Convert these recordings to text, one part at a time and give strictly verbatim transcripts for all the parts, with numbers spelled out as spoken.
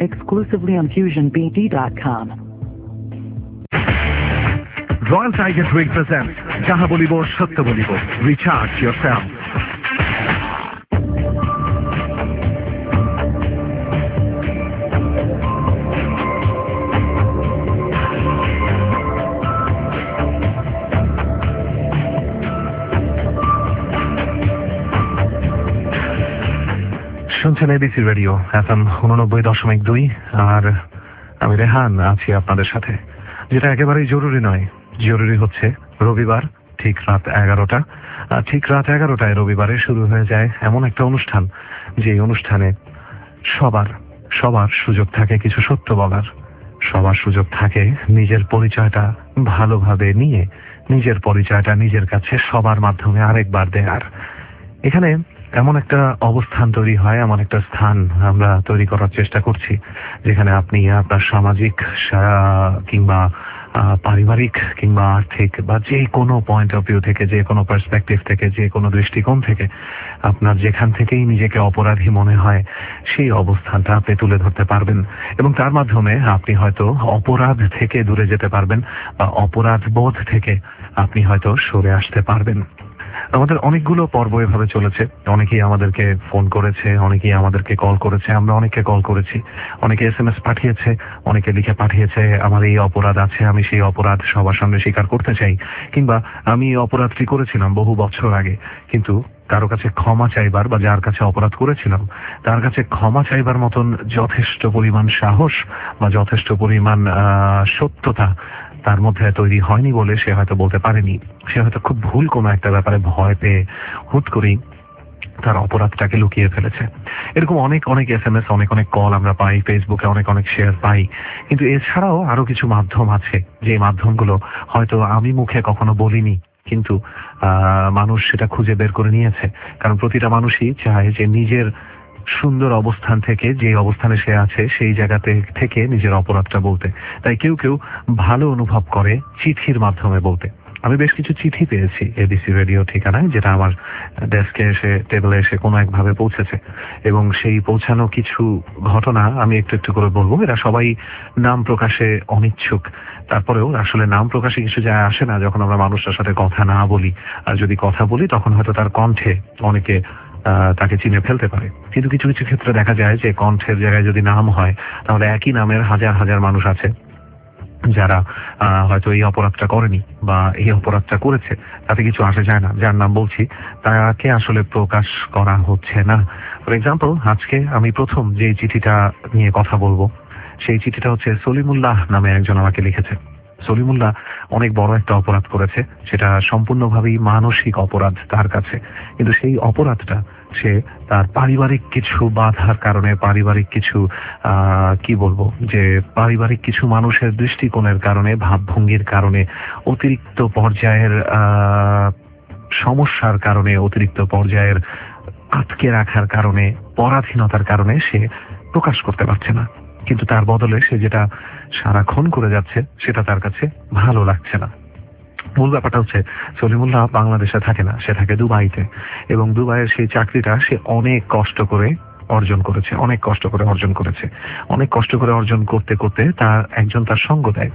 exclusively on fusion b d dot com. Royal Tiger Drink presents Jaha Bolibo Satya Bolibo. Recharge yourself. শুনছেন ABC radio FM উননব্বই দশমিক দুই, আর আমি রেহান আছি আপনাদের সাথে। যেটা একেবারেই জরুরি নয়, জরুরি হচ্ছে রবিবার ঠিক রাত এগারোটা। আর ঠিক রাত এগারোটায় রবিবারে শুরু হয়ে যায় এমন একটা অনুষ্ঠান, যে অনুষ্ঠানে সবার সবার সুযোগ থাকে কিছু সত্য বলার, সবার সুযোগ থাকে নিজের পরিচয়টা ভালোভাবে নিয়ে নিজের পরিচয়টা নিজের কাছে সবার মাধ্যমে আরেকবার দেয়ার। এখানে এমন একটা অবস্থান তৈরি হয়, এমন একটা স্থান আমরা তৈরি করার চেষ্টা করছি, যেখানে আপনি আপনার সামাজিক কিংবা পারিবারিক কিংবা আর্থিক বা যে কোনো পয়েন্ট অফ ভিউ থেকে, যে কোনো পার্সপেক্টিভ থেকে, যে কোনো দৃষ্টিকোণ থেকে আপনার যেখান থেকেই নিজেকে অপরাধী মনে হয় সেই অবস্থানটা আপনি তুলে ধরতে পারবেন, এবং তার মাধ্যমে আপনি হয়তো অপরাধ থেকে দূরে যেতে পারবেন বা অপরাধ বোধ থেকে আপনি হয়তো সরে আসতে পারবেন। আমাদের অনেকগুলো পর্ব এভাবে চলেছে। অনেকেই আমাদেরকে ফোন করেছে, অনেকেই আমাদেরকে কল করেছে, আমরা অনেককে কল করেছি, অনেকে এস এম এস পাঠিয়েছে, অনেকে লিখে পাঠিয়েছে আমার এই অপরাধ আছে, আমি সেই অপরাধ সবার সামনে স্বীকার করতে চাই, কিংবা আমি এই অপরাধটি করেছিলাম বহু বছর আগে, কিন্তু কারো কাছে ক্ষমা চাইবার বা যার কাছে অপরাধ করেছিলাম তার কাছে ক্ষমা চাইবার মতন যথেষ্ট পরিমাণ সাহস বা যথেষ্ট পরিমাণ সত্যতা তার মধ্যে তৈরি হয়নি বলে সে হয়তো বলতে পারেনি। সে হয়তো খুব ভুল কোনো একটা ব্যাপারে ভয় পেয়ে হুট করেই তার অপরাধটাকে লুকিয়ে ফেলেছে। এরকম অনেক অনেক এস এম এস, অনেক অনেক কল আমরা পাই, ফেসবুকে অনেক অনেক শেয়ার পাই। কিন্তু এছাড়াও আরো কিছু মাধ্যম আছে, যে মাধ্যমগুলো হয়তো আমি মুখে কখনো বলিনি, কিন্তু আহ মানুষ সেটা খুঁজে বের করে নিয়েছে। কারণ প্রতিটা মানুষই চায় যে নিজের সুন্দর অবস্থান থেকে, যে অবস্থানে সে আছে সেই জায়গাতে থেকে নিজের অপরাধটা বলতে। তাই কেউ কেউ ভালো অনুভব করে চিঠির মাধ্যমে বলতে। আমি বেশ কিছু চিঠি পেয়েছি এবিসি রেডিও ঠিকানায়, যেটা আমার ডেস্কে এসে, টেবিলে এসে কোনো একভাবে পৌঁছেছে, এবং সেই পৌঁছানো কিছু ঘটনা আমি একটু একটু করে বলবো। এরা সবাই নাম প্রকাশে অনিচ্ছুক, তারপরেও আসলে নাম প্রকাশে কিছু যায় আসে না যখন আমরা মানুষটার সাথে কথা না বলি। আর যদি কথা বলি তখন হয়তো তার কণ্ঠে অনেকে তাকে চিনে ফেলতে পারে। কিন্তু কিছু কিছু ক্ষেত্রে দেখা যায় যে কণ্ঠের জায়গায় যদি নাম হয়, তাহলে একই নামের হাজার হাজার মানুষ আছে যারা হয়তো এই অপরাধটা করেনি বা এই অপরাধটা করেছে, তাতে কিছু আসে যায় না। যার নাম বলছি তাকে আসলে প্রকাশ করা হচ্ছে না। ফর এক্সাম্পল, আজকে আমি প্রথম যে চিঠিটা নিয়ে কথা বলবো, সেই চিঠিটা হচ্ছে সলিমুল্লাহ নামে একজন আমাকে লিখেছে। সলিমুল্লাহ অনেক বড় একটা অপরাধ করেছে, সেটা সম্পূর্ণভাবেই মানসিক অপরাধ তার কাছে, কিন্তু সেই অপরাধটা সে তার পারিবারিক কিছু বাধার কারণে, পারিবারিক কিছু আহ কি বলবো যে পারিবারিক কিছু মানুষের দৃষ্টিকোণের কারণে, ভাবভঙ্গির কারণে, অতিরিক্ত পর্যায়ের আহ সমস্যার কারণে, অতিরিক্ত পর্যায়ের আটকে রাখার কারণে, পরাধীনতার কারণে সে প্রকাশ করতে পারছে না। কিন্তু তার বদলে সে যেটা সারাক্ষণ করে যাচ্ছে সেটা তার কাছে ভালো লাগছে না। মূল ব্যাপারটা হচ্ছে সলিমুল্লাহ বাংলাদেশে থাকে না, সে থাকে দুবাইতে, এবং দুবাইয়ের সেই চাকরিটা সে অনেক কষ্ট করে অর্জন করেছে, অনেক কষ্ট করে অর্জন করেছে অনেক কষ্ট করে অর্জন করতে করতে তার একজন তার সঙ্গ দেয়,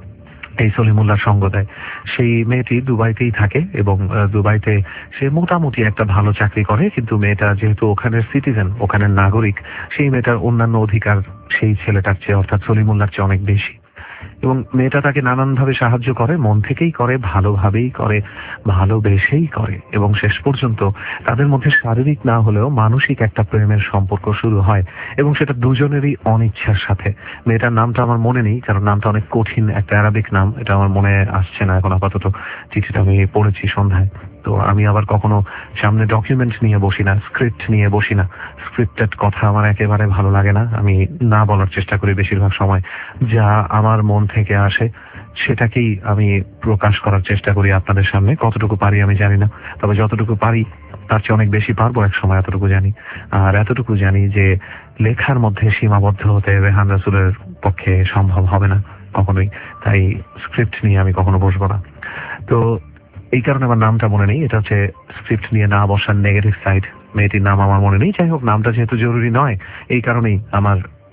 এই সলিমুল্লাহর সঙ্গ দেয়। সেই মেয়েটি দুবাইতেই থাকে এবং দুবাইতে সে মোটামুটি একটা ভালো চাকরি করে, কিন্তু মেয়েটা যেহেতু ওখানের সিটিজেন, ওখানের নাগরিক, সেই মেয়েটার অন্যান্য অধিকার সেই ছেলেটার চেয়ে, অর্থাৎ সলিমুল্লাহর চেয়ে অনেক বেশি। এবং মেয়েটা তাকে নানানভাবে সাহায্য করে, মন থেকেই করে, ভালোভাবেই করে, ভালোবেসেই করে, এবং শেষ পর্যন্ত তাদের মধ্যে শারীরিক না হলেও মানসিক একটা প্রেমের সম্পর্ক শুরু হয়, এবং সেটা দুজনেরই অনিচ্ছার সাথে। মেয়েটার নামটা আমার মনে নেই, কারণ নামটা অনেক কঠিন, একটা অ্যারাবিক নাম, এটা আমার মনে আসছে না এখন আপাতত। চিঠিটা আমি পড়েছি সন্ধ্যায়, তো আমি আবার কখনো সামনে ডকুমেন্ট নিয়ে বসি না, স্ক্রিপ্ট নিয়ে বসি না। স্ক্রিপ্টেড কথা আমার একেবারে ভালো লাগে না, আমি না বলার চেষ্টা করি বেশিরভাগ সময়। যা আমার মন থেকে আসে সেটাকেই আমি প্রকাশ করার চেষ্টা করি আপনাদের সামনে। কতটুকু পারি আমি জানি না, তবে যতটুকু পারি তার চেয়ে অনেক বেশি পারবো এক সময়, এতটুকু জানি। আর এতটুকু জানি যে লেখার মধ্যে সীমাবদ্ধ হতে রেহান রাসূলের পক্ষে সম্ভব হবে না কখনোই, তাই স্ক্রিপ্ট নিয়ে আমি কখনো বসবো না। তো এই কারণে আমার নামটা মনে নেই, এটা হচ্ছে স্ক্রিপ্ট নিয়ে না বসার নেগেটিভ সাইড। মেয়েটির নাম আমার মনে নেই, যাই হোক, নামটা যেহেতু জরুরি নয়, এই কারণেই আমার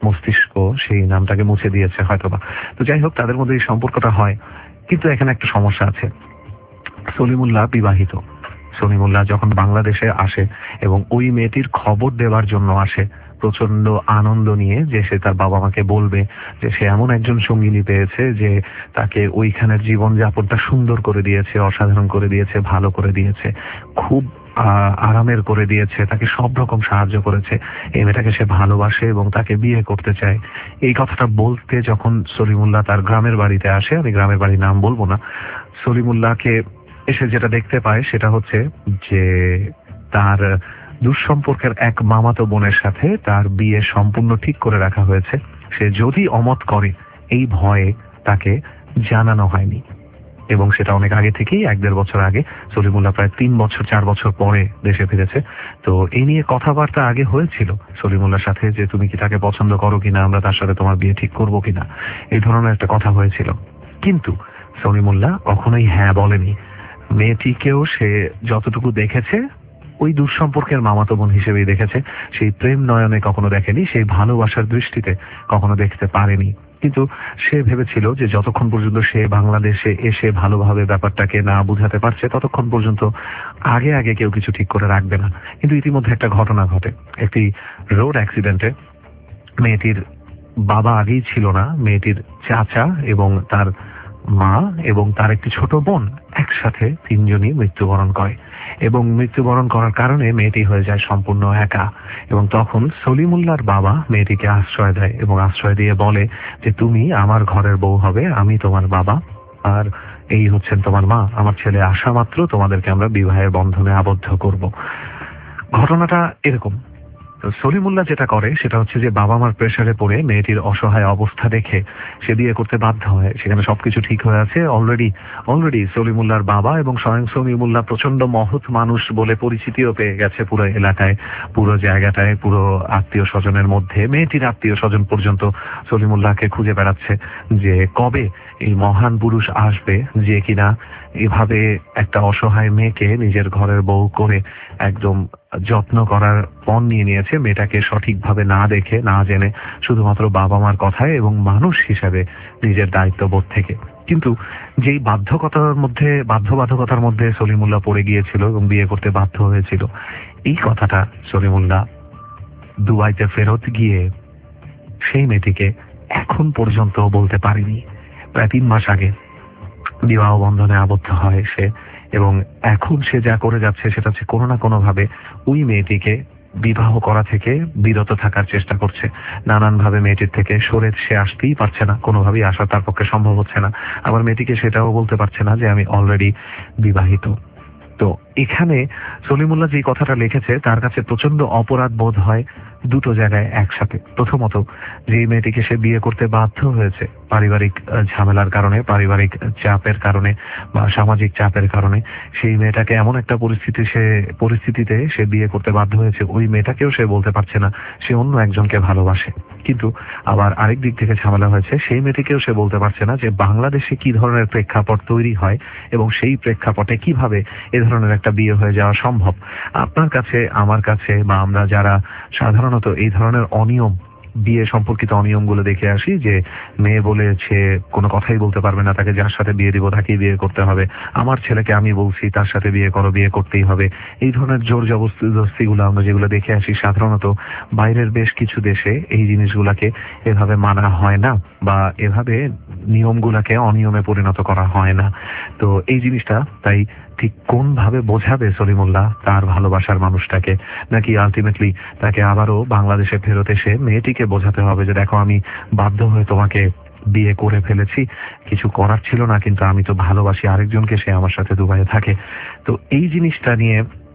মস্তিষ্ক সেই নামটাকে মুছে দিয়েছে হয়তোবা। তো যাই হোক, তাদের মধ্যে এই সম্পর্কটা হয়, কিন্তু এখানে একটা সমস্যা আছে। সলিমুল্লাহ বিবাহিত। সলিমুল্লাহ যখন বাংলাদেশে আসে এবং ওই মেয়েটির খবর দেওয়ার জন্য আসে প্রচন্ড আনন্দ নিয়ে, যে সে তার বাবা মাকে বলবে যে সে এমন একজন সঙ্গিনী পেয়েছে যে তাকে ওইখানের জীবন যাপনটা সুন্দর করে দিয়েছে, অসাধারণ করে দিয়েছে, ভালো করে দিয়েছে, খুব আরামের করে দিয়েছে, তাকে সব রকম সাহায্য করেছে, এই মেয়েটাকে সে ভালোবাসে এবং তাকে বিয়ে করতে চায়। এই কথাটা বলতে যখন সলিমুল্লাহ তার গ্রামের বাড়িতে আসে, আমি গ্রামের বাড়ির নাম বলবো না, সলিমুল্লাহকে এসে যেটা দেখতে পায় সেটা হচ্ছে যে তার দুঃসম্পর্কের এক মামাতো বোনের সাথে তার বিয়ে সম্পূর্ণ ঠিক করে রাখা হয়েছে। সে যদি অমত করে এই ভয়ে তাকে জানানো হয়নি, এবং সেটা অনেক আগে থেকেই, এক দেড় বছর আগে। সলিমুল্লাহ প্রায় তিন বছর চার বছর পরে দেশে ফিরেছে। তো এই নিয়ে কথাবার্তা আগে হয়েছিল সলিমুল্লাহর সাথে যে তুমি কি তাকে পছন্দ করো কিনা, আমরা তার সাথে তোমার বিয়ে ঠিক করবো কিনা, এই ধরনের একটা কথা হয়েছিল। কিন্তু সলিমুল্লাহ কখনোই হ্যাঁ বলেনি। মেয়েটিকেও সে যতটুকু দেখেছে ওই দুঃসম্পর্কের মামাতো বোন হিসেবেই দেখেছে, সেই প্রেম নয়নে কখনো দেখেনি, সেই ভালোবাসার দৃষ্টিতে কখনো দেখতে পারেনি। কিন্তু সে ভেবেছিল যে যতক্ষণ পর্যন্ত সে বাংলাদেশে এসে ভালোভাবে ব্যাপারটাকে না বুঝাতে পারছে ততক্ষণ পর্যন্ত আগে আগে কেউ কিছু ঠিক করে রাখবে না। কিন্তু ইতিমধ্যে একটা ঘটনা ঘটে। একটি রোড অ্যাক্সিডেন্টে মেয়েটির বাবা আগেই ছিল না, মেয়েটির চাচা এবং তার মা এবং তার একটি ছোট বোন একসাথে তিনজনই মৃত্যুবরণ করে, এবং মৃত্যুবরণ করার কারণে মেয়েটি হয়ে যায় সম্পূর্ণ একা। এবং তখন সলিমুল্লাহর বাবা মেয়েটিকে আশ্রয় দেয় এবং আশ্রয় দিয়ে বলে যে তুমি আমার ঘরের বউ হবে, আমি তোমার বাবা, আর এই হচ্ছেন তোমার মা। আমার ছেলে আসা মাত্র তোমাদেরকে আমরা বিবাহের বন্ধনে আবদ্ধ করব। ঘটনাটা এরকম। সলিমুল্লাহ যেটা করে সেটা হচ্ছে যে বাবা মার প্রেসারে পড়ে মেয়েটির অসহায় অবস্থা দেখে সে বিয়ে করতে বাধ্য হয়। সেখানে সবকিছু ঠিক হয়ে আছে অলরেডি। অলরেডি সলিমুল্লাহর বাবা এবং স্বয়ং সলিমুল্লাহ প্রচন্ড মহৎ মানুষ বলে পরিচিতিও পেয়ে গেছে পুরো এলাকায়, পুরো জায়গাটায়, পুরো আত্মীয় স্বজনের মধ্যে। মেয়েটির আত্মীয় স্বজন পর্যন্ত সলিমুল্লাহকে খুঁজে বেড়াচ্ছে যে কবে এই মহান পুরুষ আসবে যে কিনা এভাবে একটা অসহায় মেয়েকে নিজের ঘরের বউ করে একদম যত্ন করার পণ নিয়ে নিয়েছে, মেয়েটাকে সঠিকভাবে না দেখে না জেনে, শুধুমাত্র বাবা মার কথায় এবং মানুষ হিসাবে নিজের দায়িত্ববোধ থেকে। কিন্তু যেই বাধ্যকতার মধ্যে বাধ্যবাধকতার মধ্যে সলিমুল্লাহ পড়ে গিয়েছিল এবং বিয়ে করতে বাধ্য হয়েছিল, এই কথাটা সলিমুল্লাহ দুবাইতে ফেরত গিয়ে সেই মেয়েটিকে এখন পর্যন্ত বলতে পারেনি। প্রায় তিন মাস আগে বিবাহ বন্ধনে আবদ্ধ হয় সে, এবং এখন সে যা করে যাচ্ছে সেটা হচ্ছে কোনো না কোনো ভাবে ওই মেয়েটিকে বিবাহ করা থেকে বিরত থাকার চেষ্টা করছে। নানান ভাবে মেয়েটির থেকে সরে সে আসতেই পারছে না, কোনোভাবেই আসা তার পক্ষে সম্ভব হচ্ছে না। আবার মেয়েটিকে সেটাও বলতে পারছে না যে আমি অলরেডি বিবাহিত। তো এখানে সলিমুল্লাহ যে কথাটা লিখেছে তার কাছে প্রচন্ড অপরাধ বোধ হয় দুটো জায়গায় একসাথে। প্রথমত, যে মেয়েটিকে সে বিয়ে করতে বাধ্য হয়েছে পারিবারিক ঝামেলার কারণে, পারিবারিক চাপের কারণে বা সামাজিক চাপের কারণে, সেই মেয়েটাকে এমন একটা পরিস্থিতি সে পরিস্থিতিতে সে বিয়ে করতে বাধ্য হয়েছে, ওই মেয়েটাকেও সে বলতে পারছে না সে অন্য একজনকে ভালোবাসে। কিন্তু আবার আরেক দিক থেকে ঝামেলা হয়েছে, সেই মেয়েটিকেও সে বলতে পারছে না যে বাংলাদেশে কি ধরনের প্রেক্ষাপট তৈরি হয় এবং সেই প্রেক্ষাপটে কিভাবে এ ধরনের একটা বিয়ে হয়ে যাওয়া সম্ভব। আপনার কাছে, আমার কাছে, বা আমরা যারা সাধারণত এই ধরনের অনিয়ম, বিয়ে সম্পর্কিত অনিয়মগুলো দেখে আসি, যে মেয়ে বলেছে কোনো কথাই বলতে পারবে না, তাকে যার সাথে বিয়ে দিব তাকেই বিয়ে করতে হবে, আমার ছেলেকে আমি বলছি তার সাথে বিয়ে করো, বিয়ে করতেই হবে, এই ধরনের জোর জবরদস্তিগুলো আমরা যেগুলো দেখে আসি, সাধারণত বাইরের বেশ কিছু দেশে এই জিনিসগুলাকে এভাবে মানা হয় না বা এভাবে নিয়মগুলাকে অনিয়মে পরিণত করা হয় না। তো এই জিনিসটা তাই ঠিক কোন ভাবে বোঝাবে সলিমুল্লাহ তার ভালোবাসার মানুষটাকে, নাকি আলটিমেটলি তাকে আবারও বাংলাদেশে ফেরত এসে মেয়েটিকে বোঝাতে হবে যে দেখো আমি বাধ্য হয়ে তোমাকে বিয়ে করে ফেলেছি, কিছু করার ছিল না, কিন্তু আমি তো ভালোবাসি আরেকজনকে, সে আমার সাথে দুবাইয়ে থাকে। তো এই জিনিসটা নিয়ে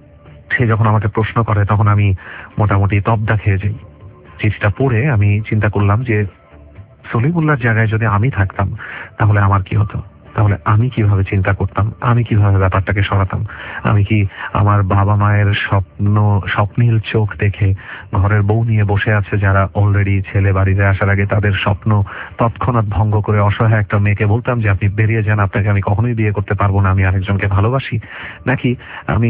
সে যখন আমাকে প্রশ্ন করে তখন আমি মোটামুটি তবদা খেয়ে যাই। চিঠিটা পড়ে আমি চিন্তা করলাম যে সলিমুল্লাহর জায়গায় যদি আমি থাকতাম তাহলে আমার কি হতো, তাহলে আমি কিভাবে চিন্তা করতাম, আমি কিভাবে ব্যাপারটাকে সরাতাম। আমি কি আমার বাবা মায়ের স্বপ্ন স্বপ্নীল চোখ দেখে ঘরের বউ নিয়ে বসে আছে যারা অলরেডি ছেলে বাড়িতে আসার আগে তাদের স্বপ্ন তৎক্ষণাৎ ভঙ্গ করে অসহায় একটা মেয়েকে বলতাম যে আপনি বেরিয়ে যান, আপনাকে আমি কখনোই বিয়ে করতে পারবো না, আমি আরেকজনকে ভালোবাসি? নাকি আমি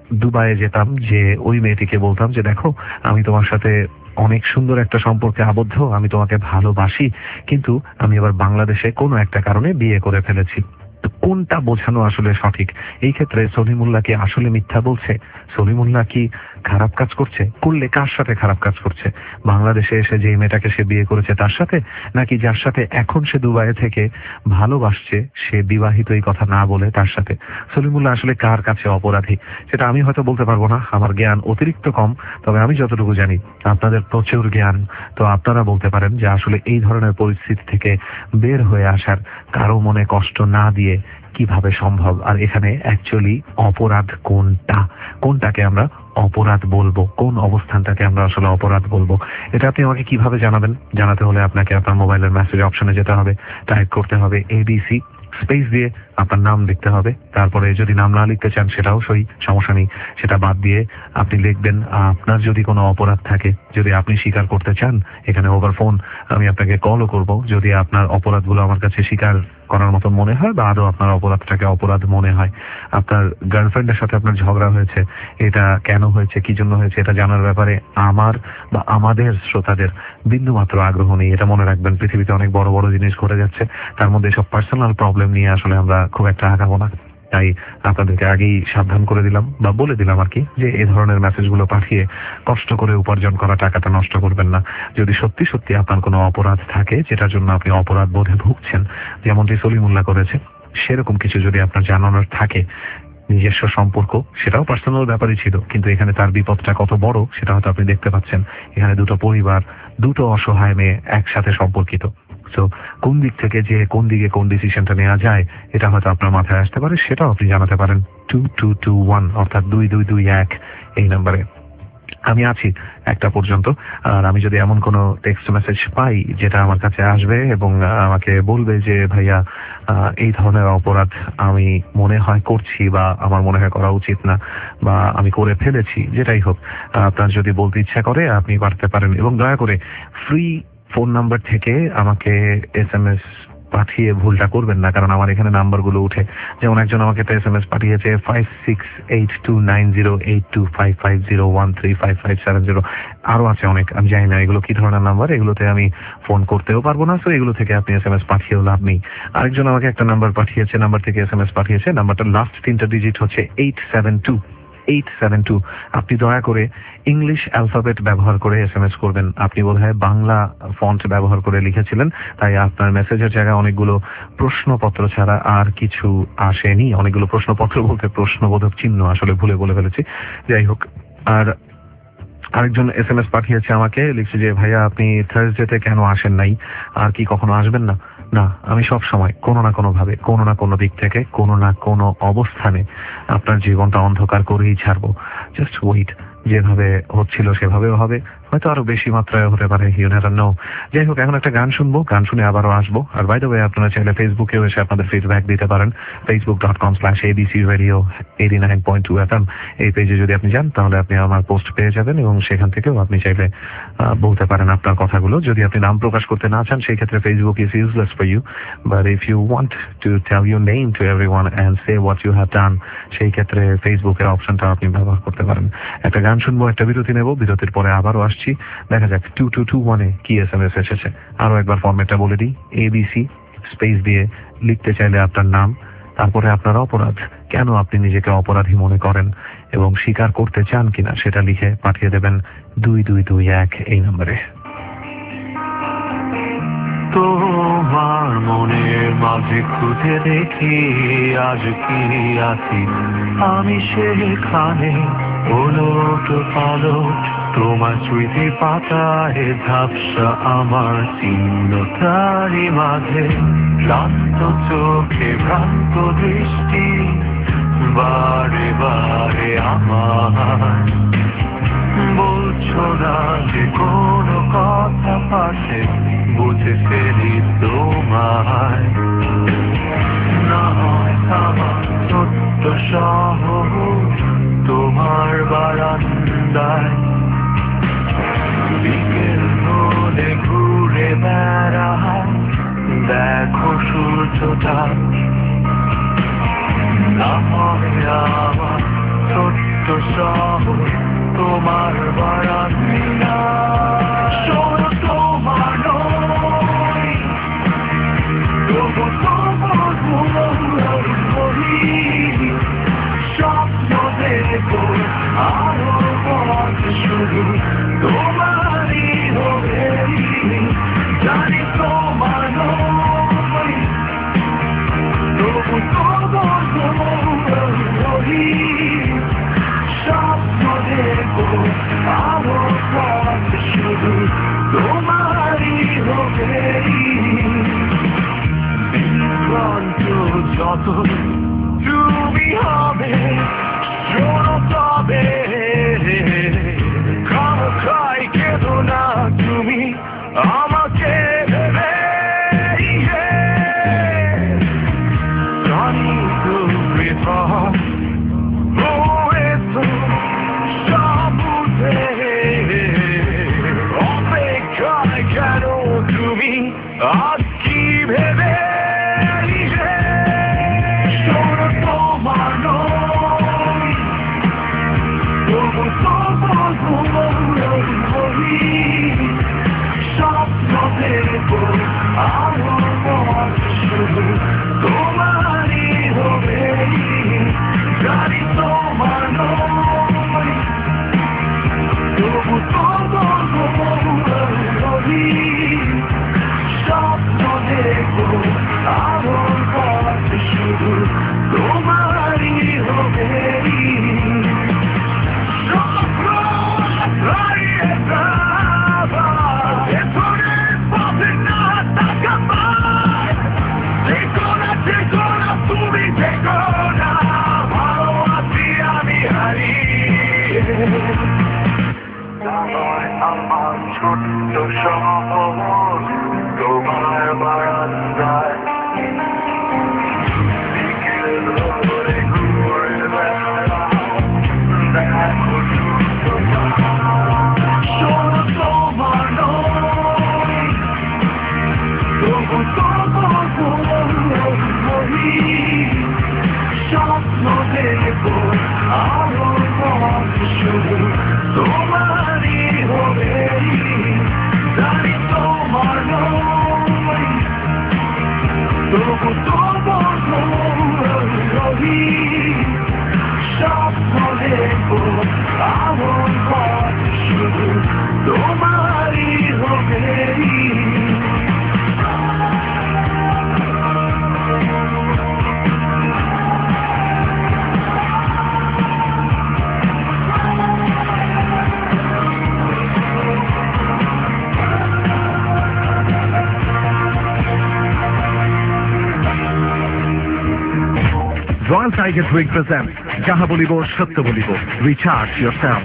দুবাইয়ে যেতাম, যে ওই মেয়েটিকে বলতাম যে দেখো আমি তোমার সাথে অনেক সুন্দর একটা সম্পর্কে আবদ্ধ, আমি তোমাকে ভালোবাসি, কিন্তু আমি এবার বাংলাদেশে কোনো একটা কারণে বিয়ে করে ফেলেছি। কোনটা বোঝানো আসলে সঠিক? এই ক্ষেত্রে সলিমুল্লাহ কি আসলে মিথ্যা বলছে? সলিমুল্লাহ কি খারাপ কাজ করছে? করলে কার সাথে খারাপ কাজ করছে? বাংলাদেশে এসে যে মেয়েটাকে সে বিয়ে করেছে তার সাথে, নাকি যার সাথে এখন সে দুবাইয়ে থেকে ভালোবাসছে সে বিবাহিত এই কথা না বলে তার সাথে? সলিমুল্লাহ আসলে কার কাছে অপরাধী সেটা আমি হয়তো বলতে পারবো না, আমার জ্ঞান অতিরিক্ত কম। তবে আমি যতটুকু জানি, আপনাদের প্রচুর জ্ঞান, তো আপনারা বলতে পারেন যে আসলে এই ধরনের পরিস্থিতি থেকে বের হয়ে আসার, কারো মনে কষ্ট না দিয়ে কিভাবে সম্ভব, আর এখানে অ্যাকচুয়ালি অপরাধ কোনটা, কোনটাকে আমরা অপরাধ বলবো, কোন অবস্থানটাকে আমরা আসলে অপরাধ বলবো, এটা আপনি আমাকে কিভাবে জানাবেন? জানাতে হলে আপনাকে আপনার মোবাইলের মেসেজ অপশনে যেতে হবে, টাইপ করতে হবে এবিসি, স্পেস দিয়ে আপনার নাম লিখতে হবে, তারপরে যদি নাম না লিখতে চান সেটাও সই, সমস্যা নেই, সেটা বাদ দিয়ে আপনি লিখবেন আপনার যদি কোনো অপরাধ থাকে, যদি আপনি স্বীকার করতে চান, এখানে ওভার ফোন আমি আপনাকে কলও করব, যদি আপনার অপরাধগুলো আমার কাছে স্বীকার করার মতো মনে হয় বা আদৌ আপনার অপরাধটাকে অপরাধ মনে হয়। আপনার গার্লফ্রেন্ডের সাথে আপনার ঝগড়া হয়েছে, এটা কেন হয়েছে, কি জন্য হয়েছে, এটা জানার ব্যাপারে আমার বা আমাদের শ্রোতাদের বিন্দুমাত্র আগ্রহ নেই, এটা মনে রাখবেন। পৃথিবীতে অনেক বড় বড় জিনিস ঘটে যাচ্ছে, তার মধ্যে সব পার্সোনাল প্রবলেম নিয়ে আসলে আমরা খুব একটা আগাবো না। তাই আপনাদেরকে আগেই সাবধান করে দিলাম বা বলে দিলাম আর কি, যে এই ধরনের মেসেজগুলো পাঠিয়ে কষ্ট করে উপার্জন করা টাকাটা নষ্ট করবেন না। যদি সত্যি সত্যি আপনার কোনো অপরাধ থাকে যেটার জন্য আপনি অপরাধ বোধে ভুগছেন, যেমনটি সলিমুল্লাহ করেছে, সেরকম কিছু যদি আপনার জানানোর থাকে, নিজস্ব সম্পর্ক, সেটাও পার্সোনাল ব্যাপারই ছিল, কিন্তু এখানে তার বিপদটা কত বড় সেটা হয়তো আপনি দেখতে পাচ্ছেন। এখানে দুটো পরিবার, দুটো অসহায় মেয়ে একসাথে সম্পর্কিত। সো কোন দিক থেকে যে কোন দিকে কোন ডিসিশনটা নেওয়া যায় এটা হয়তো আপনার মাথায় আসতে পারে, সেটাও আপনি জানাতে পারেন টু টু টু ওয়ান অর্থাৎ দুই দুই দুই এক এই নাম্বারে। আমি আছি একটা পর্যন্ত, আর আমি যদি এমন কোনো টেক্সট মেসেজ পাই যেটা আমার কাছে আসবে এবং আমাকে বলবে যে ভাইয়া এই ধরনের অপরাধ আমি মনে হয় করছি বা আমার মনে হয় করা উচিত না বা আমি করে ফেলেছি, যেটাই হোক, আপনার যদি বলতে ইচ্ছা করে আপনি পাঠাতে পারেন। এবং দয়া করে ফ্রি ফোন নাম্বার থেকে আমাকে এস এম এস পাঠিয়ে ভুলটা করবেন না, কারণ আমার এখানে নাম্বারগুলো উঠে, যেমন একজন আমাকে একটা এস এম এস পাঠিয়েছে five six eight two nine zero eight two five five zero one three five five seven zero, আরো আছে অনেক, আমি জানি না এগুলো কি ধরনের নাম্বার, এগুলোতে আমি ফোন করতেও পারবো না, তো এগুলো থেকে আপনি এস এম এস পাঠিয়েও লাভ নেই। আরেকজন আমাকে একটা নাম্বার পাঠিয়েছে, নাম্বার থেকে এস এম এস পাঠিয়েছে, নাম্বারটার লাস্ট তিনটা ডিজিট হচ্ছে eight seven two eight seven two. আপনি দয়া করে ইংলিশ অ্যালফাবেট ব্যবহার করে এস এম এস করবেন। আপনি বোধহয় বাংলা ফন্ট ব্যবহার করে লিখেছিলেন, তাই আপনার মেসেজের জায়গায় অনেকগুলো প্রশ্নপত্র ছাড়া আর কিছু আসেনি। অনেকগুলো প্রশ্নপত্র বলতে প্রশ্নবোধক চিহ্ন আসলে ভুলে বলে ফেলেছি, যাই হোক। আর আরেকজন এস এম এস পাঠিয়েছে আমাকে, লিখছে যে ভাইয়া আপনি থার্সডেতে কেন আসেন নাই, আর কি কখনো আসবেন না? না, আমি সব সময় কোনো না কোনো ভাবে, কোনো না কোনো দিক থেকে, কোনো না কোনো অবস্থানে আপনার জীবনটা অন্ধকার করেই ছাড়বো। জাস্ট ওয়েট, যেভাবে হচ্ছিল সেভাবেও হবে, হয়তো আরো বেশি মাত্রায় হতে পারে, ইউ নেভার নো। যাই হোক, এখন একটা গান শুনবো, গান শুনে আবারও আসবো। আর বাই দ্য ওয়ে, আপনারা চাইলে ফেসবুকেও এসে আপনাদের ফিডব্যাক দিতে পারেন, Facebook dot com slash ABC radio eighty nine point two F M. এই পেজে যদি আপনি যান তাহলে আপনি আমার পোস্ট পেয়ে যাবেন এবং সেখান থেকেও আপনি চাইলে বলতে পারেন আপনার কথাগুলো। যদি আপনি নাম প্রকাশ করতে না চান, সেই ক্ষেত্রে Facebook is useless for you, but if you want to tell your name to everyone and say what you have done, সেই ক্ষেত্রে ফেসবুকের অপশনটা আপনি ব্যবহার করতে পারেন। একটা গান শুনবো, একটা বিরতি নেব, বিরতির পরে আবারও আসছি। দেখা যাক টু টু টু ওয়ানে কি এস এম এস এসেছে। আরো একবার ফরম্যাটটা বলে দিই, এবিসি স্পেস দিয়ে লিখতে চাইলে আপনার নাম, তারপরে আপনার অপরাধ, কেন আপনি নিজেকে অপরাধী মনে করেন এবং স্বীকার করতে চান কিনা সেটা লিখে পাঠিয়ে দেবেন দুই দুই দুই এক এই নম্বরে। তোমার মনের মাঝে খুঁজে দেখি আজ কি আছি আমি সেখানে, ওলট পালট তোমার স্মৃতি পাতায় ঝাপসা আমার চিহ্নতারি মাঝে, ক্লান্ত চোখে ভ্রান্ত দৃষ্টি বারে বারে আমার, বলছো না যে কোনো কথা পাশে বুঝে ফেলি তোমায়, না হয় আমার ছোট্ট শহর তোমার বারান্দায়, বিকেল হলে ঘুরে বেড়ায় দেখো সূর্যটা, না হয় আমার ছোট্ট মতো তুমি হবে শোনো তবে খামোখাই কেঁদো না তুমি আমাকে ভেবে জানি তো পৃথক হয়েছো সব বুঝে অপেক্ষায় কেন তুমি আজ কি ভেবে শোনো তোমার নয় তবু তবু বলি স্বপ্ন দেখো আমার শুধু তোমারই হবে জানি তোমার নয় তবু তবু বলি স্বপ্ন দেখো আমার শুধু তোমারই হবে আমার ছোট্ট শহর তোমার বারান্দায় বিকেল ধরে ঘুরে বেড়াও দেখো শোনো তোমার নয় তবু তবু বলি স্বপ্ন দেখো আমার শুধু তোমারই হবে জানি তোমার নয় তবু তবু রবি স্বপ্ন দেখো আমার শুধু তোমারই হবে Royal Tiger Drink presents Jaha Bolibo Satya Bolibo. Recharge yourself.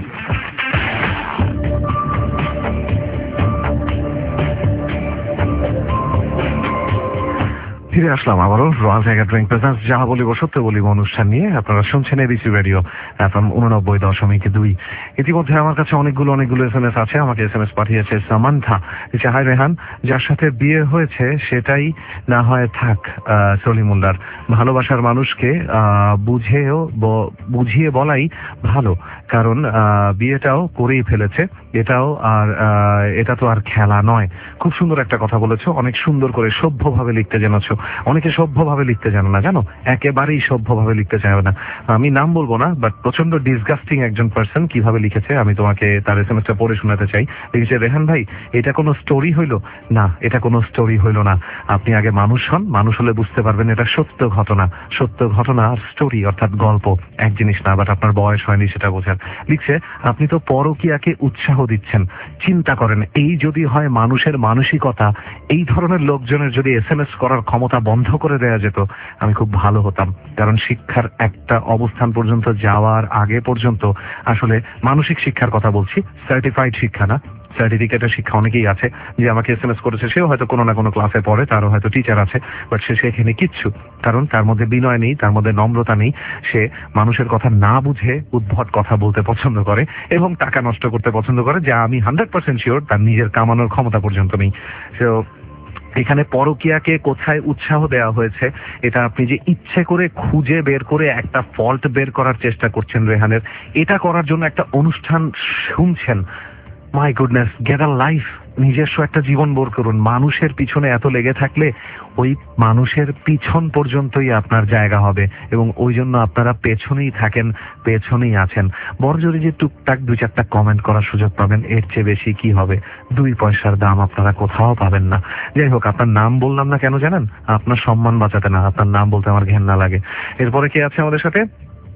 ফিরে আসলাম আবারও রয়্যাল টাইগার ড্রিঙ্ক প্রেজেন্স যাহা বলিব সত্য বলিব অনুষ্ঠান নিয়ে। আপনারা শুনছেন এবিসি রেডিও এফএম উননব্বই দশমিক দুই। ইতিমধ্যে আমার কাছে অনেকগুলো অনেকগুলো এস এম এস আছে। আমাকে এস এম এস পাঠিয়েছে সামান্থা। বলছে, হাই রেহান, যার সাথে বিয়ে হয়েছে সেটাই না হয় থাক। সলিমুল্লার ভালোবাসার মানুষকে বুঝেও বুঝিয়ে বলাই ভালো, কারণ বিয়েটাও করেই ফেলেছে, এটাও আর এটা তো আর খেলা নয়। খুব সুন্দর একটা কথা বলেছো, অনেক সুন্দর করে সভ্যভাবে লিখতে জেনেছো। অনেকে সভ্যভাবে লিখতে জানে না, জানো, একেবারেই সভ্যভাবে লিখতে চায় না। আমি নাম বলবো না, বাট প্রচন্ড ডিসগাস্টিং একজন পার্সন কিভাবে লিখেছে আমি তোমাকে তার এস এম এসটা পড়ে শোনাতে চাই। লিখেছে, রেহান ভাই, এটা কোনো স্টোরি হইলো না, এটা কোনো স্টোরি হইলো না। আপনি আগে মানুষ হন, মানুষ হলে বুঝতে পারবেন এটা সত্য ঘটনা। সত্য ঘটনা আর স্টোরি অর্থাৎ গল্প এক জিনিস না, বাট আপনার বয়স হয়নি সেটা বোঝার। লিখছে, আপনি তো পরকীয়াকে উৎসাহ দিচ্ছেন। চিন্তা করেন, এই যদি হয় মানুষের মানসিকতা, এই ধরনের লোকজনের যদি এস এম এস করার ক্ষমতা বন্ধ করে দেওয়া যেত, আমি খুব ভালো হতাম। কারণ শিক্ষার একটা অবস্থান পর্যন্ত যাওয়ার আগে পর্যন্ত আসলে মানসিক শিক্ষার কথা বলছি, সার্টিফাইড শিক্ষা না, সার্টিফিকেটের শিক্ষা অনেকেই আছে। যে আমাকে এস এম এস করেছে সেও হয়তো কোনো না কোনো ক্লাসে পড়ে, তারও হয়তো টিচার আছে, বাট সে সেখানে কিচ্ছু, কারণ তার মধ্যে বিনয় নেই, তার মধ্যে নম্রতা নেই। সে মানুষের কথা না বুঝে উদ্ভট কথা বলতে পছন্দ করে এবং টাকা নষ্ট করতে পছন্দ করে, যা আমি হান্ড্রেড পার্সেন্ট শিওর তার নিজের কামানোর ক্ষমতা পর্যন্ত নেই। সো এখানে পরকীয়াকে কোথায় উৎসাহ দেওয়া হয়েছে, এটা আপনি যে ইচ্ছে করে খুঁজে বের করে একটা ফল্ট বের করার চেষ্টা করছেন রেহানের, এটা করার জন্য একটা অনুষ্ঠান শুনছেন। My goodness, get a life. নিজস্ব একটা জীবন বোর করুন। মানুষের পিছনে এত লেগে থাকলে ওই মানুষের পিছন পর্যন্তই আপনার জায়গা হবে, এবং ওই জন্য আপনারা পেছনেই থাকেন, পেছনেই আছেন। বড়জোরে যে টুকটাক দুই চারটা কমেন্ট করার সুযোগ পাবেন, এর চেয়ে বেশি কি হবে? দুই পয়সার দাম আপনারা কোথাও পাবেন না। যাই হোক, আপনার নাম বললাম না কেন জানেন? আপনার সম্মান বাঁচাতে না, আপনার নাম বলতে আমার ঘেন্না লাগে। এরপরে কে আছে আমাদের সাথে?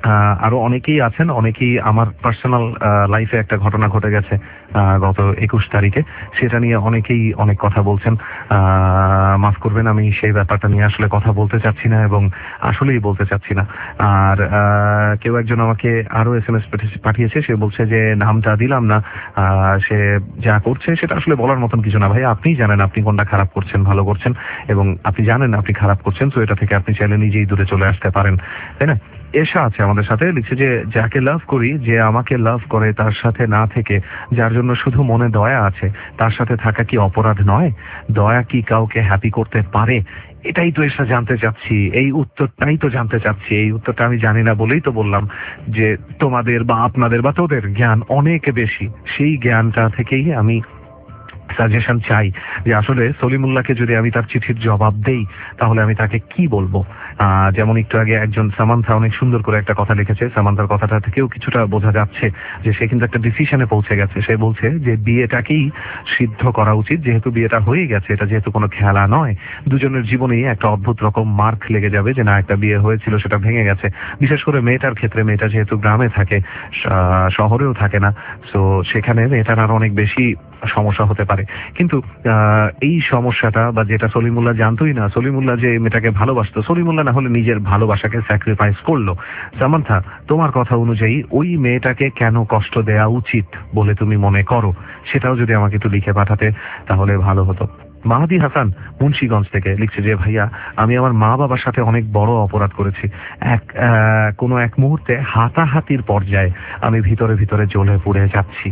আরো অনেকেই আছেন, অনেকেই আমার পার্সোনাল লাইফে একটা ঘটনা ঘটে গেছে গত একুশ তারিখে, সেটা নিয়ে অনেকেই অনেক কথা বলছেন। মাফ করবেন, আমি সেই ব্যাপারটা নিয়ে আসলে কথা বলতে চাচ্ছি না এবং আসলেই বলতে চাচ্ছি না। আর কেউ একজন আমাকে আরো এস এম এস পাঠিয়েছে, সে বলছে যে নামটা দিলাম না, সে যা করছে সেটা আসলে বলার মতন কিছু না। ভাই আপনিই জানেন আপনি কোনটা খারাপ করছেন, ভালো করছেন, এবং আপনি জানেন আপনি খারাপ করছেন, তো এটা থেকে আপনি চাইলে নিজেই দূরে চলে আসতে পারেন, তাই না? এশা আছে আমাদের সাথে, লিখছে যে যাকে লাভ করি, যে আমাকে লাভ করে, তার সাথে না থেকে যার জন্য শুধু মনে দয়া আছে, তার সাথে থাকা কি অপরাধ নয়? দয়া কি কাউকে হ্যাপি করতে পারে? এটাই তো এসা জানতে চাচ্ছি, এই উত্তরটাই তো জানতে চাচ্ছি। এই উত্তরটা আমি জানি না বলেই তো বললাম যে তোমাদের বা আপনাদের বা তোদের জ্ঞান অনেক বেশি। সেই জ্ঞানটা থেকেই আমি সাজেশন চাই যে আসলে সলিমুল্লাহকে যদি আমি তার চিঠির জবাব দেই তাহলে আমি তাকে কি বলবো। যেমন একটু আগে একজন সামান্থা অনেক সুন্দর করে একটা কথা লিখেছে, সামান্থার কথাটা থেকেও কিছুটা বোঝা যাচ্ছে যে সে কিন্তু একটা ডিসিশনে পৌঁছে গেছে। সে বলছে যে বিয়েটাকেই সিদ্ধ করা উচিত, যেহেতু বিয়েটা হয়ে গেছে, এটা যেহেতু কোনো খেলা নয়, দুজনের জীবনেই একটা অদ্ভুত রকম মার্ক লেগে যাবে যে না, একটা বিয়ে হয়েছিল সেটা ভেঙে গেছে। বিশেষ করে মেয়েটার ক্ষেত্রে, মেয়েটা যেহেতু গ্রামে থাকে, শহরেও থাকে না, তো সেখানে মেয়েটার আরো অনেক বেশি সমস্যা হতে পারে। কিন্তু এই সমস্যাটা বা যেটা সলিমুল্লাহ জানতোই না, সলিমুল্লাহ যে মেয়েটাকে ভালোবাসতো, সলিমুল্লাহ না হলে নিজের ভালোবাসাকে স্যাক্রিফাইস করলো। সামান্থা, তোমার কথা অনুযায়ী ওই মেয়েটাকে কেন কষ্ট দেওয়া উচিত বলে তুমি মনে করো, সেটাও যদি আমাকে একটু লিখে পাঠাতে তাহলে ভালো হতো। মাহাদি হাসান মুন্সিগঞ্জ থেকে লিখছে যে ভাইয়া, আমি আমার মা বাবার সাথে অনেক বড় অপরাধ করেছি। এক কোনো এক মুহূর্তে হাতাহাতির পর্যায়ে আমি ভিতরে ভিতরে জ্বলে পুড়ে যাচ্ছি।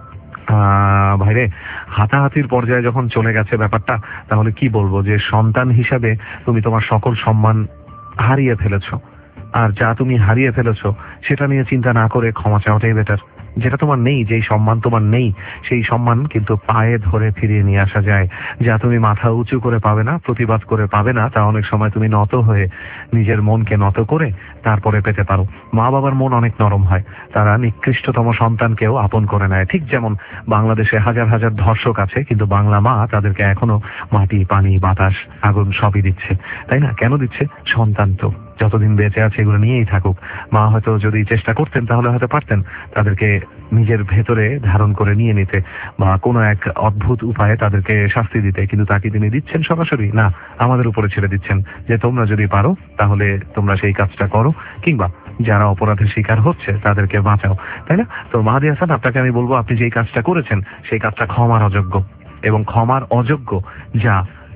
ভাইরে, হাতাহাতির পর্যায়ে যখন চলে গেছে ব্যাপারটা, তাহলে কি বলবো যে সন্তান হিসাবে তুমি তোমার সকল সম্মান হারিয়ে ফেলেছো। আর যা তুমি হারিয়ে ফেলেছো সেটা নিয়ে চিন্তা না করে ক্ষমা চাওয়াটাই বেটার। যেটা তোমার নেই, যেই সম্মান তোমার নেই, সেই সম্মান কিন্তু পায়ে ধরে ফিরিয়ে নিয়ে আসা যায়। যা তুমি মাথা উঁচু করে পাবে না, প্রতিবাদ করে পাবে না, তা অনেক সময় তুমি নত হয়ে নিজের মনকে নত করে তারপরে পেতে পারো। মা বাবার মন অনেক নরম হয়, তারা নিকৃষ্টতম সন্তানকেও আপন করে নেয়। ঠিক যেমন বাংলাদেশে হাজার হাজার ধর্ষক আছে, কিন্তু বাংলা মা তাদেরকে এখনো মাটি, পানি, বাতাস, আগুন সবই দিচ্ছে, তাই না? কেন দিচ্ছে? সন্তান তো যতদিন বেঁচে আছে এগুলো নিয়েই থাকুক। মা হয়তো যদি চেষ্টা করতেন তাহলে হয়তো পারতেন তাদেরকে নিজের ভেতরে ধারণ করে নিয়ে নিতে বা কোনো এক অদ্ভুত উপায়ে তাদেরকে শাস্তি দিতে, কিন্তু তাকে তিনি দিচ্ছেন সরাসরি না, আমাদের উপরে ছেড়ে দিচ্ছেন যে তোমরা যদি পারো তাহলে তোমরা সেই কাজটা করো, কিংবা যারা অপরাধের শিকার হচ্ছে তাদেরকে বাঁচাও, তাই না? তো মাহাদি হাসান, আপনাকে আমি বলবো, আপনি যেই কাজটা করেছেন সেই কাজটা ক্ষমার অযোগ্য, এবং ক্ষমার অযোগ্য যা,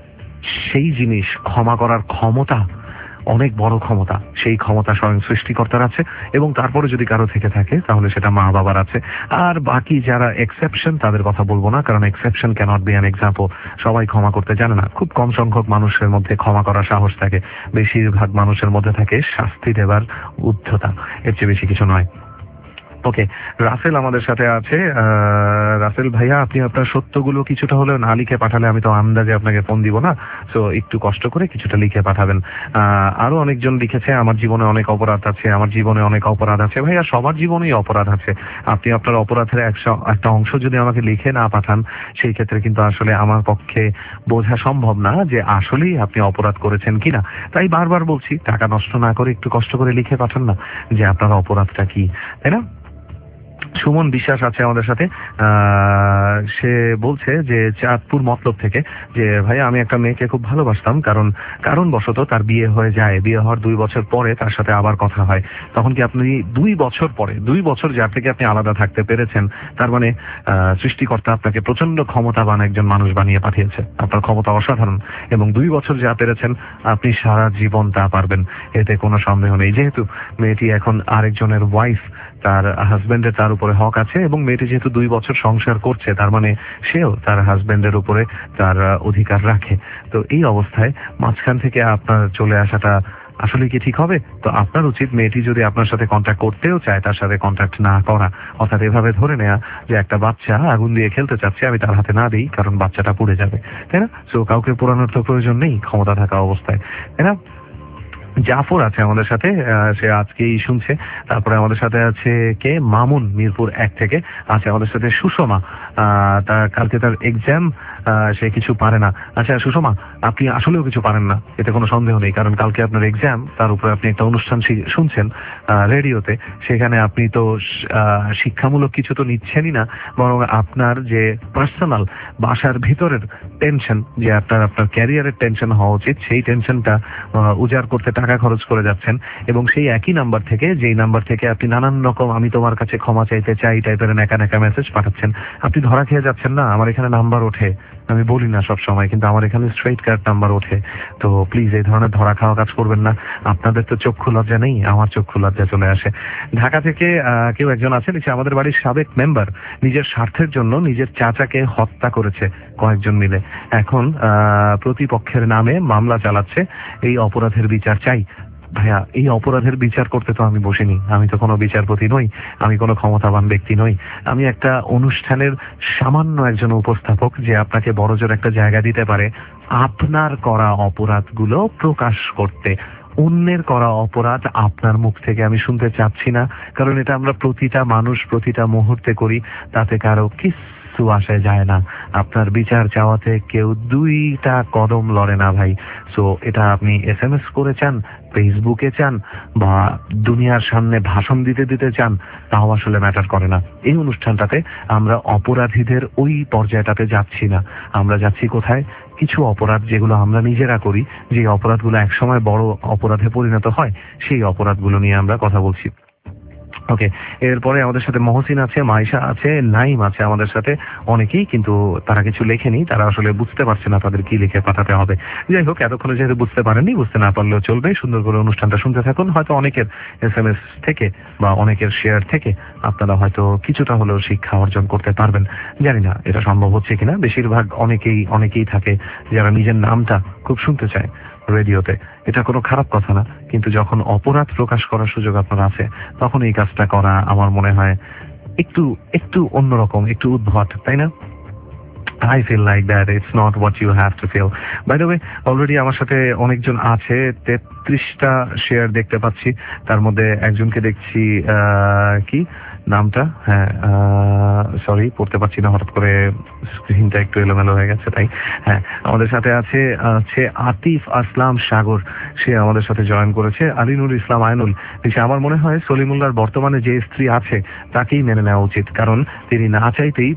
সেই জিনিস ক্ষমা করার ক্ষমতা অনেক বড় ক্ষমতা। সেই ক্ষমতা স্বয়ং সৃষ্টিকর্তার আছে, এবং তারপরে যদি কারো থেকে থাকে তাহলে সেটা মা বাবার আছে। আর বাকি যারা এক্সেপশন তাদের কথা বলবো না, কারণ exception cannot be an example. সবাই ক্ষমা করতে জানে না, খুব কম সংখ্যক মানুষের মধ্যে ক্ষমা করার সাহস থাকে, বেশিরভাগ মানুষের মধ্যে থাকে শাস্তি দেবার উদ্ধতা, এর চেয়ে বেশি কিছু নয়। ওকে, রাসেল আমাদের সাথে আছে। রাসেল ভাইয়া, আপনি আপনার সত্যগুলো কিছুটা হলেও না লিখে পাঠালে আমি তো আন্দাজে আপনাকে ফোন দিব না, তো একটু কষ্ট করে কিছুটা লিখে পাঠাবেন। আরো অনেকজন লিখেছে, আমার জীবনে অনেক অপরাধ আছে, আমার জীবনে অনেক অপরাধ আছে। ভাইয়া, সবার জীবনেই অপরাধ আছে। আপনি আপনার অপরাধের একটা অংশ যদি আমাকে লিখে না পাঠান, সেই ক্ষেত্রে কিন্তু আসলে আমার পক্ষে বোঝা সম্ভব না যে আসলেই আপনি অপরাধ করেছেন কিনা। তাই বারবার বলছি, টাকা নষ্ট না করে একটু কষ্ট করে লিখে পাঠান না যে আপনার অপরাধটা কি, তাই না? সুমন বিশ্বাস আছে আমাদের সাথে। সে বলছে যে চাঁদপুর মতলব থেকে, যে ভাই আমি একটা মেয়েকে খুব ভালোবাসতাম, কারণ কারণ বশত তার বিয়ে হয়ে যায়। বিয়ে হওয়ার দুই বছর পরে তার সাথে আবার কথা হয়। তখন কি আপনি দুই বছর পরে, দুই বছর যার থেকে আপনি আলাদা থাকতে পেরেছেন, তার মানে সৃষ্টিকর্তা আপনাকে প্রচন্ড ক্ষমতাবান একজন মানুষ বানিয়ে পাঠিয়েছে। আপনার ক্ষমতা অসাধারণ, এবং দুই বছর যা পেরেছেন আপনি সারা জীবন তা পারবেন, এতে কোনো সন্দেহ নেই। যেহেতু মেয়েটি এখন আরেকজনের ওয়াইফ, তার হাজবেন্ডের তার উপরে হক আছে, এবং মেয়েটি যেহেতু দুই বছর সংসার করছে, তার মানে সেও তার হাজবেন্ডের উপরে তার অধিকার রাখে। তো এই অবস্থায় মাঝখান থেকে আপনার চলে আসাটা আসলে কি ঠিক হবে? তো আপনার উচিত, মেয়েটি যদি আপনার সাথে কন্ট্যাক্ট করতেও চায়, তার সাথে কন্ট্যাক্ট না করা, অর্থাৎ এভাবে ধরে নেওয়া যে একটা বাচ্চা আগুন দিয়ে খেলতে চাচ্ছে, আমি তার হাতে না দিই কারণ বাচ্চাটা পুড়ে যাবে, তাই না? সো কাউকে পোড়ানোর তো প্রয়োজন নেই ক্ষমতা থাকা অবস্থায়, তাই না? জাফর আছে আমাদের সাথে, সে আজকেই শুনছে। তারপরে আমাদের সাথে আছে কে, মামুন মিরপুর এক থেকে আছে আমাদের সাথে, সুষমা তার কালকে তার এক্সাম, সে কিছু পারে না। আচ্ছা সুষমা, আপনি আসলেও কিছু পারেন না, এতে কোনো সন্দেহ নেই, কারণ কালকে আপনার এক্সাম, তার উপরে আপনি একটা অনুষ্ঠান শুনছেন রেডিওতে, সেখানে আপনি তো শিক্ষামূলক কিছু তো নিচ্ছেনই না, বরং আপনার যে পার্সোনাল বাসার ভিতরের টেনশন, যে আপনার আপনার ক্যারিয়ারের টেনশন হওয়া উচিত, সেই টেনশনটা উজাড় করতে টাকা খরচ করে যাচ্ছেন। এবং সেই একই নাম্বার থেকে, যেই নাম্বার থেকে আপনি নানান রকম আমি তোমার কাছে ক্ষমা চাইতে চাই টাইপের একা একা মেসেজ পাঠাচ্ছেন, আপনি ধরা খেয়ে যাচ্ছেন না। আমার এখানে নাম্বার ওঠে, আমি বলি না সব সময়, কিন্তু আমার এখানে স্ট্রেট কার্ড নাম্বার ওঠে। তো প্লিজ এই ধরনের ধরা খাওয়া কাজ করবেন না। আপনাদের তো চক্ষু লজ্জা নেই, আমার চক্ষু লজ্জা চলে আসে। ঢাকা থেকে কেউ একজন আছে, লিখছে আমাদের বাড়ির সাবেক মেম্বার নিজের স্বার্থের জন্য নিজের চাচাকে হত্যা করেছে কয়েকজন মিলে, এখন আহ প্রতিপক্ষের নামে মামলা চালাচ্ছে, এই অপরাধের বিচার চাই। ভাইয়া, এই অপরাধের বিচার করতে তো আমি বসিনি, আমি তো কোনো বিচারপতি নই, আমি কোনো ক্ষমতাবান ব্যক্তি নই, আমি একটা অনুষ্ঠানের সামান্য একজন উপস্থাপক, যে আপনাকে বড়জোর একটা জায়গা দিতে পারে আপনার করা অপরাধগুলো প্রকাশ করতে। অন্যের করা অপরাধ আপনার মুখ থেকে আমি শুনতে চাচ্ছি না, কারণ এটা আমরা প্রতিটা মানুষ প্রতিটা মুহূর্তে করি, তাতে কারো কিছু আসে যায় না। আপনার বিচার চাওয়াতে কেউ দুইটা কদম লড়ে না ভাই। সো এটা আপনি এস এম এস করে চান, ফেসবুকে চান, বা দুনিয়ার সামনে ভাষণ দিতে দিতে চান, তাও আসলে ম্যাটার করে না। এই অনুষ্ঠানটাতে আমরা অপরাধীদের ওই পর্যায়টাতে যাচ্ছি না, আমরা যাচ্ছি কোথায়, কিছু অপরাধ যেগুলো আমরা নিজেরা করি, যে অপরাধগুলো একসময় বড় অপরাধে পরিণত হয়, সেই অপরাধগুলো নিয়ে আমরা কথা বলছি। ওকে, এরপরে আমাদের সাথে মহসিন আছে, মাইশা আছে, নাইম আছে আমাদের সাথে, অনেকেই, কিন্তু তারা কিছু লেখেনি, তারা আসলে বুঝতে পারছে না তাদের কি লিখে পাঠাতে হবে। যাই হোক, এতক্ষণে যেহেতু বুঝতে পারেননি, বুঝতে না পারলেও চলবে, সুন্দর করে অনুষ্ঠানটা শুনতে থাকুন। হয়তো অনেকের এস এম এস থেকে বা অনেকের শেয়ার থেকে আপনারা হয়তো কিছুটা হলেও শিক্ষা অর্জন করতে পারবেন। জানি না এটা সম্ভব হচ্ছে কিনা, বেশিরভাগ অনেকেই অনেকেই থাকে যারা নিজের নামটা খুব শুনতে চায় রেডিওতে। এটা কোনো খারাপ কথা না, কিন্তু যখন অপরাধ প্রকাশ করার সুযোগ আপনার আছে, তখন এই কাজটা করা আমার মনে হয় একটু একটু অন্যরকম, একটু উদ্ভট, তাই না? I feel like that it's not what you have to feel. By the way, already আমার সাথে অনেকজন আছে, তেত্রিশটা শেয়ার দেখতে পাচ্ছি, তার মধ্যে একজনকে দেখছি আহ কি নামটা, হ্যাঁ সরি পড়তে পারছি না, হঠাৎ করে স্ক্রিনটা একটু এলোমেলো হয়ে গেছে, তাই হ্যাঁ আমাদের সাথে আছে আছে আতিফ আসলাম সাগর, সে আমাদের সাথে জয়েন করেছে। আলিনুর ইসলাম আয়নুল, আমার মনে হয় সলিমুল্লাহর বর্তমানে যে স্ত্রী আছে তাকেই মেনে নেওয়া উচিত, কারণ তিনি না চাইতেই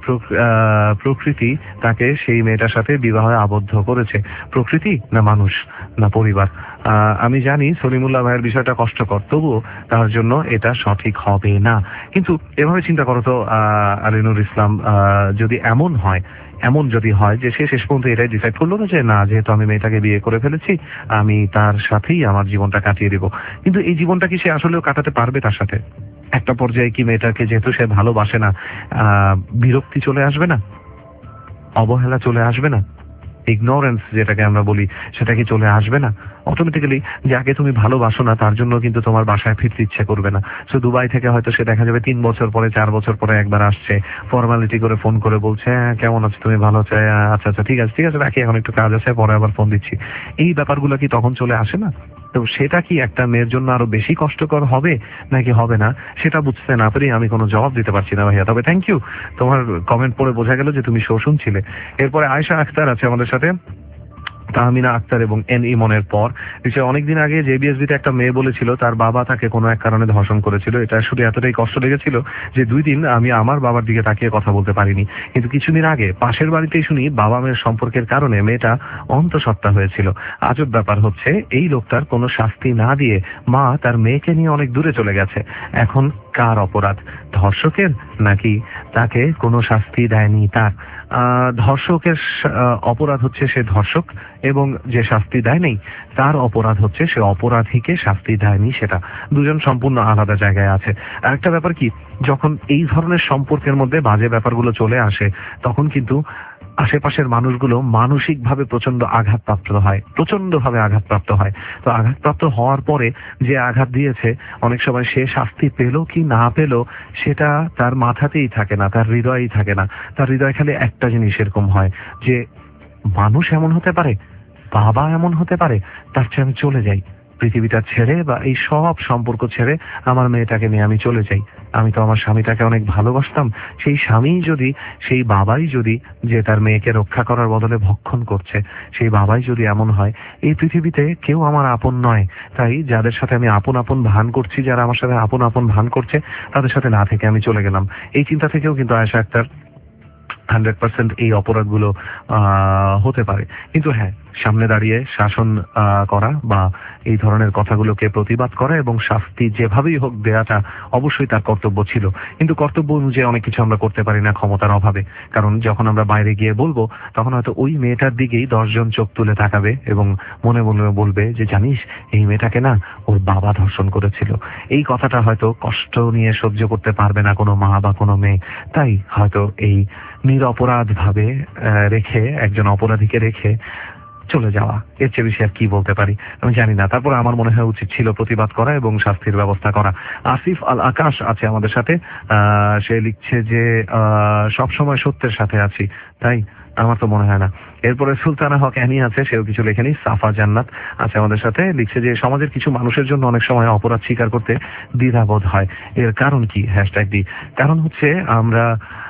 প্রকৃতি তাকে সেই মেয়েটার সাথে বিবাহে আবদ্ধ করেছে। প্রকৃতি না মানুষ না পরিবার? আমি জানি সলিমুল্লাহ ভাইয়ের বিষয়টা কষ্টকর, তবুও তার জন্য এটা সঠিক হবে না। কিন্তু এভাবে চিন্তা করো তো আলিনুর ইসলাম, যদি এমন হয়, এমন যদি হয় যে সে শেষ পর্যন্ত এটাই ডিসাইড করলো না যে না, যেহেতু আমি মেয়েটাকে বিয়ে করে ফেলেছি, আমি তার সাথেই আমার জীবনটা কাটিয়ে দিব, কিন্তু এই জীবনটা কি সে আসলেও কাটাতে পারবে তার সাথে? একটা পর্যায়ে কি মেয়েটাকে যেহেতু সে ভালোবাসে না, আহ বিরক্তি চলে আসবে না, অবহেলা চলে আসবে না, ইগনোরেন্স যেটাকে আমরা বলি সেটা কি চলে আসবে না? অটোমেটিক্যালি যাকে তুমি ভালোবাসো না তার জন্য কিন্তু তোমার বাসায় ফিরতে ইচ্ছে করবে না। সো দুবাই থেকে হয়তো সে দেখা যাবে তিন বছর পরে, চার বছর পরে একবার আসছে, ফর্মালিটি করে ফোন করে বলছে কেমন আছো তুমি, ভালো আছো, আচ্ছা আচ্ছা ঠিক আছে ঠিক আছে রাখি, এখন একটু কাজ আছে, পরে আবার ফোন দিচ্ছি। এই ব্যাপারগুলো কি তখন চলে আসে না? তো সেটা কি একটা মেয়ের জন্য আরো বেশি কষ্টকর হবে নাকি হবে না, সেটা বুঝতে না পেরে আমি কোনো জবাব দিতে পারছি না ভাইয়া। তবে থ্যাংক ইউ, তোমার কমেন্ট পড়ে বোঝা গেল যে তুমি শো শুনছিলে। এরপরে আয়েশা আক্তার আছে আমাদের সাথে, তাহমিনা আক্তার এবং এন ইমনের পর অনেকদিন আগে জেবিএসবিতে একটা মেয়ে বলেছিল তার বাবা তাকে কোনো এক কারণে ধর্ষণ করেছিল। এটা শুধু এতটাই কষ্ট লেগেছিল যে দুই দিন আমি আমার বাবার দিকে তাকিয়ে কথা বলতে পারিনি। কিন্তু কিছুদিন আগে পাশের বাড়িতেই শুনি বাবা মেয়ের সম্পর্কের কারণে মেয়েটা অন্তঃসত্ত্বা হয়েছিল। আজব ব্যাপার হচ্ছে এই লোকটার কোনো শাস্তি না দিয়ে মা তার মেয়েকে নিয়ে অনেক দূরে চলে গেছে। এখন কার অপরাধ, ধর্ষকের নাকি তাকে কোনো শাস্তি দেয়নি তার? ধর্ষকের অপরাধ হচ্ছে সে ধর্ষক, এবং যে শাস্তি দেয় নেই তার অপরাধ হচ্ছে সে অপরাধীকে শাস্তি দেয়নি, সেটা দুজন সম্পূর্ণ আলাদা জায়গায় আছে। আর একটা ব্যাপার কি, যখন এই ধরনের সম্পর্কের মধ্যে বাজে ব্যাপারগুলো চলে আসে তখন কিন্তু আশেপাশের মানুষগুলো মানসিকভাবে প্রচন্ড আঘাতপ্রাপ্ত হয়, প্রচন্ড ভাবে আঘাতপ্রাপ্ত হয়। তো আঘাতপ্রাপ্ত হওয়ার পরে যে আঘাত দিয়েছে অনেক সময় সে শাস্তি পেল কি না পেল সেটা তার মাথাতেই থাকে না, তার হৃদয়েই থাকে না। তার হৃদয় খালি একটা জিনিস এরকম হয় যে মানুষ এমন হতে পারে, বাবা এমন হতে পারে, তার চেয়ে আমি চলে যাই, পৃথিবীটা ছেড়ে বা এই সব সম্পর্ক ছেড়ে আমার মেয়েটাকে নিয়ে আমি চলে যাই। আমি তো আমার স্বামীটাকে অনেক ভালোবাসতাম। সেই স্বামী যদি, সেই বাবাই যদি, যে তার মেয়েকে রক্ষা করার বদলে ভক্ষণ করছে, সেই বাবাই যদি এমন হয়, এই পৃথিবীতে কেউ আমার আপন নয়। তাই যাদের সাথে আমি আপন আপন ভান করছি, যারা আমার সাথে আপন আপন ভান করছে, তাদের সাথে না থেকে আমি চলে গেলাম। এই চিন্তা থেকেও কিন্তু আয়েশা আক্তার হান্ড্রেড পার্সেন্ট এই অপরাধগুলো আহ হতে পারে। কিন্তু হ্যাঁ, সামনে দাঁড়িয়ে শাসন করা বা এই ধরনের কথাগুলোকে প্রতিবাদ করা এবং শাস্তি যেভাবেই হোক দেওয়াটা অবশ্যই তার কর্তব্য ছিল। কিন্তু কর্তব্য অনুযায়ী অনেক কিছু আমরা করতে পারি না ক্ষমতার অভাবে। কারণ যখন আমরা বাইরে গিয়ে বলবো, তখন হয়তো ওই মেয়েটার দিকেই দশজন চোখ তুলে তাকাবে এবং মনে মনে বলবে যে জানিস, এই মেয়েটাকে না ওর বাবা ধর্ষণ করেছিল। এই কথাটা হয়তো কষ্ট নিয়ে সহ্য করতে পারবে না কোনো মা বা কোনো মেয়ে। তাই হয়তো এই নিরপরাধ ভাবে রেখে, একজন অপরাধীকে রেখে চলে যাওয়া, এর চেয়ে বেশি আর কি বলতে পারি আমি জানি না। তারপরে আমার মনে হয় উচিত ছিল প্রতিবাদ করা এবং শাস্তির ব্যবস্থা করা। আসিফ আল আকাশ আছে আমাদের সাথে। আহ সে লিখছে যে সব সময় সত্যের সাথে আছি, তাই আমার তো মনে হয় না। এরপরে সুলতানা হক অ্যানি আছে, সেও কিছু লেখেনি। সাফা জান্নাত আছে আমাদের সাথে, লিখছে যে সমাজের কিছু মানুষের জন্য অনেক সময় অপরাধ স্বীকার করতে দ্বিধাবোধ হয়। এর কারণ কি? হ্যাশট্যাগ দি। কারণ হচ্ছে আমরা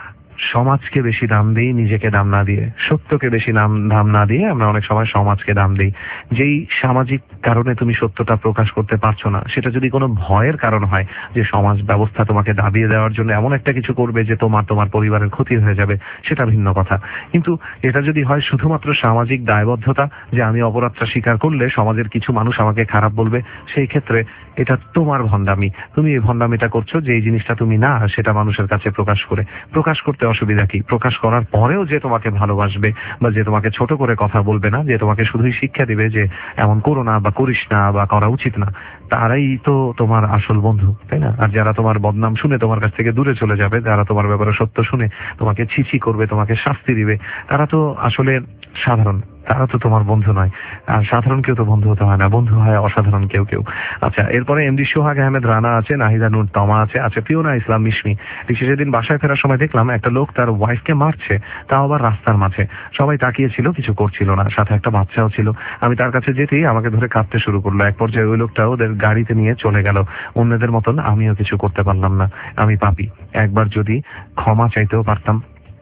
সমাজকে বেশি দাম দিই, নিজেকে দাম না দিয়ে। সত্যকে বেশি দাম দাম না দিয়ে আমরা অনেক সময় সমাজকে দাম দিই। যেই সামাজিক কারণে তুমি সত্যটা প্রকাশ করতে পারছো না, সেটা যদি কোনো ভয়ের কারণ হয় যে সমাজ ব্যবস্থা তোমাকে দাবিয়ে দেওয়ার জন্য এমন একটা কিছু করবে যে তোমার তোমার পরিবারের ক্ষতি হয়ে যাবে, সেটা ভিন্ন কথা। কিন্তু এটা যদি হয় শুধুমাত্র সামাজিক দায়বদ্ধতা, যে আমি অপরাধটা স্বীকার করলে সমাজের কিছু মানুষ আমাকে খারাপ বলবে, সেই ক্ষেত্রে এটা তোমার ভণ্ডামি। তুমি এই ভণ্ডামিটা করছো যে এই জিনিসটা তুমি না, সেটা মানুষের কাছে প্রকাশ করে। প্রকাশ করতে অসুবিধা কি? প্রকাশ করার পরেও যে তোমাকে ভালোবাসবে বা যে তোমাকে ছোট করে কথা বলবে না, যে তোমাকে শুধুই শিক্ষা দিবে যে এমন করো না বা করিস না বা করা উচিত না, তারাই তো তোমার আসল বন্ধু, তাই না? আর যারা তোমার বদনাম শুনে তোমার কাছ থেকে দূরে চলে যাবে, যারা তোমার ব্যাপারে সত্য শুনে তোমাকে ছিছি করবে, তোমাকে শাস্তি দিবে, তারা তো আসলে সাধারণ, তারা তো তোমার বন্ধু নয়। আর সাধারণ কেউ তো বন্ধু হতে হয় না, বন্ধু হয় অসাধারণ কেউ কেউ। আচ্ছা, এরপরে এমডি সোহাগ আহমেদ রানা আছে, নাহিদা নুর তমা আছে, আছে পিওনা ইসলাম মিশমি। সেদিন বাসায় ফেরার সময় দেখলাম একটা লোক তার ওয়াইফকে মারছে, তাও আবার রাস্তার মাঝে। সবাই তাকিয়েছিল, কিছু করছিল না, সাথে একটা বাচ্চাও ছিল। আমি তার কাছে যেতেই আমাকে ধরে কাঁদতে শুরু করলো। এক পর্যায়ে ওই লোকটা ওদের গাড়িতে নিয়ে চলে গেল। অন্যদের মতন আমিও কিছু করতে পারলাম না, আমি পাপী। একবার যদি ক্ষমা চাইতেও পারতাম।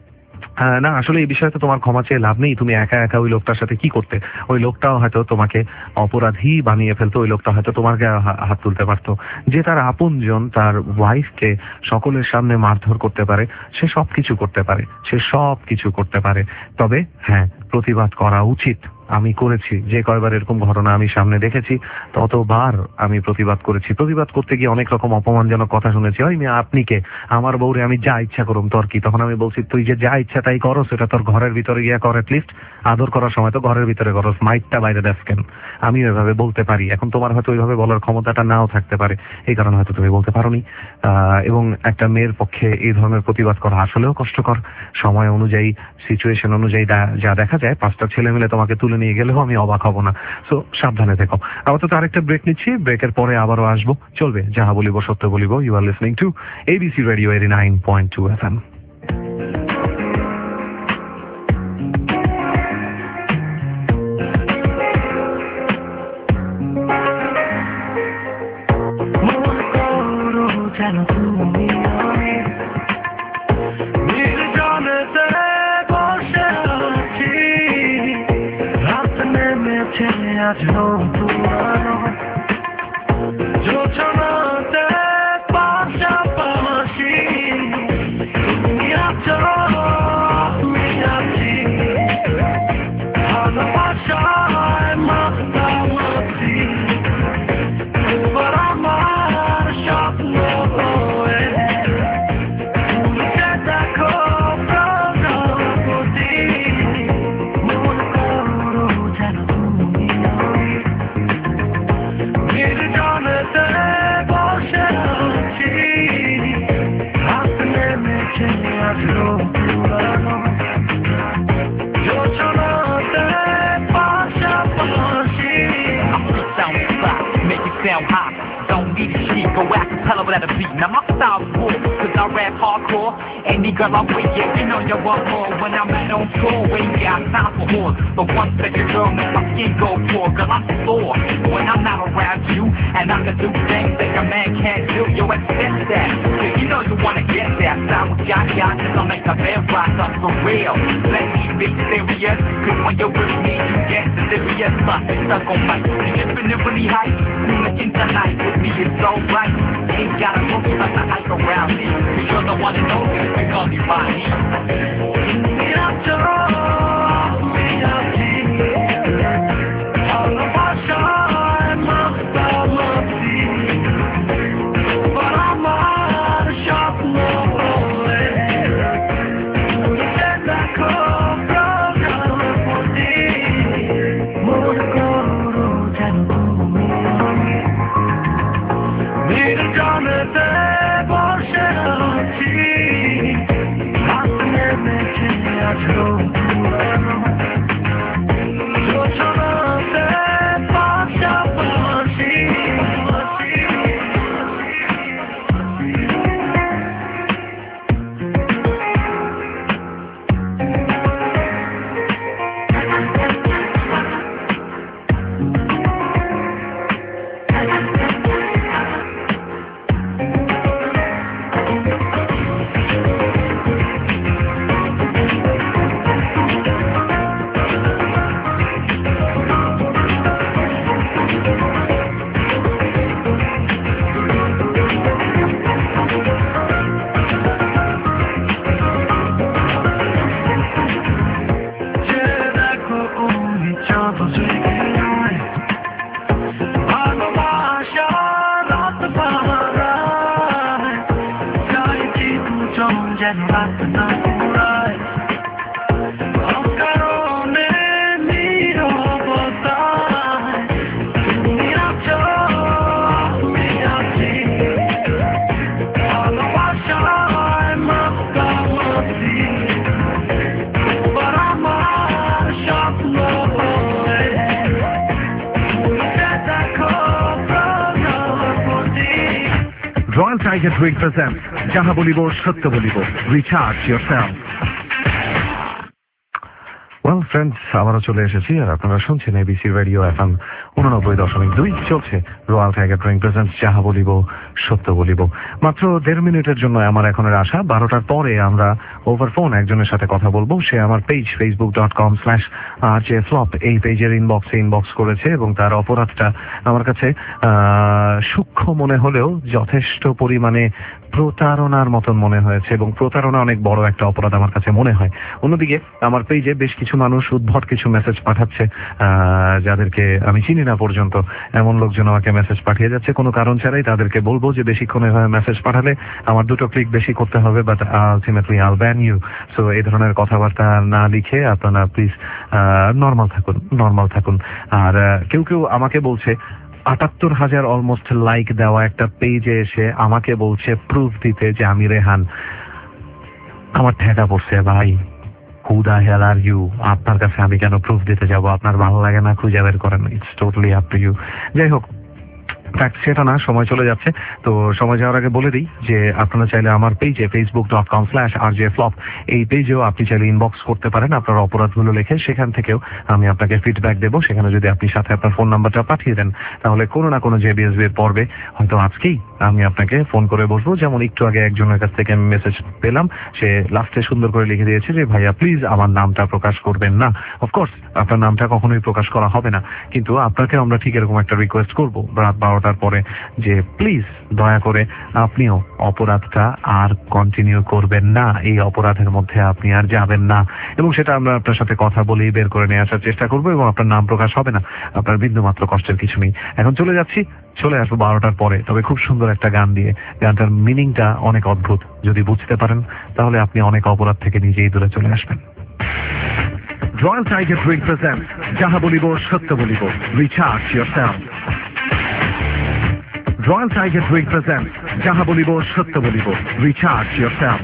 না, আসলে এই বিষয়ে তো তোমার ক্ষমা চেয়ে লাভ নেই। তুমি একা একা ওই লোকটার সাথে কি করতে? ওই লোকটাও হয়তো তোমাকে অপরাধী বানিয়ে ফেলতো, ওই লোকটা হয়তো তোমার গায়ে হাত তুলতে পারতো। যে তার আপনজন তার ওয়াইফকে সকলের সামনে মারধর করতে পারে, সে সব কিছু করতে পারে, সে সব কিছু করতে পারে। তবে হ্যাঁ, প্রতিবাদ করা উচিত। আমি করেছি, যে কয়বার এরকম ঘটনা আমি সামনে দেখেছি ততবার আমি প্রতিবাদ করেছি। প্রতিবাদ করতে গিয়ে অনেক রকম অপমানজনক কথা শুনেছি। ওই মেয়ে, আপনি কে? আমার বউরে আমি যা ইচ্ছা করুম, তোর কি? তখন আমি বলছি, তুই যে যা ইচ্ছা তাই করো, সেটা তোর ঘরের ভিতরে গিয়ে কর। এটলিস্ট আদর করার সময় তো ঘরের ভিতরে করো, মাইকটা বাইরে দেখ কেন? আমি এভাবে বলতে পারি। এখন তোমার হয়তো ওইভাবে বলার ক্ষমতাটা নাও থাকতে পারে, এই কারণে হয়তো তুমি বলতে পারোনি। আহ এবং একটা মেয়ের পক্ষে এই ধরনের প্রতিবাদ করা আসলেও কষ্টকর। সময় অনুযায়ী, সিচুয়েশন অনুযায়ী যা দেখা যায়, পাঁচটা ছেলে মিলে তোমাকে তুলে নিয়ে গেলেও আমি অবাক হব না। সো সাবধানে থেকো। আপাতত আরেকটা ব্রেক নিচ্ছি, ব্রেকের পরে আবারও আসবো। চলবে যাহা বলিব সত্য বলিব। You are listening to ABC radio eighty nine point two F M. আজ পুরানো যোজনাতে পাশাপাশি তুমি আছো, তুমি আছি, ভালোবাসায় মাতামাতি, এবার আমার স্বপ্ন হয়ে তুলতে দেখো প্রজাপতি। মন করো যেন তুমি নির্জনতে বসে আছি, হাত নেমেছে আসলো পুরানো যোজনাতে পাশাপাশি। Sound spot, make it sound hot. Don't need a sheet, go acapella without a beat. Now my style's war, cause I rap hardcore. And nigga, I'm with you, you know you want more. When I'm out on tour, we ain't got time for more. But once that your girl makes my skin go poor, girl, I'm sore when I'm not around you. And I can do things that a man can't do. Yo, accept that, cause you know you wanna get that. Style with yacht yacht, I'll make a bed rock up for real. Let me be serious, cause when you're with me, you get delirious. But it's stuck on my skin, infinitely high. You looking tonight with me, it's alright. Ain't gotta look like the hype around me, cause you're the one that knows it, it's gonna be right. Me up to me up to all of my shine, my star, my sea. But I'm out of shop, no way. You said that cold, broke out for thee. More go to ten, me. Need a Jonathan, bullshit, Royal Tiger Drink presents Jaha Bolibo Satya Bolibo. Recharge yourself. Well friends, আবারও চলে এসেছি আর আপনারা শুনছেন ABC radio FM উননব্বই দশমিক দুই চলছে royal tiger drink presents যাহা বলিব সত্য বলিব। মাত্র দেড় মিনিটের জন্য আমার এখনের আশা, বারোটার পরে আমরা ওভার ফোন একজনের সাথে কথা বলবো। সে আমার page Facebook dot com slash R J flop এই পেজের ইনবক্সে ইনবক্স করেছে এবং তার অপরাধটা আমার কাছে সূক্ষ্ম মনে হলেও যথেষ্ট পরিমাণে প্রতারণার মতন মনে হয়েছে এবং প্রতারণা অনেক বড় একটা অপরাধ আমার কাছে মনে হয়। অন্যদিকে আমার পেজে বেশ কিছু মানুষ উদ্ভট কিছু মেসেজ পাঠাচ্ছে, যাদেরকে আমি চিনি না পর্যন্ত এমন লোকজন আমাকে মেসেজ পাঠিয়ে যাচ্ছে কোনো কারণ ছাড়াই। তাদেরকে বলবো যে বেশিক্ষণ এভাবে মেসেজ পাঠালে আমার দুটো ক্লিক বেশি করতে হবে, but ultimately I'll ban you. So এই ধরনের কথাবার্তা না লিখে আপনারা প্লিজ নর্মাল থাকুন, নর্মাল থাকুন। আর কেউ কেউ আমাকে বলছে আটাত্তর হাজার অলমোস্ট লাইক দেওয়া একটা পেজে এসে আমাকে বলছে প্রুফ দিতে যে আমি রেহান। আমার ঠেকা পড়ছে ভাই, হু দা হেল আর ইউ? আপনার কাছে আমি কেন প্রুফ দিতে যাব? আপনার ভালো লাগে না, খুঁজে বের করেন, it's totally up to you. যাই হোক, ফ্যাক্ট সেটা না, সময় চলে যাচ্ছে। তো সময় যাওয়ার আগে বলে দিই যে আপনারা চাইলে আমার পেজে Facebook dot com slash R J flop এই পেজেও আপনি চাইলে ইনবক্স করতে পারেন আপনার অপরাধগুলো লিখে। সেখান থেকেও আমি আপনাকে ফিডব্যাক দেবো। সেখানে যদি আপনি সাথে আপনার ফোন নাম্বারটা পাঠিয়ে দেন তাহলে কোনো না কোনো জেবিএসবির পর্বে হয়তো আজকেই আমি আপনাকে ফোন করে বসবো। যেমন একটু আগে একজনের কাছ থেকে আমি মেসেজ পেলাম, সে লাস্টে সুন্দর করে লিখে দিয়েছে যে ভাইয়া প্লিজ আমার নামটা প্রকাশ করবেন না। অফকোর্স আপনার নামটা কখনোই প্রকাশ করা হবে না, কিন্তু আপনাকে আমরা ঠিক এরকম একটা রিকোয়েস্ট করবো রাত বারোটার পরে যে প্লিজ দয়া করে আপনিও অপরাধটা আর কন্টিনিউ করবেন না, এই অপরাধের মধ্যে আপনি আর যাবেন না। এবং সেটা আমরা আপনার সাথে কথা বলেই বের করে নিয়ে আসার চেষ্টা করবো এবং আপনার নাম প্রকাশ হবে না, আপনার বিন্দুমাত্র কষ্টের কিছু নেই। এখন চলে যাচ্ছি, চলে আসবো বারোটার পরে, তবে খুব সুন্দর একটা গান দিয়ে। গানটার মিনিংটা অনেক অদ্ভুত, যদি বুঝতে পারেন তাহলে আপনি অনেক অপরাধ থেকে নিজেই দূরে চলে আসবেন। রয়্যাল টাইগার ড্রিঙ্ক প্রেজেন্টস যাহা বলিব সত্য বলিব। Recharge yourself. Royal Tiger Drink presents Jaha Bolibo Satya Bolibo. Recharge yourself.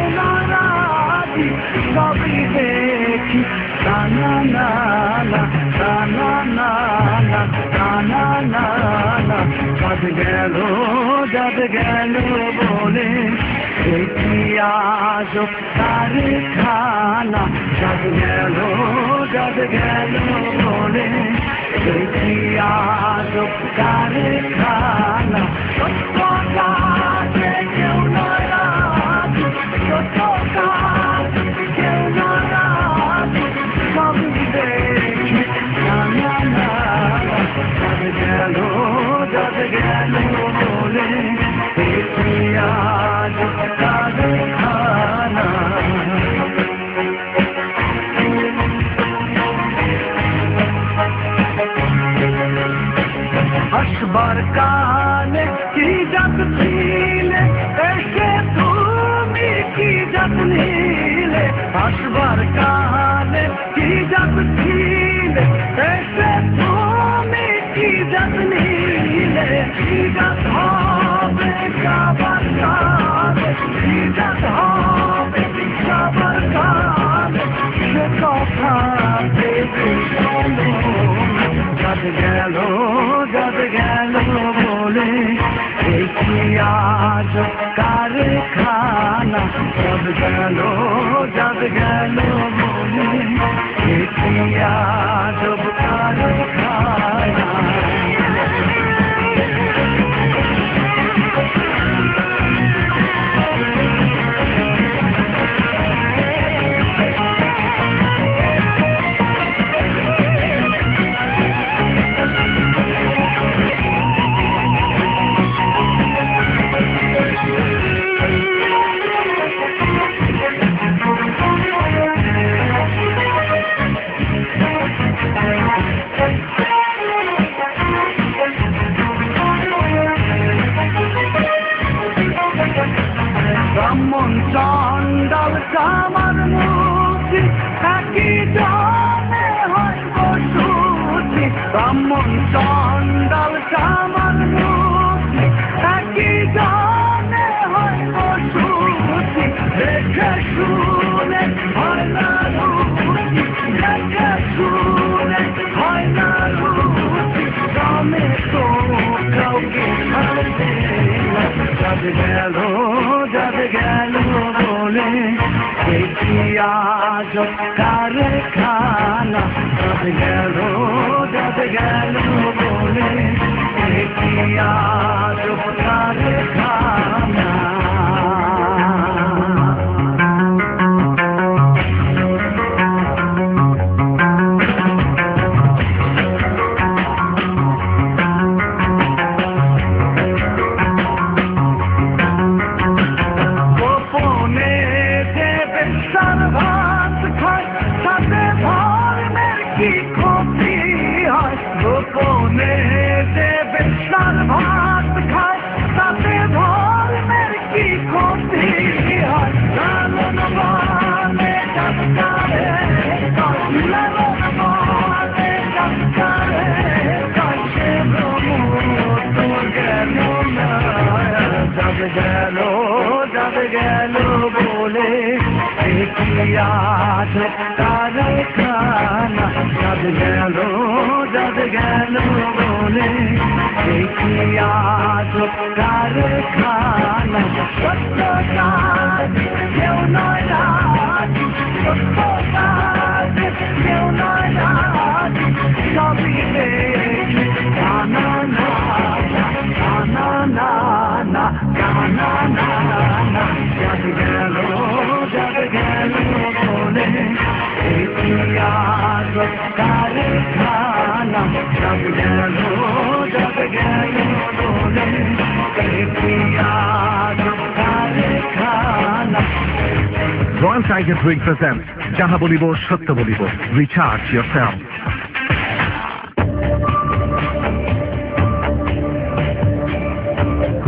Na na na na না না না না না না যাদ গেল যাদ গেল বলে দেখি আজ তার খানা যাদ গেল যাদ গেল বলে দেখি আজ তার খানা সত্য কাজে কেউ নারাজ সত্য কাজ কেউ নারাজ সবই দেখি না না না যাদ গেল যাদ গেল বলে দেখি আজ তার খানা আসবার কালে কি জাত ছিলে এসে তুমি কি জাত নিলে আসবার কালে কি জাত ছিলে এসে তুমি কি জাত নিলে কি জাত হবে সবার কালে কি জাত হবে সবার কালে সে কথা ভেবে চলো যাদ গেল যাদ গেল বলে দেখি আজ কারখানা যাদ গেল যাদ গেল বলে দেখি আজ কারখানা ব্রাহ্মণ চণ্ডাল কামার মূর্তি একই জনে হয় বসুতি ব্রাহ্মণ চণ্ডাল কামার মূর্তি একই জনে হয় বসুতি দেখে শুনে হয় না রুচি দেখে শুনে হয় না রুচি দামে তো কাউকে ছাড়বে না যাদ গেল যাদ গেল বলে দেখি আজ কারখানা যাদ গেল যাদ গেল বলে দেখি আজ কারখানা গোপনে দেবে সার ভাত খায় তাতে ধর্মের কি ক্ষতি হয় লালন মানে ডাক্তারে লালন মানে ডাক্তারে কাছে তোর গেল না যাবে গেল যাবে গেল বলে দেখি আজ কারখানা যাদ গেল যাদ গেল বলে দেখি আজ কারখানা সত্য কাজ কেউ নয় রাজ সত্য কাজ কেউ নয় রাজ সবই দেখি না না না না না না না না যাদ গেল যাদ গেল বলে দেখি আজ কারখানা যাদ গেল যাদ গেল বলে দেখি আজ কারখানা Royal Tiger Drink presents Jaha Bolibo Shatya Bolibo. Recharge yourself.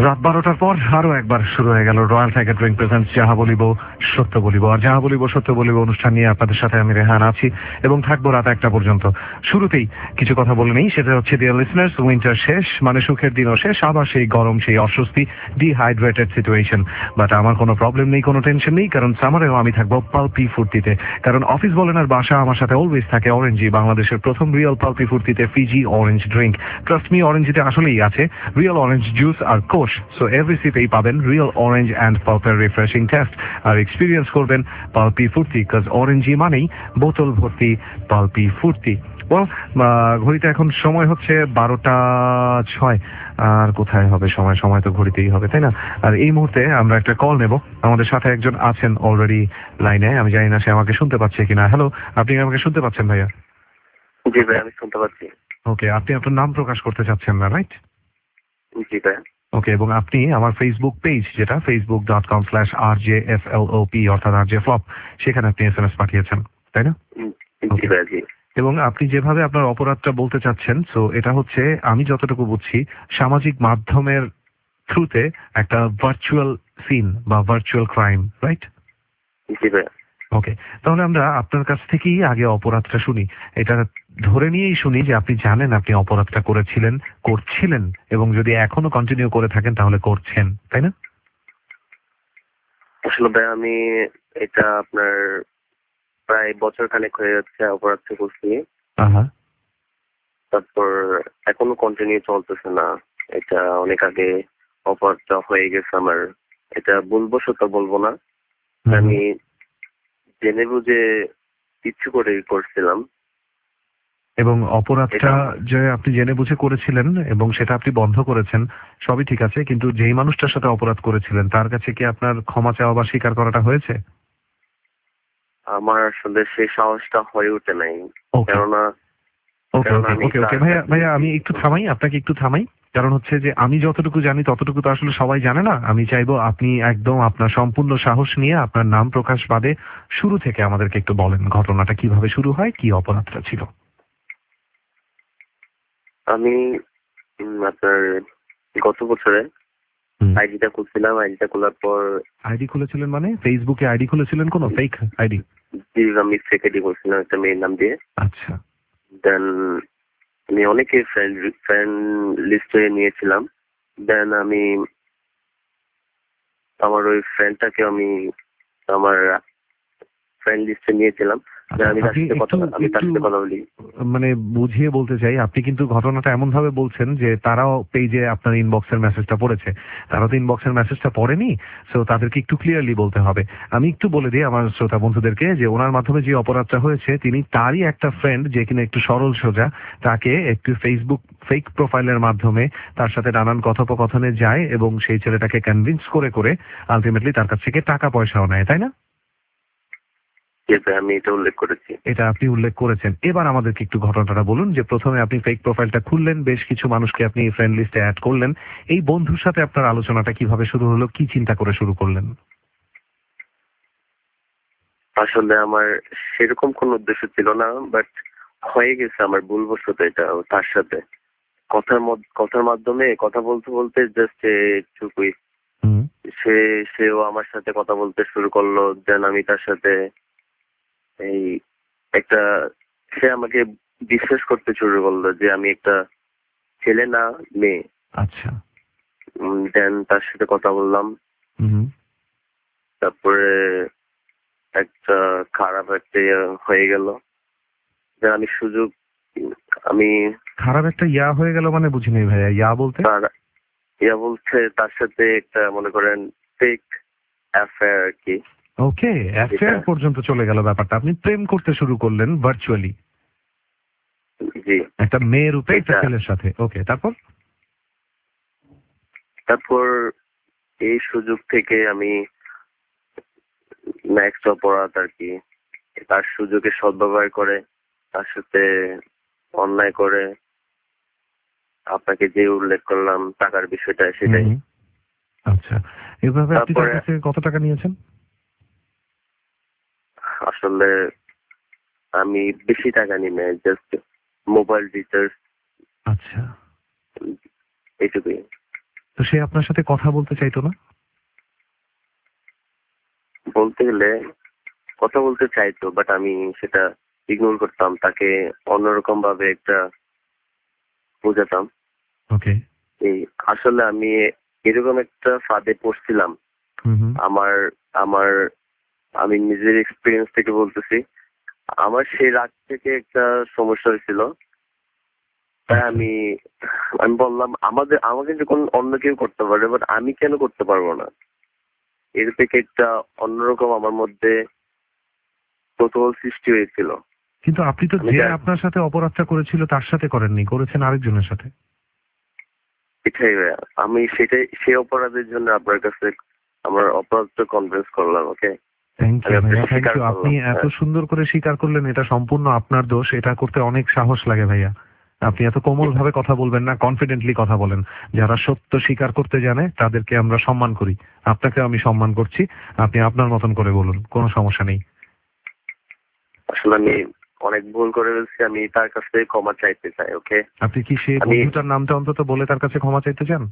রাত বারোটার পর আরো একবার শুরু হয়ে গেল রয়্যাল টাইগার ড্রিঙ্ক প্রেজেন্টস যাহা বলিব সত্য বলিব। আর যাহা বলিব সত্য বলিব অনুষ্ঠান নিয়ে আপনাদের সাথে আমি রেহান আছি এবং থাকবো রাত একটা পর্যন্ত। শুরুতেই কিছু কথা বলে নেই, সেটা হচ্ছে ডিয়ার লিসনার্স, উইন্টার শেষ, মানে সুখের দিনও শেষ, আবার সেই গরম, সেই অস্বস্তি, ডিহাইড্রেটেড সিচুয়েশন। বাট আমার কোনো প্রবলেম নেই, কোনো টেনশন নেই, কারণ সামারেও আমি থাকবো পালপি ফুর্তিতে। কারণ অফিস বলেন আর বাসা, আমার সাথে অলওয়েজ থাকে অরেঞ্জি, বাংলাদেশের প্রথম রিয়েল পালপি ফুর্তিতে fizzy orange drink. Trust me, অরেঞ্জিতে আসলেই আছে রিয়েল অরেঞ্জ জুস আর কোশ। সো এভরি সিপেই পাবেন রিয়েল অরেঞ্জ অ্যান্ড পালপের রিফ্রেশিং টেস্ট, আর এক্সপিরিয়েন্স করবেন পালপি ফুর্তি, কাজ অরেঞ্জি মানেই বোতল ভর্তি পালপি ফুর্তি। ওয়েল, ঘড়িতে এখন সময় হচ্ছে বারোটা ছয়। আর কোথায় হবে সময়, সময় তো ঘড়িতেই হবে, তাই না? আর এই মুহূর্তে আমরা একটা কল নেব। আমাদের সাথে একজন আছেন অলরেডি লাইনে, আমি জানি না সে আমাকে শুনতে পাচ্ছে কিনা। হ্যালো, আপনি আমাকে শুনতে পাচ্ছেন ভাইয়া? জি ভাই, আমি শুনতে পাচ্ছি। ওকে, আপনি আপনার নাম প্রকাশ করতে চাচ্ছেন না, রাইট? জি ভাই। ওকে, এবং আপনি আমার ফেসবুক পেজ, যেটা Facebook dot com slash R J F L O P অর্থাৎ আর জে ফ্লপ, সেখানে আপনি এস এম এস পাঠিয়েছেন, তাই না? জি ভাই, জি। এবং আপনি যেভাবে আপনার অপরাধটা বলতে চাচ্ছেন, সো এটা হচ্ছে, আমি যতটুকু বুঝছি, সামাজিক মাধ্যমের থ্রুতে একটা ভার্চুয়াল সিন বা ভার্চুয়াল ক্রাইম, রাইট? জি ভাই। ওকে, তাহলে আমরা আপনার কাছ থেকেই আগে অপরাধটা শুনি। এটা ধরে নিয়েই শুনি যে আপনি জানেন আপনি অপরাধটা করেছিলেন, করছিলেন, এবং যদি এখনো কন্টিনিউ করে থাকেন তাহলে করছেন, তাই না? আসলে ভাই আমি এটা আপনার প্রায় বছর খানেক হয়ে যাচ্ছে অপরাধটা করছি। আহা, তারপর এখনো কন্টিনিউ চলতেছে না। এটা অনেক আগে অপরাধটা হয়ে গেছে আমার। এটা বলবো সত্য বলবো না, আমি জেনে বুঝে ইচ্ছু করে করছিলাম। এবং অপরাধটা যে আপনি জেনে বুঝে করেছিলেন এবং সেটা আপনি বন্ধ করেছেন, সবই ঠিক আছে, কিন্তু যেই মানুষটার সাথে অপরাধ করেছিলেন তার কাছে কি আপনার ক্ষমা চাওয়া বা স্বীকার করাটা হয়েছে? আমার আসলে সেই সাহসটা হয়ে ওঠে নাই, ওকে কেননা ওকে ওকে ওকে ওকে ভাইয়া ভাইয়া আমি একটু থামাই, আপনাকে একটু থামাই। কারণ হচ্ছে যে আমি যতটুকু জানি ততটুকু তো আসলে সবাই জানে না। আমি চাইবো আপনি একদম আপনার সম্পূর্ণ সাহস নিয়ে আপনার নাম প্রকাশ বাদে শুরু থেকে আমাদেরকে একটু বলেন ঘটনাটা কিভাবে শুরু হয়, কি অপরাধটা ছিল। আমি উম, আপনার গত বছরে আইডিটা খুলছিলাম। আইডিটা খোলার পর আইডি খুলেছিলেন মানে ফেসবুকে আইডি খুলেছিলেন কোনো ফেক আইডি? জি, আমি ফেক আইডি করছিলাম একটা মেয়ের নাম দিয়ে। আচ্ছা, দেন আমি অনেকে ফ্রেন্ড ফ্রেন্ড লিস্টে নিয়েছিলাম। দেন আমি আমার ওই ফ্রেন্ডটাকে আমি আমার ফ্রেন্ড লিস্টে নিয়েছিলাম। দেন আমি তার সাথে কথা আমি তার সাথে কথা বলি। মানে বুঝিয়ে বলতে চাই, আপনি কিন্তু ঘটনাটা এমন ভাবে বলছেন যে তারাও পেজে আপনার ইনবক্সের মেসেজটা পড়েছে, তারা তো ইনবক্সের মেসেজটা পড়েনি, সো তাদেরকে একটু ক্লিয়ারলি বলতে হবে। আমি একটু বলে দিই আমার শ্রোতা বন্ধুদেরকে যে ওনার মাধ্যমে যে অপরাধটা হয়েছে, তিনি তারই একটা ফ্রেন্ড যে কিনা একটু সরল সোজা, তাকে একটু ফেসবুক ফেক প্রোফাইলের মাধ্যমে তার সাথে নানান কথোপকথনে যায় এবং সেই ছেলেটাকে কনভিন্স করে করে আলটিমেটলি তার কাছ থেকে টাকা পয়সাও নেয়, তাই না? আমি এটা উল্লেখ করেছি। এটা আপনি উল্লেখ করেছেন। এবার আমাদেরকে একটু ঘটনাটা বলুন যে প্রথমে আপনি ফেক প্রোফাইলটা খুললেন, বেশ কিছু মানুষকে আপনি ফ্রেন্ড লিস্টে অ্যাড করলেন, এই বন্ধুর সাথে আপনার আলোচনাটা কিভাবে শুরু হলো, কি চিন্তা করে শুরু করলেন? আসলে আমার সেরকম কোনো উদ্দেশ্য ছিল না, বাট হয়ে গেছে আমার ভুলবশত এটা তার সাথে কথার কথার মাধ্যমে কথা বলতে বলতে জাস্ট এইটুকুই সে সেও আমার সাথে কথা বলতে শুরু করলো। দেন আমি তার সাথে এই একটা সে আমাকে বিশ্বাস করতে শুরু করলো যে আমি একটা ছেলে না মেয়ে। আচ্ছা, দেন তার সাথে কথা বললাম। তারপরে একটা খারাপ একটা ইয়ে হয়ে গেল। দেন আমি সুযোগ আমি খারাপ একটা ইয়া হয়ে গেল মানে বুঝিনি ভাইয়া, ইয়া বলতে? তার ইয়া বলছে তার সাথে একটা মনে করেন ফেক অ্যাফেয়ার আর কি। ওকে, অ্যাফেয়ার পর্যন্ত চলে গেল ব্যাপারটা, আপনি প্রেম করতে শুরু করলেন ভার্চুয়ালি জি একটা মেয়ের রূপে একটা ছেলের সাথে। ওকে, তারপর? তারপর এই সুযোগ থেকে আমি নেক্সট অপরাধ আর কি, তার সুযোগে সদ্ব্যবহার করে তার সাথে অন্যায় করে আপনাকে যে উল্লেখ করলাম টাকার বিষয়টা সেটাই। আচ্ছা, এভাবে আপনি তার কাছে কত টাকা নিয়েছেন? আসলে আমি বেশি টাকা নিই না, জাস্ট মোবাইল রিচার্জ। আচ্ছা, এইটুকুই। তো সে আপনার সাথে কথা বলতে চাইতো না? বলতে গেলে কথা বলতে চাইতো, বাট আমি সেটা ইগনোর করতাম, তাকে অন্যরকম ভাবে একটা বোঝাতাম। ওকে। এই আসলে আমি এরকম একটা ফাঁদে পড়ছিলাম। হুম হুম। আমার আমার আমি নিজের এক্সপিরিয়েন্স থেকে বলতেছি, আমার সেই রাগ থেকে একটা সমস্যা হয়েছিল। তাই আচ্ছা। আমি আমি বললাম আমাদের আমাকে যখন অন্য কেউ করতে পারে, বাট আমি কেন করতে পারবো না? এর থেকে একটা অন্যরকম আমার মধ্যে কৌতূহল সৃষ্টি হয়েছিল। কিন্তু আপনি তো আমি যে যা- আপনার সাথে অপরাধটা করেছিল তার সাথে করেননি, করেছেন আরেকজনের সাথে। এটাই ভাইয়া, আমি সেটাই সেই অপরাধের জন্য আপনার কাছে আমার অপরাধটা কনভিন্স করলাম। ওকে, থ্যাংক আমি ইউ আপনাকে ভাইয়া, থ্যাংক স্বীকার ইউ। আপনি করলাম। এত হ্যাঁ, সুন্দর করে স্বীকার করলেন, এটা সম্পূর্ণ আপনার দোষ। এটা করতে অনেক সাহস লাগে ভাইয়া। আপনি এত কোমল ভাবে কথা বলবেন না, কনফিডেন্টলি কথা বলেন। যারা সত্য স্বীকার করতে জানে তাদেরকে আমরা সম্মান করি। আপনাকে আমি সম্মান করছি। আপনি আপনার মতন করে বলুন, কোনো সমস্যা নেই। আসলে আমি অনেক ভুল করে ফেলছি, আমি তার কাছ থেকে ক্ষমা চাইতে চাই। ওকে, আপনি কি সেই আমি বন্ধুটার নামটা অন্তত বলে তার কাছে ক্ষমা চাইতে চান?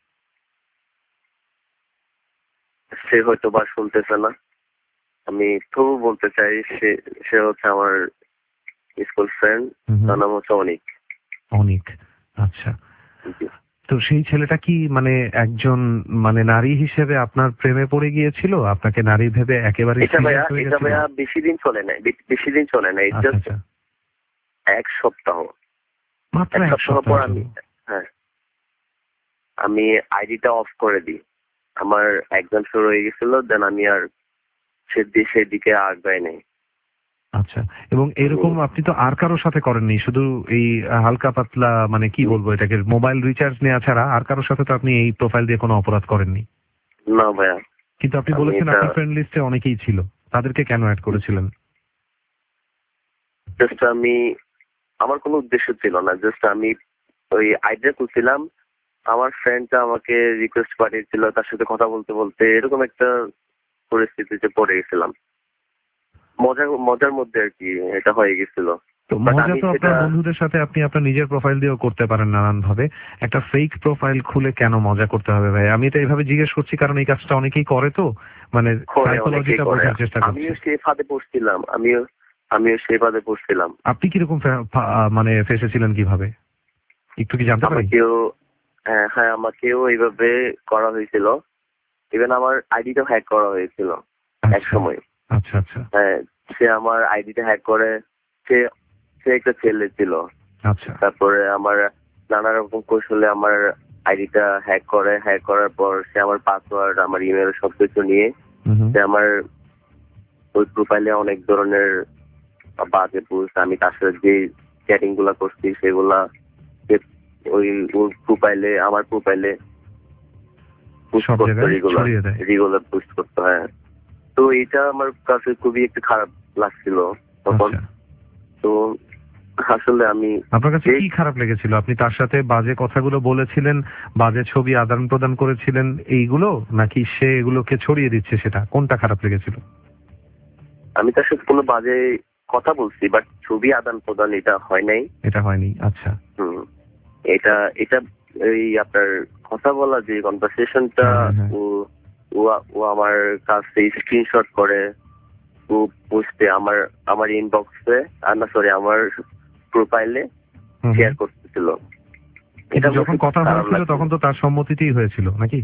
সে হয়তো বা শুনতেছে না, আমি তবু বলতে চাই, সে সে হচ্ছে আমার স্কুল ফ্রেন্ড, হুম হুম। তার নাম হচ্ছে অনিক। অনিক। আচ্ছা। জি। তো সেই ছেলেটা কি মানে একজন মানে নারী হিসেবে আপনার প্রেমে পড়ে গিয়েছিল, আপনাকে নারী ভেবে একেবারে এটা ভাইয়া সিরিয়াস হয়ে এটা গেছিল? ভাইয়া বেশি দিন চলে নাই, বে- বেশি দিন চলে নাই, আচ্ছা জাস্ট আচ্ছা। এক সপ্তাহ। মাত্র এক এক সপ্তাহ সপ্তাহ পর শুধু? আমি, হ্যাঁ, আমি আইডিটা অফ করে দিই। আমার এক্সাম শুরু হয়ে গেছিল, দেন আমি আর সে দেশের দিকে আগাই নাই। আচ্ছা। এবং এরকম আপনি তো আর কারোর সাথে করেননি, শুধু এই হালকা পাতলা মানে কি বলবো এটাকে, মোবাইল রিচার্জ নেওয়া ছাড়া আর কারোর সাথে তো আপনি এই প্রোফাইল দিয়ে কোনো অপরাধ করেননি? না ভাইয়া, কিন্তু আপনি আমি বলেছেন এটা আপনার ফ্রেন্ড লিস্টে অনেকেই ছিল, তাদেরকে কেন অ্যাড করেছিলেন? জাস্ট আমি, আমার কোনো উদ্দেশ্য ছিল না, জাস্ট আমি ওই আইডিয়া খুলছিলাম। আমার ফ্রেন্ডটা আমাকে রিকোয়েস্ট পাঠিয়েছিল, তার সাথে কথা বলতে বলতে এরকম একটা পরিস্থিতিতে পড়ে গেছিলাম। মজার মজার মধ্যে আর কি এটা হয়ে গেছিল। তো বাট মজা আমি তো সেটা আপনার বন্ধুদের সাথে আপনি আপনার নিজের প্রোফাইল দিয়েও করতে পারেন নানান ভাবে। একটা ফেক প্রোফাইল খুলে কেন মজা করতে হবে ভাই? আমি এটা এইভাবে জিজ্ঞেস করছি কারণ এই কাজটা অনেকেই করে, তো মানে করে, অনেকেই সাইকোলজিটা করে। বোঝার চেষ্টা করছি। আমিও সেই ফাঁদে পড়ছিলাম, আমিও আমিও সেই ফাঁদে পড়ছিলাম। আপনি কিরকম ফে- ফা- মানে ফেসেছিলেন কিভাবে, একটু কি জানতে পারি? আমাকেও, হ্যাঁ হ্যাঁ, আমাকেও এইভাবে করা হয়েছিল। ইভেন আমার আইডিটা হ্যাক করা হয়েছিল এক আচ্ছা সময়। আচ্ছা আচ্ছা হ্যাঁ, সে আমার আইডিটা হ্যাক করে, সে সে একটা ছেলে ছিল। আচ্ছা। তারপরে আমার নানা রকম কৌশলে আমার আইডিটা হ্যাক করে, হ্যাক করার পর সে আমার পাসওয়ার্ড, আমার ইমেল সবকিছু নিয়ে হুম হুম। সে আমার ওই প্রোফাইলে অনেক ধরনের বাজে পোস্ট, আমি তার সাথে যে চ্যাটিং গুলা করছি সেগুলা সে- ওই প্রোফাইলে, আমার প্রোফাইলে পোস্ট সব করতো, জায়গায় রেগুলার ছড়িয়ে দেয়। রেগুলার পোস্ট করতো। হ্যাঁ, তো এটা আমার কাছে খুবই একটু খারাপ লাগছিল তখন। আচ্ছা। তো আসলে আমি আপনার কাছে যেই কি খারাপ লেগেছিল? আপনি তার সাথে বাজে কথাগুলো বলেছিলেন, বাজে ছবি আদান প্রদান করেছিলেন এইগুলো, নাকি সে এগুলোকে ছড়িয়ে দিচ্ছে, সেটা কোনটা খারাপ লেগেছিল? আমি তার সাথে কোনো বাজে কথা বলছি, বাট ছবি আদান প্রদান এটা হয় নাই। এটা হয়নি। আচ্ছা। হুম, এটা এটা এই আপনার কথা বলা যে কনভারসেশনটা, হ্যাঁ হ্যাঁ হ্যাঁ। ও ও ও আমার কাছে স্ক্রিনশট করে ও পোস্টে আমার আমার ইনবক্সে, আর না সরি আমার প্রোফাইলে হুম হুম। শেয়ার করতেছিল। কিন্তু এটা আমার যখন খুব কথা খারাপ হয়েছিল লাগছিল। তখন তো তার সম্মতিতেই হয়েছিল নাকি?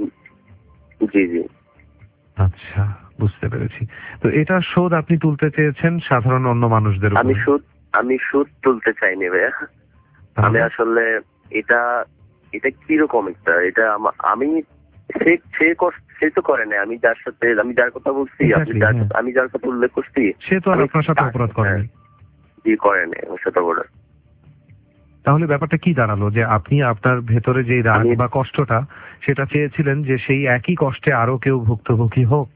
জি জি, আচ্ছা, বুঝতে পেরেছি। তো এটা শোধ আপনি তুলতে চেয়েছেন সাধারণ অন্য মানুষদের আমি উপর? সুদ আমি সুদ তুলতে চাইনি ভাইয়া। আমি তাহলে? আসলে এটা এটা কিরকম একটা, এটা আমা- আমি সে সে কর- সে তো করে না, আমি যার সাথে, আমি যার কথা বলছি, আপনি Exactly, যার হ্যাঁ। আমি যার কথা উল্লেখ করছি, সে তো আর আমি আপনার সাথে তার- অপরাধ হ্যাঁ, করেনি। জি করে নেই আমার সাথে করে। তাহলে ব্যাপারটা কি দাঁড়ালো, যে আপনি আপনার ভেতরে যে রাগ আমি বা কষ্টটা সেটা চেয়েছিলেন যে সেই একই কষ্টে আরো কেউ ভুক্তভোগী হোক?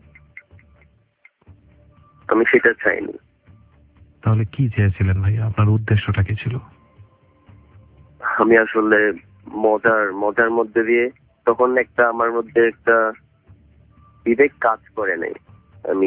আমি সেটা চাইনি। তাহলে কি চেয়েছিলেন ভাই, আপনার উদ্দেশ্যটা কি ছিল? আমি আসলে মজার মজার মধ্যে দিয়ে তখন একটা আমার মধ্যে একটা বিবেক কাজ করে নাই। আমি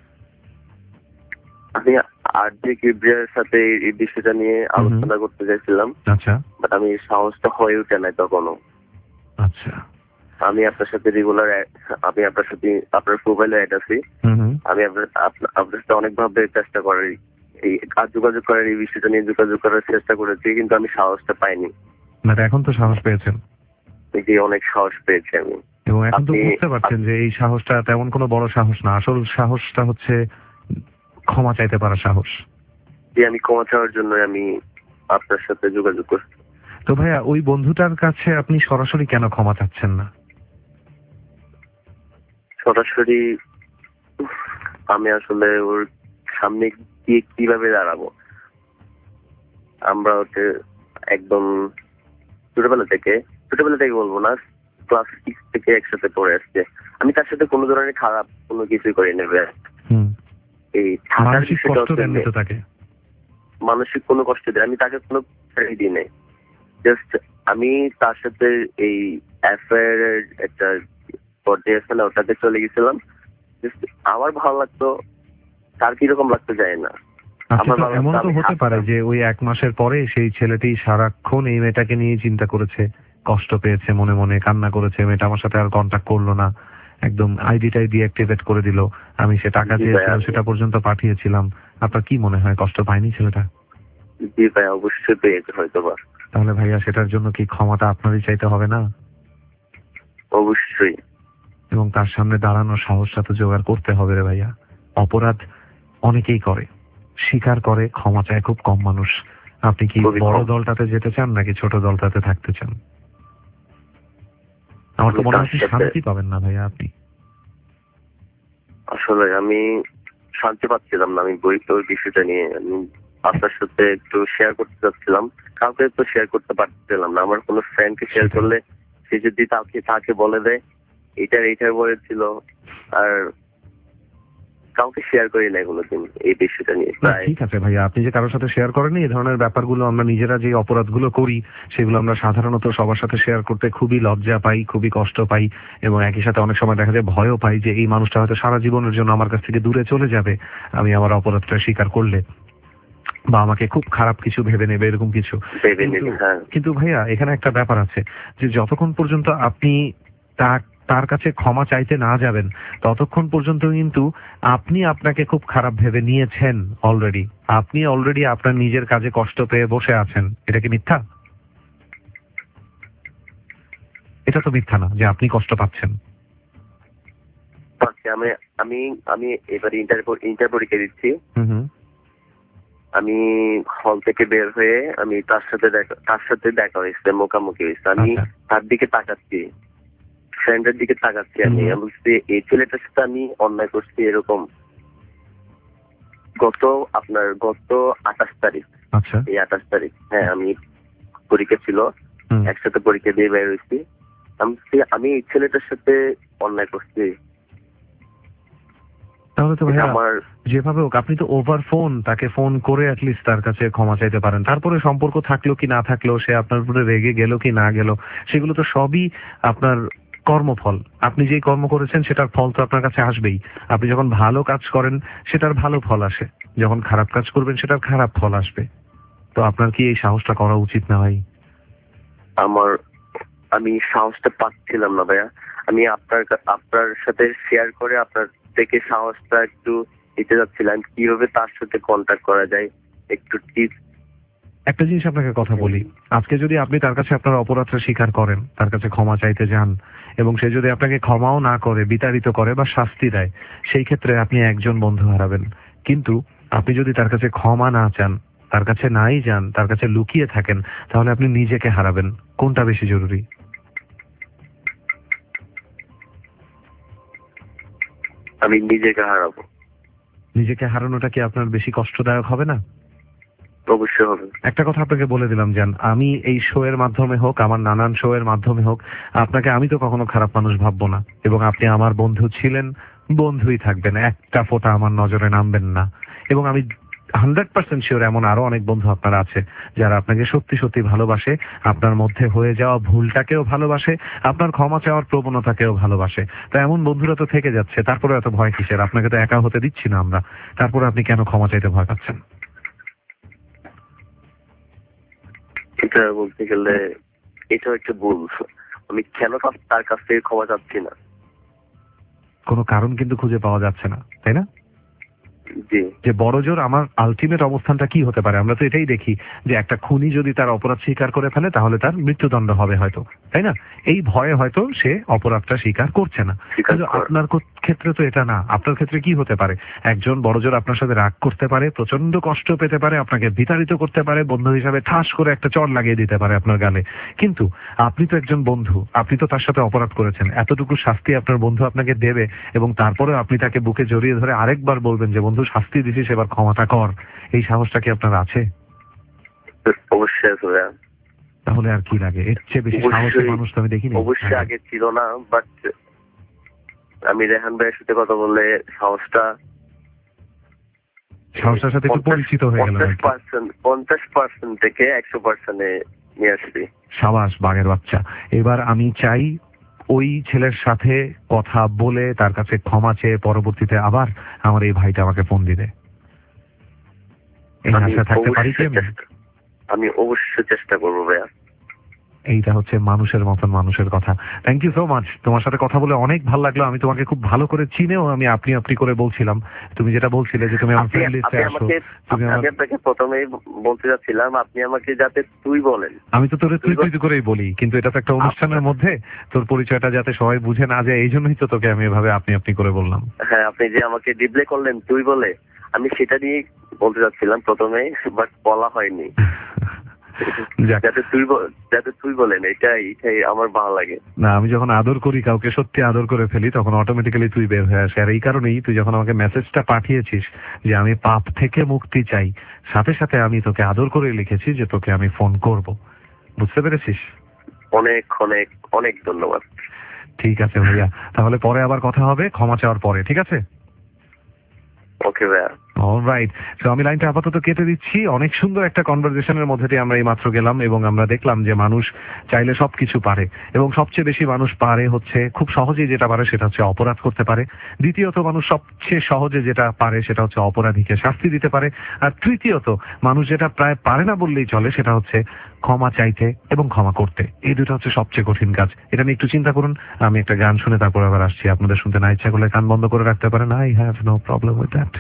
আমি আরজে কিবরিয়ার সাথে এই বিষয়টা নিয়ে হুম হুম। আলোচনা করতে চাইছিলাম, আচ্ছা বাট আমি সাহসটা হয়ে ওঠে নাই তখনও। আচ্ছা, আমি আপনার সাথে রেগুলার আমি আপনার সাথে আপনার প্রোফাইলে অ্যাড আছি। হুম হুম। আমি আপনার আপ- আপনার সাথে অনেকভাবে চেষ্টা করার এই কাজ যোগাযোগ করার এই বিষয়টা নিয়ে যোগাযোগ করার চেষ্টা করেছি, কিন্তু আমি সাহসটা পাইনি। না এখন তো সাহস পেয়েছেন, এই যে অনেক সাহস পেয়েছি আমি। এবং এখন তো আপনি- বুঝতে পারছেন যে এই সাহসটা তেমন কোনো বড় সাহস না, আসল সাহসটা হচ্ছে ক্ষমা চাইতে পারা সাহস। যে আমি ক্ষমা চাওয়ার জন্য আমি আপনার সাথে যোগাযোগ করছি। তো ভাইয়া ওই বন্ধুটার কাছে আপনি সরাসরি কেন ক্ষমা চাচ্ছেন না? সরাসরি আমি আসলে ওর সামনে গিয়ে কিভাবে দাঁড়াবো? আমরা হচ্ছে একদম ছোটবেলা থেকে ছোটবেলা থেকে বলবো না, ক্লাস সিক্স থেকে একসাথে পড়ে আসছে। আমি তার সাথে কোনো ধরনের খারাপ কোনো কিছুই করে নেবে। হুম, এই থাকার মানসিক বিষয়টা কষ্ট হচ্ছে দেন তো তাকে? মানসিক কোনো কষ্ট দেয় আমি তাকে কোনো ছেড়ে দিই নাই। জাস্ট আমি তার সাথে এই অ্যাফেয়ার একটা পর্যায়ে আছে না, ওটাতে চলে গেছিলাম। Just আমার ভালো লাগতো, তার কিরকম লাগতো যায় না। আচ্ছা, আমার তো ভালো এমন লাগতো, তো আমি হতে পারে হাসতাম। যে ওই এক মাসের পরে সেই ছেলেটি সারাক্ষণ এই মেয়েটাকে নিয়ে চিন্তা করেছে, কষ্ট পেয়েছে, মনে মনে কান্না করেছে, মেয়েটা আমার সাথে আর কন্ট্যাক্ট করলো না, একদম আইডিটাই ডিঅ্যাক্টিভেট করে দিল, আমি সে টাকা জি চেয়েছিল ভাই, সেটা পর্যন্ত পাঠিয়েছিলাম। আপনার কি মনে হয় কষ্ট পায়নি ছেলেটা? জি ভাই, অবশ্যই পেয়েছে হয়তো বা। তাহলে ভাইয়া সেটার জন্য কি ক্ষমাটা আপনারই চাইতে হবে না? অবশ্যই। এবং তার সামনে দাঁড়ানোর সাহসটা তো জোগাড় করতে হবে রে ভাইয়া। অপরাধ অনেকেই করে, স্বীকার করে, ক্ষমা চায় খুব কম মানুষ। আপনি কি খুবই বড় কম। দলটাতে যেতে চান নাকি ছোট দলটাতে থাকতে চান? আমার তো আমি মনে হয় তার আপনি সাথে- শান্তি পাবেন না ভাইয়া আপনি। আসলে আমি শান্তি পাচ্ছিলাম না, আমি বই ওই বিষয়টা নিয়ে আমি আপনার সাথে একটু শেয়ার করতে চাচ্ছিলাম। কাউকে তো শেয়ার করতে পারছিলাম না। আমার কোনো ফ্রেন্ডকে শেয়ার সেটাই। করলে সে যদি তাকে তাকে বলে দেয় এটার এইটার বলেছিল, আর কাউকে শেয়ার করি না কোনোদিন এই বিষয়টা নিয়ে না প্রায়। ঠিক আছে ভাইয়া, আপনি যে কারোর সাথে শেয়ার করেন এই ধরনের ব্যাপারগুলো, আমরা নিজেরা যে অপরাধগুলো করি সেগুলো আমরা সাধারণত সবার সাথে শেয়ার করতে খুবই লজ্জা পাই, খুবই কষ্ট পাই, এবং একই সাথে অনেক সময় দেখা যায় ভয়ও পাই যে এই মানুষটা হয়তো সারা জীবনের জন্য আমার কাছ থেকে দূরে চলে যাবে আমি আমার অপরাধটা স্বীকার করলে, বা আমাকে খুব খারাপ কিছু ভেবে নেবে এরকম কিছু। ভেবে কিন্তু নিবি, হ্যাঁ। কিন্তু ভাইয়া এখানে একটা ব্যাপার আছে যে যতক্ষণ পর্যন্ত আপনি তা- তার কাছে ক্ষমা চাইতে না যাবেন ততক্ষণ পর্যন্ত কিন্তু আপনি আপনাকে খুব খারাপ ভেবে নিয়েছেন অলরেডি। আপনি অলরেডি আপনার নিজের কাজে কষ্ট পেয়ে বসে আছেন। এটা কি মিথ্যা? এটা তো মিথ্যা না যে আপনি কষ্ট পাচ্ছেন। আচ্ছা, আমি আমি আমি এবার ইন্টার ইন্টার পরীক্ষা দিচ্ছি। হুম হুম। আমি হল থেকে বের হয়ে আমি তার সাথে দেখা তার সাথে দেখা হয়েছে, মুখামুখি হয়েছে। আমি আচ্ছা। তার দিকে তাকাচ্ছি, ফ্রেন্ডের দিকে তাকাচ্ছি। আমি হুম। আমি বলছি এই ছেলেটার সাথে আমি অন্যায় করছি এরকম। গত আপনার গত আঠাশ তারিখ, আচ্ছা। এই আঠাশ তারিখ, হ্যাঁ, আমি পরীক্ষা ছিল, হুম। একসাথে পরীক্ষা দিয়ে বের হয়েছি। আমি বলছি, আমি এই ছেলেটার সাথে অন্যায় করছি। তাহলে তো এটা ভাইয়া আমার যেভাবে হোক আপনি তো ওভার ফোন তাকে ফোন করে অ্যাটলিস্ট তার কাছে ক্ষমা চাইতে পারেন। তারপরে সম্পর্ক থাকলো কি না থাকলো, সে আপনার উপরে রেগে গেল কি না গেল, সেগুলো তো সবই আপনার কর্মফল। আপনি যেই কর্ম করেছেন সেটার ফল তো আপনার কাছে আসবেই। আপনি যখন ভালো কাজ করেন সেটার ভালো ফল আসে, যখন খারাপ কাজ করবেন সেটার খারাপ ফল আসবে। তো আপনার কি এই সাহসটা করা উচিত না ভাই? আমার আমি সাহসটা পাচ্ছিলাম না ভাইয়া। আমি আপনার কা- আপনার সাথে শেয়ার করে আপনার থেকে সাহসটা একটু দিতে যাচ্ছিলাম, কিভাবে তার সাথে কন্ট্যাক্ট করা যায়, একটু টিপস। একটা জিনিস আপনাকে কথা বলি, আজকে যদি আপনি তার কাছে আপনার অপরাধটা স্বীকার করেন, তার কাছে ক্ষমা চাইতে যান, এবং সে যদি আপনাকে ক্ষমাও না করে, বিতাড়িত করে বা শাস্তি দেয়, সেই ক্ষেত্রে আপনি একজন বন্ধু হারাবেন। কিন্তু আপনি যদি তার কাছে ক্ষমা না চান, তার কাছে নাই যান, তার কাছে লুকিয়ে থাকেন, তাহলে আপনি নিজেকে হারাবেন। কোনটা বেশি জরুরি? আমি নিজেকে হারাবো। নিজেকে হারানোটা কি আপনার বেশি কষ্টদায়ক হবে না? অবশ্যই হবে। একটা কথা আপনাকে বলে দিলাম জান, আমি এই শো এর মাধ্যমে হোক, আমার নানান শো এর মাধ্যমে হোক, আপনাকে আমি তো কখনো খারাপ মানুষ ভাববো না, এবং আপনি আমার বন্ধু ছিলেন, বন্ধুই থাকবেন, একটা ফোঁটা আমার নজরে নামবেন না। এবং আমি হান্ড্রেড পার্সেন্ট শিওর এমন আরো অনেক বন্ধু আপনার আছে যারা আপনাকে সত্যি সত্যি ভালোবাসে, আপনার মধ্যে হয়ে যাওয়া ভুলটাকেও ভালোবাসে, আপনার ক্ষমা চাওয়ার প্রবণতাকেও ভালোবাসে। তো এমন বন্ধুরা তো থেকে যাচ্ছে, তারপরে এত ভয় কিসের? আপনাকে তো একা হতে দিচ্ছি না আমরা, তারপরে আপনি কেন ক্ষমা চাইতে ভয় পাচ্ছেন? এটা বলতে গেলে এটাও একটা ভুল। আমি কেন তার- তার কাছ থেকে ক্ষমা চাচ্ছি না। কোনো কারণ কিন্তু খুঁজে পাওয়া যাচ্ছে না, তাই না? জি যে বড় জোর আমার আলটিমেট অবস্থানটা কি হতে পারে? আমরা তো এটাই দেখি যে একটা খুনি যদি তার অপরাধ স্বীকার করে ফেলে তাহলে তার মৃত্যুদণ্ড হবে হয়তো, তাই না? এই ভয়ে হয়তো সে অপরাধটা স্বীকার করছে না। স্বীকার কিন্তু করে। আপনার কো- ক্ষেত্রে তো এটা না। আপনার ক্ষেত্রে কি হতে পারে? একজন বড় জোর আপনার সাথে রাগ করতে পারে, প্রচন্ড কষ্ট পেতে পারে, আপনাকে বিতাড়িত করতে পারে, বন্ধু হিসাবে ঠাস করে একটা চড় লাগিয়ে দিতে পারে আপনার গালে। কিন্তু আপনি তো একজন বন্ধু, আপনি তো তার সাথে অপরাধ করেছেন, এতটুকু শাস্তি আপনার বন্ধু আপনাকে দেবে এবং তারপরেও আপনি তাকে বুকে জড়িয়ে ধরে আরেকবার বলবেন যে বন্ধু শাস্তি দিছিস এবার ক্ষমাটা কর। এই সাহসটা কি আপনার আছে? অবশ্যই আছে ভাইয়া। তাহলে আর কি লাগে? এর চেয়ে বেশি সাহসী অবশ্যই- মানুষ তো আমি দেখিনি। অবশ্যই আগে ছিল না, বাট আমি রেহান ভাইয়ের সাথে কথা বললে সাহসটা সাহসের সাথে একটু পরিচিত হয়ে গেল পঞ্চাশ পার্সেন্ট পঞ্চাশ পার্সেন্ট থেকে একশো পার্সেন্টে নিয়ে আসছি। সাবাস বাঘের বাচ্চা। এবার আমি চাই ওই ছেলের সাথে কথা বলে তার কাছে ক্ষমা চেয়ে পরবর্তীতে আবার আমার এই ভাইটা আমাকে ফোন দিবে। এই আমি আশা থাকতে পারি কি অবশ্যই আমি? চেষ্টা- আমি অবশ্যই চেষ্টা করবো ভাইয়া। এইটা হচ্ছে মানুষের মতন মানুষের কথা। Thank you so much. তোমার সাথে কথা বলে অনেক ভালো লাগলো। আমি তোমাকে খুব ভালো করে চিনেও আমি আপনি আপনি করে বলছিলাম। তুমি যেটা বলছিলে যে তুমি আমার আপনি ফ্রেন্ড লিস্টে আপনি আসো, আমাকে তুমি আমি আমার আপনাকে প্রথমেই বলতে যাচ্ছিলাম আপনি আমাকে যাতে তুই বলেন। আমি তো তোরে তুই তুই করেই বলি, কিন্তু এটা তো একটা অনুষ্ঠানের মধ্যে তোর পরিচয়টা যাতে সবাই বুঝে না যায়, এই জন্যই তো তোকে আমি এভাবে আপনি আপনি করে বললাম। হ্যাঁ, আপনি যে আমাকে ডিপ্লে করলেন তুই বলে, আমি সেটা নিয়ে বলতে যাচ্ছিলাম প্রথমে, বাট বলা হয়নি। যাক। যাতে তুই বল- যাতে তুই বলেন, এটাই এটাই আমার ভালো লাগে। না, আমি যখন আদর করি কাউকে, সত্যি আদর করে ফেলি, তখন অটোমেটিক্যালি তুই বের হয়ে আসে। আর এই কারণেই তুই যখন আমাকে মেসেজটা পাঠিয়েছিস যে আমি পাপ থেকে মুক্তি চাই, সাথে সাথে আমি তোকে আদর করে লিখেছি যে তোকে আমি ফোন করব। বুঝতে পেরেছিস? অনেক অনেক অনেক ধন্যবাদ। ঠিক আছে ভাইয়া, তাহলে পরে আবার কথা হবে ক্ষমা চাওয়ার পরে, ঠিক আছে? ওকে ভাইয়া। অলরাইট, তো আমি লাইনটা আপাতত কেটে দিচ্ছি। অনেক সুন্দর একটা কনভারসেশনের মধ্যে দিয়ে আমরা এই মাত্র গেলাম এবং আমরা দেখলাম যে মানুষ চাইলে সবকিছু পারে এবং সবচেয়ে বেশি মানুষ পারে হচ্ছে খুব সহজেই যেটা পারে সেটা হচ্ছে অপরাধ করতে পারে। দ্বিতীয়ত মানুষ সবচেয়ে সহজে যেটা পারে সেটা হচ্ছে অপরাধীকে শাস্তি দিতে পারে। আর তৃতীয়ত মানুষ যেটা প্রায় পারে না বললেই চলে সেটা হচ্ছে ক্ষমা চাইতে এবং ক্ষমা করতে। এই দুটো হচ্ছে সবচেয়ে কঠিন কাজ। এটা নিয়ে একটু চিন্তা করুন। আমি একটা গান শুনে তারপর আবার আসছি। আপনাদের শুনতে না ইচ্ছা করলে কান বন্ধ করে রাখতে পারেন। I have no problem with that.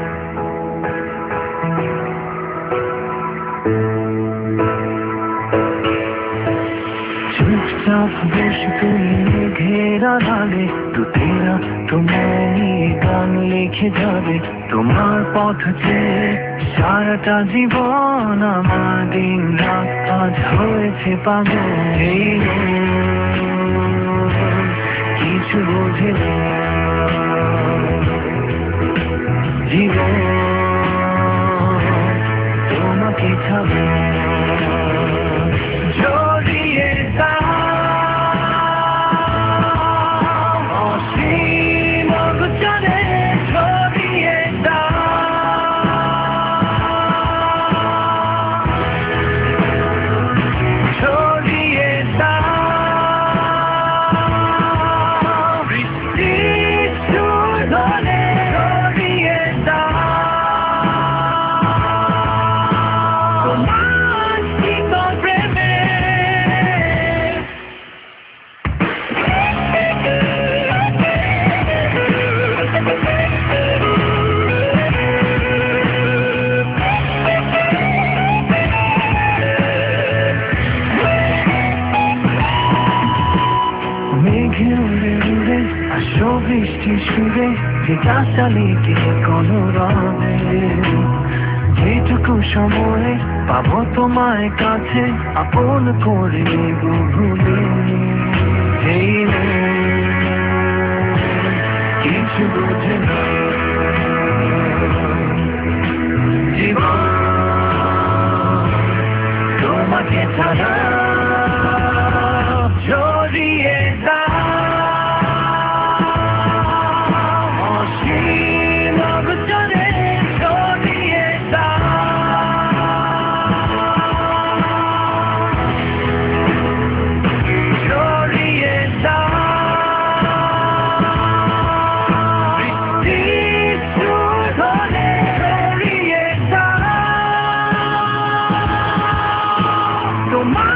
चुपचाप होश तुमने घेरा डाले तो तेरा तुम्हारी গান লিখে যাবে তোমার পথ চেয়ে সারাটা জীবন আমার দিন রাত আজ হয়েছে পাগল এই মন কিছু বোঝে না জীবন তোমাকে ছাড়া জড়িয়ে বৃষ্টি সুরে জিজ্ঞাসা লিখে কোনো রবে যেটুকু সময়ে পাবো তোমার কাছে আপন করে নেব ভুলে এই কিছু বোঝে না জীবন তোমাকে ছাড়া জড়িয়ে যা তোমার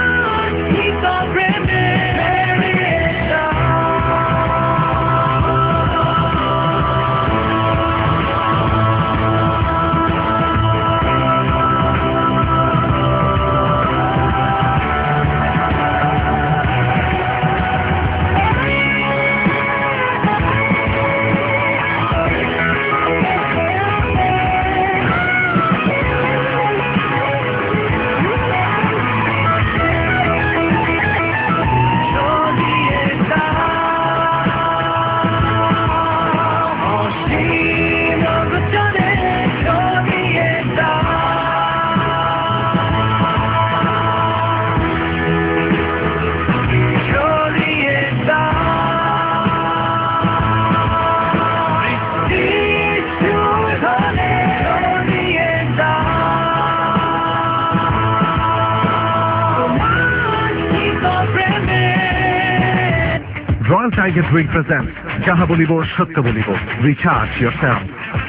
Royal Tiger Drink presents Jaha Bolibo Shatya Bolibo. Recharge yourself.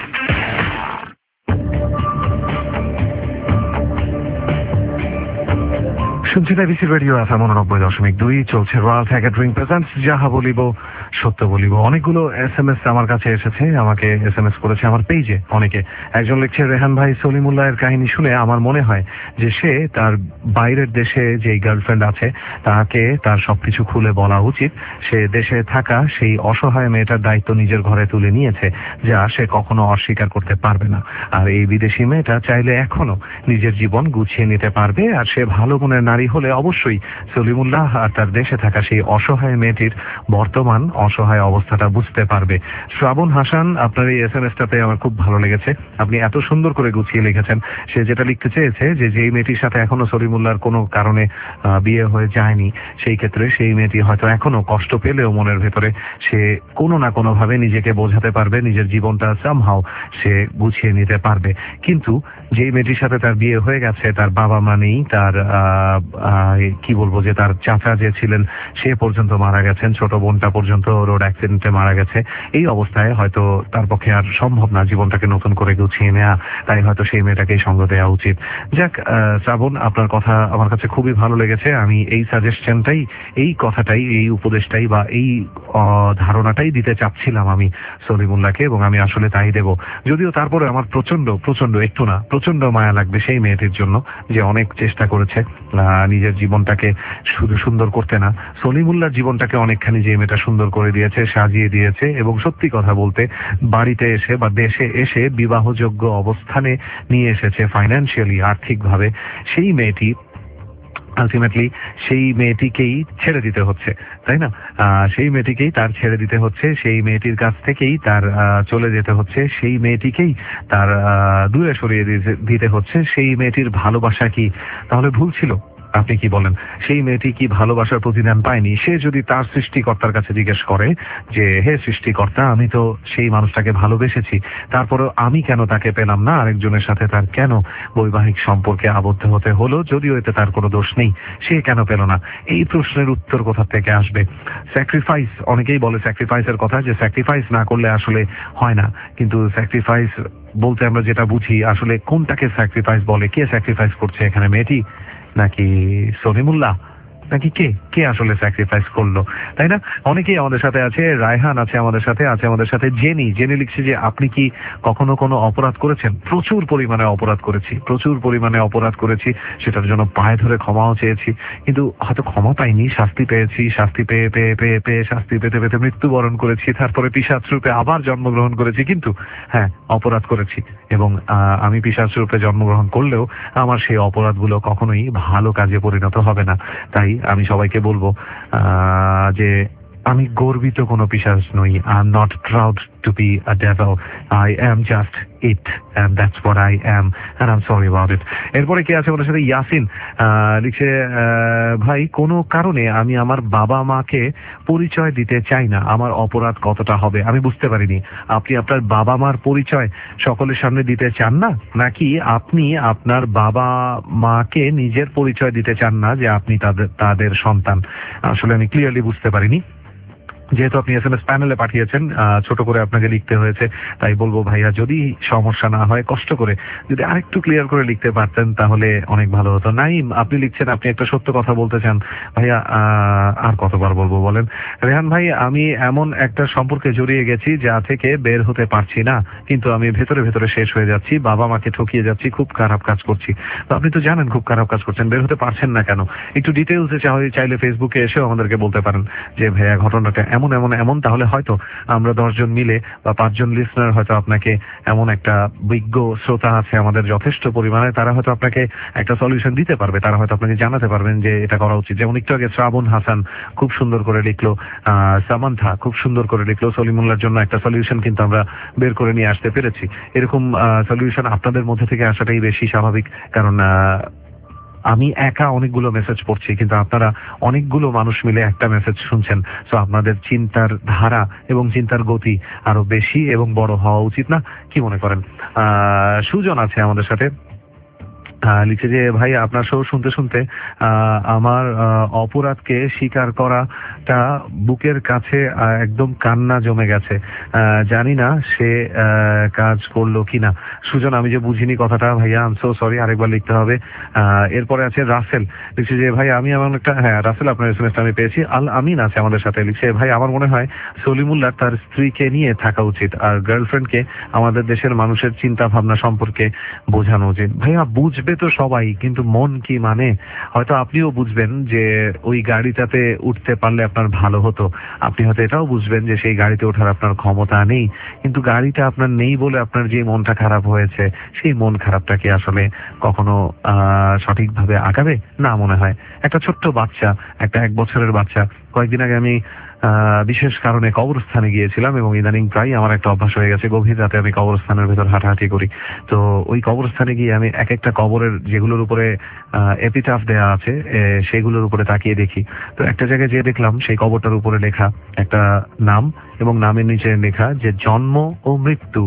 শুনছেন এবিসি রেডিও এফএম উননব্বই দশমিক দুই, চলছে রয়্যাল টাইগার ড্রিঙ্ক প্রেজেন্টস যাহা বলিব সত্য বলিব। অনেকগুলো এস এম এস আমার কাছে এসেছে, আমাকে এস এম এস করেছে আমার পেজে অনেকে। একজন লিখছে, রেহান ভাই সলিমুল্লাহের কাহিনী শুনে আমার মনে হয় যে সে তার বাইরের দেশে যে গার্লফ্রেন্ড আছে তাকে তার সবকিছু খুলে বলা উচিত। সে দেশে থাকা সেই অসহায় মেয়েটার দায়িত্ব নিজের ঘরে তুলে নিয়েছে, যা সে কখনো অস্বীকার করতে পারবে না। আর এই বিদেশি মেয়েটা চাইলে এখনো নিজের জীবন গুছিয়ে নিতে পারবে, আর সে ভালো মনের নারী হলে অবশ্যই সলিমুল্লাহ আর তার দেশে থাকা সেই অসহায় মেয়েটির বর্তমান অসহায় অবস্থাটা বুঝতে পারবে। শ্রাবণ হাসান, আপনার এই এস এম এসটাতে আমার খুব ভালো লেগেছে। আপনি এত সুন্দর করে গুছিয়ে লিখেছেন। সে যেটা লিখতে চেয়েছে যে যেই মেয়েটির সাথে এখনো সলিমুল্লাহর কোনো কারণে বিয়ে হয়ে যায়নি, সেই ক্ষেত্রে সেই মেয়েটি হয়তো এখনো কষ্ট পেলেও মনের ভেতরে সে কোনো না কোনো ভাবে নিজেকে বোঝাতে পারবে, নিজের জীবনটা সামহাও সে গুছিয়ে নিতে পারবে। কিন্তু যেই মেয়েটির সাথে তার বিয়ে হয়ে গেছে, তার বাবা মা নেই, তার কি বলবো যে তার চাচা যে ছিলেন সে পর্যন্ত মারা গেছেন, ছোট বোনটা পর্যন্ত রোড অ্যাক্সিডেন্টে মারা গেছে। এই অবস্থায় হয়তো তার পক্ষে আর সম্ভব না জীবনটাকে নতুন করে গুছিয়ে নেওয়া, তাই হয়তো সেই মেয়েটাকেই সঙ্গ দেওয়া উচিত। যাক শ্রাবণ, আপনার কথা আমার কাছে খুবই ভালো লেগেছে। আমি এই সাজেশনটাই, এই কথাটাই, এই উপদেশটাই বা এই ধারণাটাই দিতে চাচ্ছিলাম আমি সলিমুল্লাহকে, এবং আমি আসলে তাই দেব। যদিও তারপরে আমার প্রচন্ড প্রচন্ড একটু না প্রচন্ড মায়া লাগবে সেই মেয়েটির জন্য, যে অনেক চেষ্টা করেছে নিজের জীবনটাকে শুধু সুন্দর করতে না, সলিমুল্লাহর জীবনটাকে অনেকখানি যে মেয়েটা সুন্দর করে দিয়েছে, সাজিয়ে দিয়েছে, এবং সত্যি কথা বলতে বাড়িতে এসে বা দেশে এসে বিবাহযোগ্য অবস্থানে নিয়ে এসেছে ফাইন্যান্সিয়ালি, আর্থিকভাবে। সেই মেয়েটি আলটিমেটলি সেই মেয়েটিকেই ছেড়ে দিতে হচ্ছে, তাই না? সেই মেয়েটিকেই তার ছেড়ে দিতে হচ্ছে, সেই মেয়েটির কাছ থেকেই তার চলে যেতে হচ্ছে, সেই মেয়েটিকেই তার দূরে সরিয়ে দিতে হচ্ছে। সেই মেয়েটির ভালোবাসা কি তাহলে ভুল ছিল? আপনি কি বলেন? সেই মেয়েটি কি ভালোবাসার প্রতিদান পায়নি? সে যদি তার সৃষ্টিকর্তার কাছে জিজ্ঞেস করে যে হে সৃষ্টিকর্তা, আমি তো সেই মানুষটাকে ভালোবেসেছি, তারপরেও আমি কেন তাকে পেলাম না, আরেকজনের সাথে তার কেন বৈবাহিক সম্পর্কে আবদ্ধ হতে হলো, যদিও এতে তার কোনো দোষ নেই, সে কেন পেল না? এই প্রশ্নের উত্তর কোথা থেকে আসবে? স্যাক্রিফাইস, অনেকেই বলে স্যাক্রিফাইসের কথা, যে স্যাক্রিফাইস না করলে আসলে হয় না। কিন্তু স্যাক্রিফাইস বলতে আমরা যেটা বুঝি, আসলে কোনটাকে স্যাক্রিফাইস বলে? কে স্যাক্রিফাইস করছে এখানে, মেয়েটি নাকি সলিমুল্লাহ, নাকি কে কে আসলে স্যাক্রিফাইস করলো, তাই না? অনেকেই আমাদের সাথে আছে। রায়হান আছে আমাদের সাথে, আছে আমাদের সাথে জেনি। জেনি লিখছে যে আপনি কি কখনো কোনো অপরাধ করেছেন? প্রচুর পরিমাণে অপরাধ করেছি, প্রচুর পরিমাণে অপরাধ করেছি, সেটার জন্য পায়ে ধরে ক্ষমাও চেয়েছি, কিন্তু হয়তো ক্ষমা পাইনি, শাস্তি পেয়েছি, শাস্তি পেয়ে পেয়ে পেয়ে পেয়ে শাস্তি পেতে পেতে মৃত্যুবরণ করেছি, তারপরে পিশাচ রূপে আবার জন্মগ্রহণ করেছি। কিন্তু হ্যাঁ, অপরাধ করেছি, এবং আমি পিশাচ রূপে জন্মগ্রহণ করলেও আমার সেই অপরাধগুলো কখনোই ভালো কাজে পরিণত হবে না। তাই আমি সবাইকে বলবো যে আমি গর্বিত কোনো পিশাচ নই। I am not proud to be a devil, I am just it, and that's what I am, and I'm sorry about it. এরপরে কে আছে আমাদের সাথে? ইয়াসিন লিখছে, ভাই কোনো কারণে আমি আমার বাবা মাকে পরিচয় দিতে চাই না, আমার অপরাধ কতটা হবে? আমি বুঝতে পারিনি, আপনি আপনার বাবা মার পরিচয় সকলের সামনে দিতে চান না, নাকি আপনি আপনার বাবা মাকে নিজের পরিচয় দিতে চান না যে আপনি তাদের তাদের সন্তান? আসলে আমি ক্লিয়ারলি বুঝতে পারিনি। যেহেতু আপনি এস এম এস প্যানেলে পাঠিয়েছেন, ছোট করে আপনাকে লিখতে হয়েছে, তাই বলবো ভাইয়া যদি সমস্যা না হয় কষ্ট করে যদি আরেকটু ক্লিয়ার করে লিখতে পারতেন তাহলে অনেক ভালো হতো। নাইম, আপনি লিখছেন আপনি একটা সত্য কথা বলতে চান। ভাইয়া আর কতবার বলবো বলেন? রেহান ভাই, আমি এমন একটা সম্পর্কে জড়িয়ে গেছি যা থেকে বের হতে পারছি না, কিন্তু আমি ভেতরে ভেতরে শেষ হয়ে যাচ্ছি, বাবা মাকে ঠকিয়ে যাচ্ছি, খুব খারাপ কাজ করছি। তো আপনি তো জানেন খুব খারাপ কাজ করছেন, বের হতে পারছেন না কেন? একটু ডিটেলসে চাইলে ফেসবুকে এসেও আমাদেরকে বলতে পারেন যে ভাইয়া ঘটনাটা এমন এমন এমন, তাহলে হয়তো আমরা দশজন মিলে বা পাঁচজন লিসনার হয়তো আপনাকে, এমন একটা বিজ্ঞ শ্রোতা আছে আমাদের যথেষ্ট পরিমাণে, তারা হয়তো আপনাকে একটা সলিউশন দিতে পারবে, তারা হয়তো আপনাকে জানাতে পারবেন যে এটা করা উচিত। যেমন একটু আগে শ্রাবণ হাসান খুব সুন্দর করে লিখলো, আহ সামান্থা খুব সুন্দর করে লিখলো, সলিমুল্লাহর জন্য একটা সলিউশন কিন্তু আমরা বের করে নিয়ে আসতে পেরেছি। এরকম সলিউশন আপনাদের মধ্যে থেকে আসাটাই বেশি স্বাভাবিক, কারণ আহ আমি একা অনেকগুলো মেসেজ পড়ছি, কিন্তু আপনারা অনেকগুলো মানুষ মিলে একটা মেসেজ শুনছেন। সো আপনাদের চিন্তার ধারা এবং চিন্তার গতি আরো বেশি এবং বড় হওয়া উচিত না? কি মনে করেন? আহ সুজন আছে আমাদের সাথে, লিখছে যে ভাই আপনার শো শুনতে শুনতে আহ, আমার আহ, অপরাধকে স্বীকার করাটা বুকের কাছে আহ, একদম কান্না জমে গেছে। আহ, জানি না সে আহ, কাজ করলো কিনা। সুজন, আমি যে বুঝিনি কথাটা ভাইয়া, আই এম সো সরি, আরেকবার লিখতে হবে। আহ, এরপরে আছে রাসেল, লিখছে যে ভাই আমি এমন একটা, হ্যাঁ রাসেল আপনার এসএমএসটা আমি পেয়েছি। আল আমিন আছে আমাদের সাথে, লিখছে ভাই আমার মনে হয় সলিমুল্লাহ তার স্ত্রীকে নিয়ে থাকা উচিত আর গার্লফ্রেন্ডকে আমাদের দেশের মানুষের চিন্তা ভাবনা সম্পর্কে বোঝানো উচিত। ভাইয়া বুঝবে তো সবাই, কিন্তু মন কি মানে? হয়তো আপনিও বুঝবেন যে ওই গাড়িটাতে উঠতে পারলে আপনার ভালো হতো, আপনি হয়তো এটাও বুঝবেন যে সেই গাড়িতে ওঠার আপনার ক্ষমতা নেই, কিন্তু গাড়িটা আপনার নেই বলে আপনার যে মনটা খারাপ হয়েছে, সেই মন খারাপটা কি আসলে কখনো আহ সঠিকভাবে আগাবে? না মনে হয়। একটা ছোট্ট বাচ্চা, একটা এক বছরের বাচ্চা, কয়েকদিন আগে আমি আহ বিশেষ কারণে কবরস্থানে গিয়েছিলাম এবং ইদানিং প্রায় আমার একটা অভ্যাস হয়ে গেছে, গভীর রাতে আমি কবরস্থানের ভেতর হাঁটাহাঁটি করি। তো ওই কবরস্থানে গিয়ে আমি এক একটা কবরের যেগুলোর উপরে আহ এপিটাফ দেয়া আছে সেগুলোর উপরে তাকিয়ে দেখি। তো একটা জায়গায় যেয়ে দেখলাম সেই কবরটার উপরে লেখা একটা নাম এবং নামের নিচে লেখা যে জন্ম ও মৃত্যু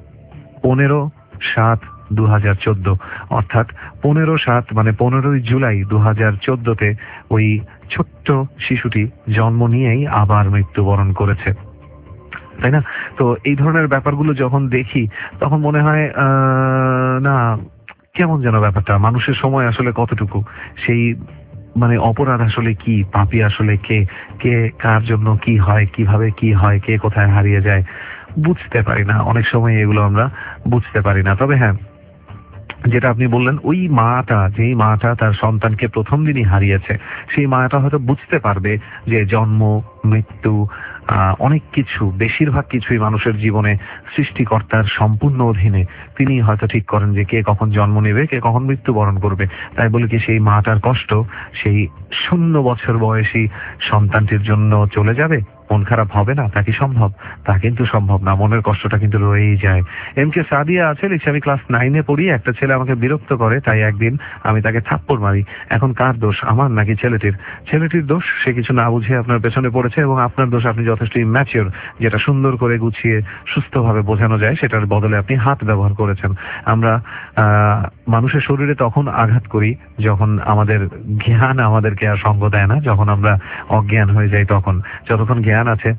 পনেরো সাত দু হাজার চোদ্দ, অর্থাৎ পনেরো সাত মানে পনেরোই জুলাই দু হাজার চোদ্দতে ওই ছোট্ট শিশুটি জন্ম নিয়েই আবার মৃত্যুবরণ করেছে, তাই না? তো এই ধরনের ব্যাপারগুলো যখন দেখি তখন মনে হয় আহ না কেমন যেন ব্যাপারটা, মানুষের সময় আসলে কতটুকু, সেই মানে অপরাধ আসলে কি, পাপী আসলে কে, কে কার জন্য কি হয়, কিভাবে কি হয়, কে কোথায় হারিয়ে যায় বুঝতে পারি না, অনেক সময় এগুলো আমরা বুঝতে পারি না। তবে হ্যাঁ, যেটা আপনি বললেন, ওই মাটা, যেই মাটা তার সন্তানকে প্রথম দিনই হারিয়েছে, সেই মাটা হয়তো বুঝতে পারবে যে জন্ম মৃত্যু আহ অনেক কিছু, বেশিরভাগ কিছুই মানুষের জীবনে সৃষ্টিকর্তার সম্পূর্ণ অধীনে। তিনি হয়তো ঠিক করেন যে কে কখন জন্ম নেবে, কে কখন মৃত্যুবরণ করবে। তাই বলে কি সেই মাটার কষ্ট সেই শূন্য বছর বয়সী সন্তানটির জন্য চলে যাবে? মন খারাপ হবে না? তা কি সম্ভব? তা কিন্তু সম্ভব না, মনের কষ্টটা কিন্তু রয়েই যায়। এম কে সাদিয়া আছে, লিখছে আমি ক্লাস নাইনে পড়ি, একটা ছেলে আমাকে বিরক্ত করে, তাই একদিন আমি তাকে থাপ্পড় মারি। এখন কার দোষ, আমার নাকি ছেলেটির? ছেলেটির দোষ, সে কিছু না বুঝে আপনার পেছনে পড়েছে, এবং আপনার দোষ আপনি যথেষ্ট ইম্যাচিওর, যেটা সুন্দর করে গুছিয়ে সুস্থভাবে বোঝানো যায় সেটার বদলে আপনি হাত ব্যবহার করেছেন। আমরা আহ মানুষের শরীরে তখন আঘাত করি যখন আমাদের জ্ঞান আমাদেরকে আর সঙ্গ দেয় না, যখন আমরা অজ্ঞান হয়ে যাই। তখন যতক্ষণ জ্ঞান আছে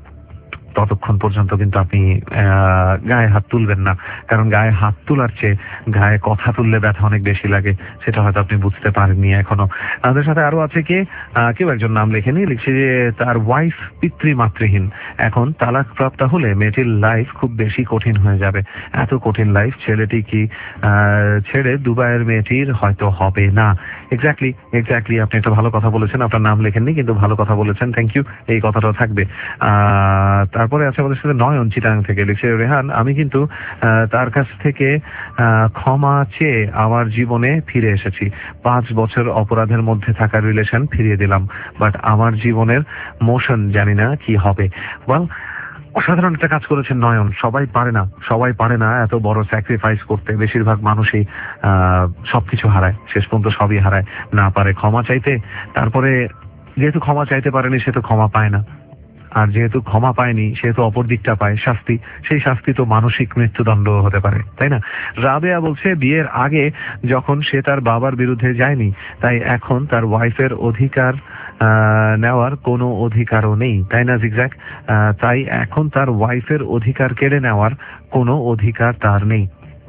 ততক্ষণ পর্যন্ত কিন্তু আপনি আহ গায়ে হাত তুলবেন না, কারণ গায়ে হাত তোলার চেয়ে গায়ে কথা তুললে ব্যথা অনেক বেশি লাগে, সেটা হয়তো আপনি বুঝতে পারেননি এখনো। আমাদের সাথে আরো আছে কে, কেউ একজন নাম লেখেনি, লিখছে যে তার ওয়াইফ পিতৃমাতৃহীন, এখন তালাক প্রাপ্ত হলে মেয়েটির লাইফ খুব বেশি কঠিন হয়ে যাবে। এত কঠিন লাইফ ছেলেটি কি আহ ছেড়ে দুবাইয়ের মেয়েটির হয়তো হবে না। এক্স্যাক্টলি এক্স্যাক্টলি আপনি একটা ভালো কথা বলেছেন, আপনার নাম লেখেননি কিন্তু ভালো কথা বলেছেন, থ্যাংক ইউ, এই কথাটাও থাকবে। আহ তারপরে আছে আমাদের সাথে নয়ন চিটাং থেকে, লিখছে রেহান আমি কিন্তু তার কাছ থেকে ক্ষমা চেয়ে আমার জীবনে ফিরে এসেছি। পাঁচ বছর অপরাধের মধ্যে থাকা রিলেশন ফিরিয়ে দিলাম, বাট আমার জীবনের মোশন জানি না কি হবে। ওয়েল, অসাধারণ একটা কাজ করেছেন নয়ন। সবাই পারে না, সবাই পারে না এত বড় স্যাক্রিফাইস করতে। বেশিরভাগ মানুষই আহ সবকিছু হারায়, শেষ পর্যন্ত সবই হারায়, না পারে ক্ষমা চাইতে। তারপরে যেহেতু ক্ষমা চাইতে পারেনি সে তো ক্ষমা পায় না, আর যেহেতু ক্ষমা পায়নি সেহেতু অপর দিকটা পায় শাস্তি, সেই শাস্তি তো মানসিক মৃত্যুদণ্ড হতে পারে, তাই না? রাবেয়া বলছে বিয়ের আগে যখন সে তার বাবার বিরুদ্ধে যায়নি, তাই এখন তার ওয়াইফের অধিকার নেওয়ার কোনো অধিকারও নেই, তাই না জিগজ্যাগ? তাই এখন তার ওয়াইফের অধিকার কেড়ে নেওয়ার কোনো অধিকার তার নেই।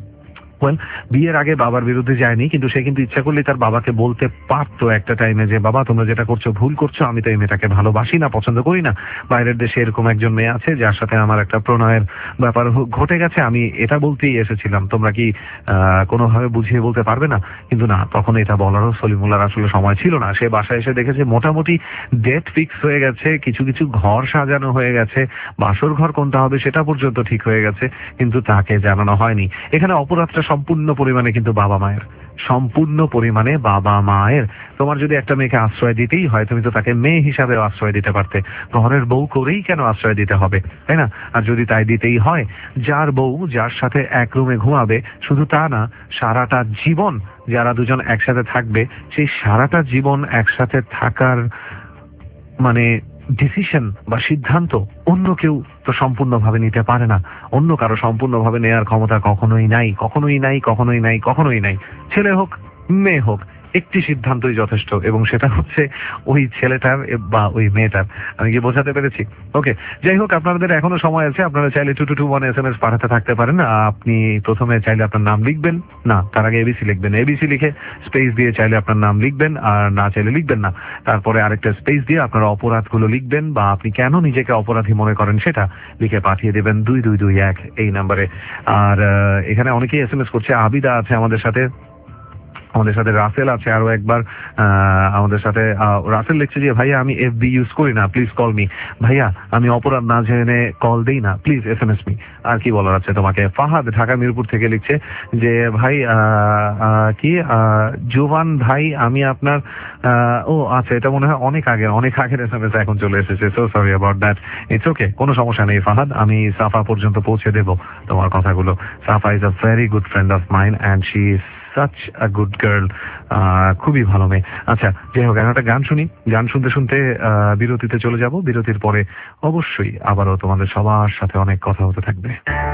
বিয়ের আগে বাবার বিরুদ্ধে যায়নি, কিন্তু সে কিন্তু ইচ্ছা করলে তার বাবাকে বলতে পারতো একটা টাইমে যে বাবা তোমরা যেটা করছো ভুল করছো, আমি তো এই মেয়েটাকে ভালোবাসি না, পছন্দ করি না। বাইরের দেশে এরকম একজন মেয়ে আছে যার সাথে আমার একটা প্রণয়ের ব্যাপার ঘটে গেছে, আমি এটা বলতেই এসেছিলাম, তোমরা কি আহ কোনোভাবে বুঝিয়ে বলতে পারবে না? কিন্তু না, তখন এটা বলারও সলিমুল্লাহর আসলে সময় ছিল না। সে বাসায় এসে দেখেছে মোটামুটি ডেট ফিক্স হয়ে গেছে, কিছু কিছু ঘর সাজানো হয়ে গেছে, বাসর ঘর কোনটা হবে সেটা পর্যন্ত ঠিক হয়ে গেছে, কিন্তু তাকে জানানো হয়নি। এখানে অপরাধটা সম্পূর্ণ পরিমাণে কিন্তু বাবা মায়ের, সম্পূর্ণ পরিমাণে বাবা মায়ের। তোমার যদি একটা মেয়েকে আশ্রয় দিতেই হয়, তুমি তো তাকে মেয়ে হিসাবে আশ্রয় দিতে পারতে, ঘরের বউ করেই কেন আশ্রয় দিতে হবে, তাই না? আর যদি তাই দিতেই হয়, যার বউ যার সাথে এক রুমে ঘুমাবে, শুধু তা না, সারাটা জীবন যারা দুজন একসাথে থাকবে, সেই সারাটা জীবন একসাথে থাকার মানে ডিসিশন বা সিদ্ধান্ত অন্য কেউ তো সম্পূর্ণভাবে নিতে পারে না, অন্য কারো সম্পূর্ণভাবে নেওয়ার ক্ষমতা কখনোই নাই, কখনোই নাই, কখনোই নাই, কখনোই নাই। ছেলে হোক মেয়ে হোক, একটি সিদ্ধান্তই যথেষ্ট, এবং সেটা হচ্ছে ওই ছেলেটার বা ওই মেয়েটার। আমি কি বোঝাতে পেরেছি? ওকে, যাই হোক, আপনাদের এখনো সময় আছে, আপনারা চাইলে two two two one S M S পাঠাতে থাকতে পারেন। আপনি প্রথমে চাইলে আপনার নাম লিখবেন, না তার আগে এবিসি লিখবেন, এবিসি লিখে স্পেস দিয়ে চাইলে আপনার নাম লিখবেন, আর না চাইলে লিখবেন না। তারপরে আরেকটা স্পেস দিয়ে আপনার অপরাধগুলো লিখবেন, বা আপনি কেন নিজেকে অপরাধী মনে করেন সেটা লিখে পাঠিয়ে দেবেন দুই দুই দুই এক এই নাম্বারে। আর এখানে অনেকেই এস এম এস করছে। আবিদা আছে আমাদের সাথে, আমাদের সাথে রাসেল আছে আরো একবার আমাদের সাথে। রাসেল লিখছে যে ভাইয়া আমি এফবি ইউজ করি না, প্লিজ কল মি। ভাইয়া আমি অপরাধ না জেনে কল দেই না, please S M S me. আর কি বলার আছে তোমাকে? ফাহাদ ঢাকা মিরপুর থেকে লিখছে যে ভাই কি জোভান ভাই আমি আপনার, ও আচ্ছা এটা মনে হয় অনেক আগের অনেক আগের এস এম এস এখন চলে এসেছে, so sorry about that. It's okay, কোনো সমস্যা নেই ফাহাদ, আমি সাফা পর্যন্ত পৌঁছে দেব তোমার কথাগুলো। Safa is a very good friend of mine and she is such a good girl, খুবই ভালো মেয়ে। আচ্ছা যাই হোক, একটা গান শুনি, গান শুনতে শুনতে বিরতিতে চলে যাব। বিরতির পরে অবশ্যই আবারও তোমাদের সবার সাথে অনেক কথা হতে থাকবে।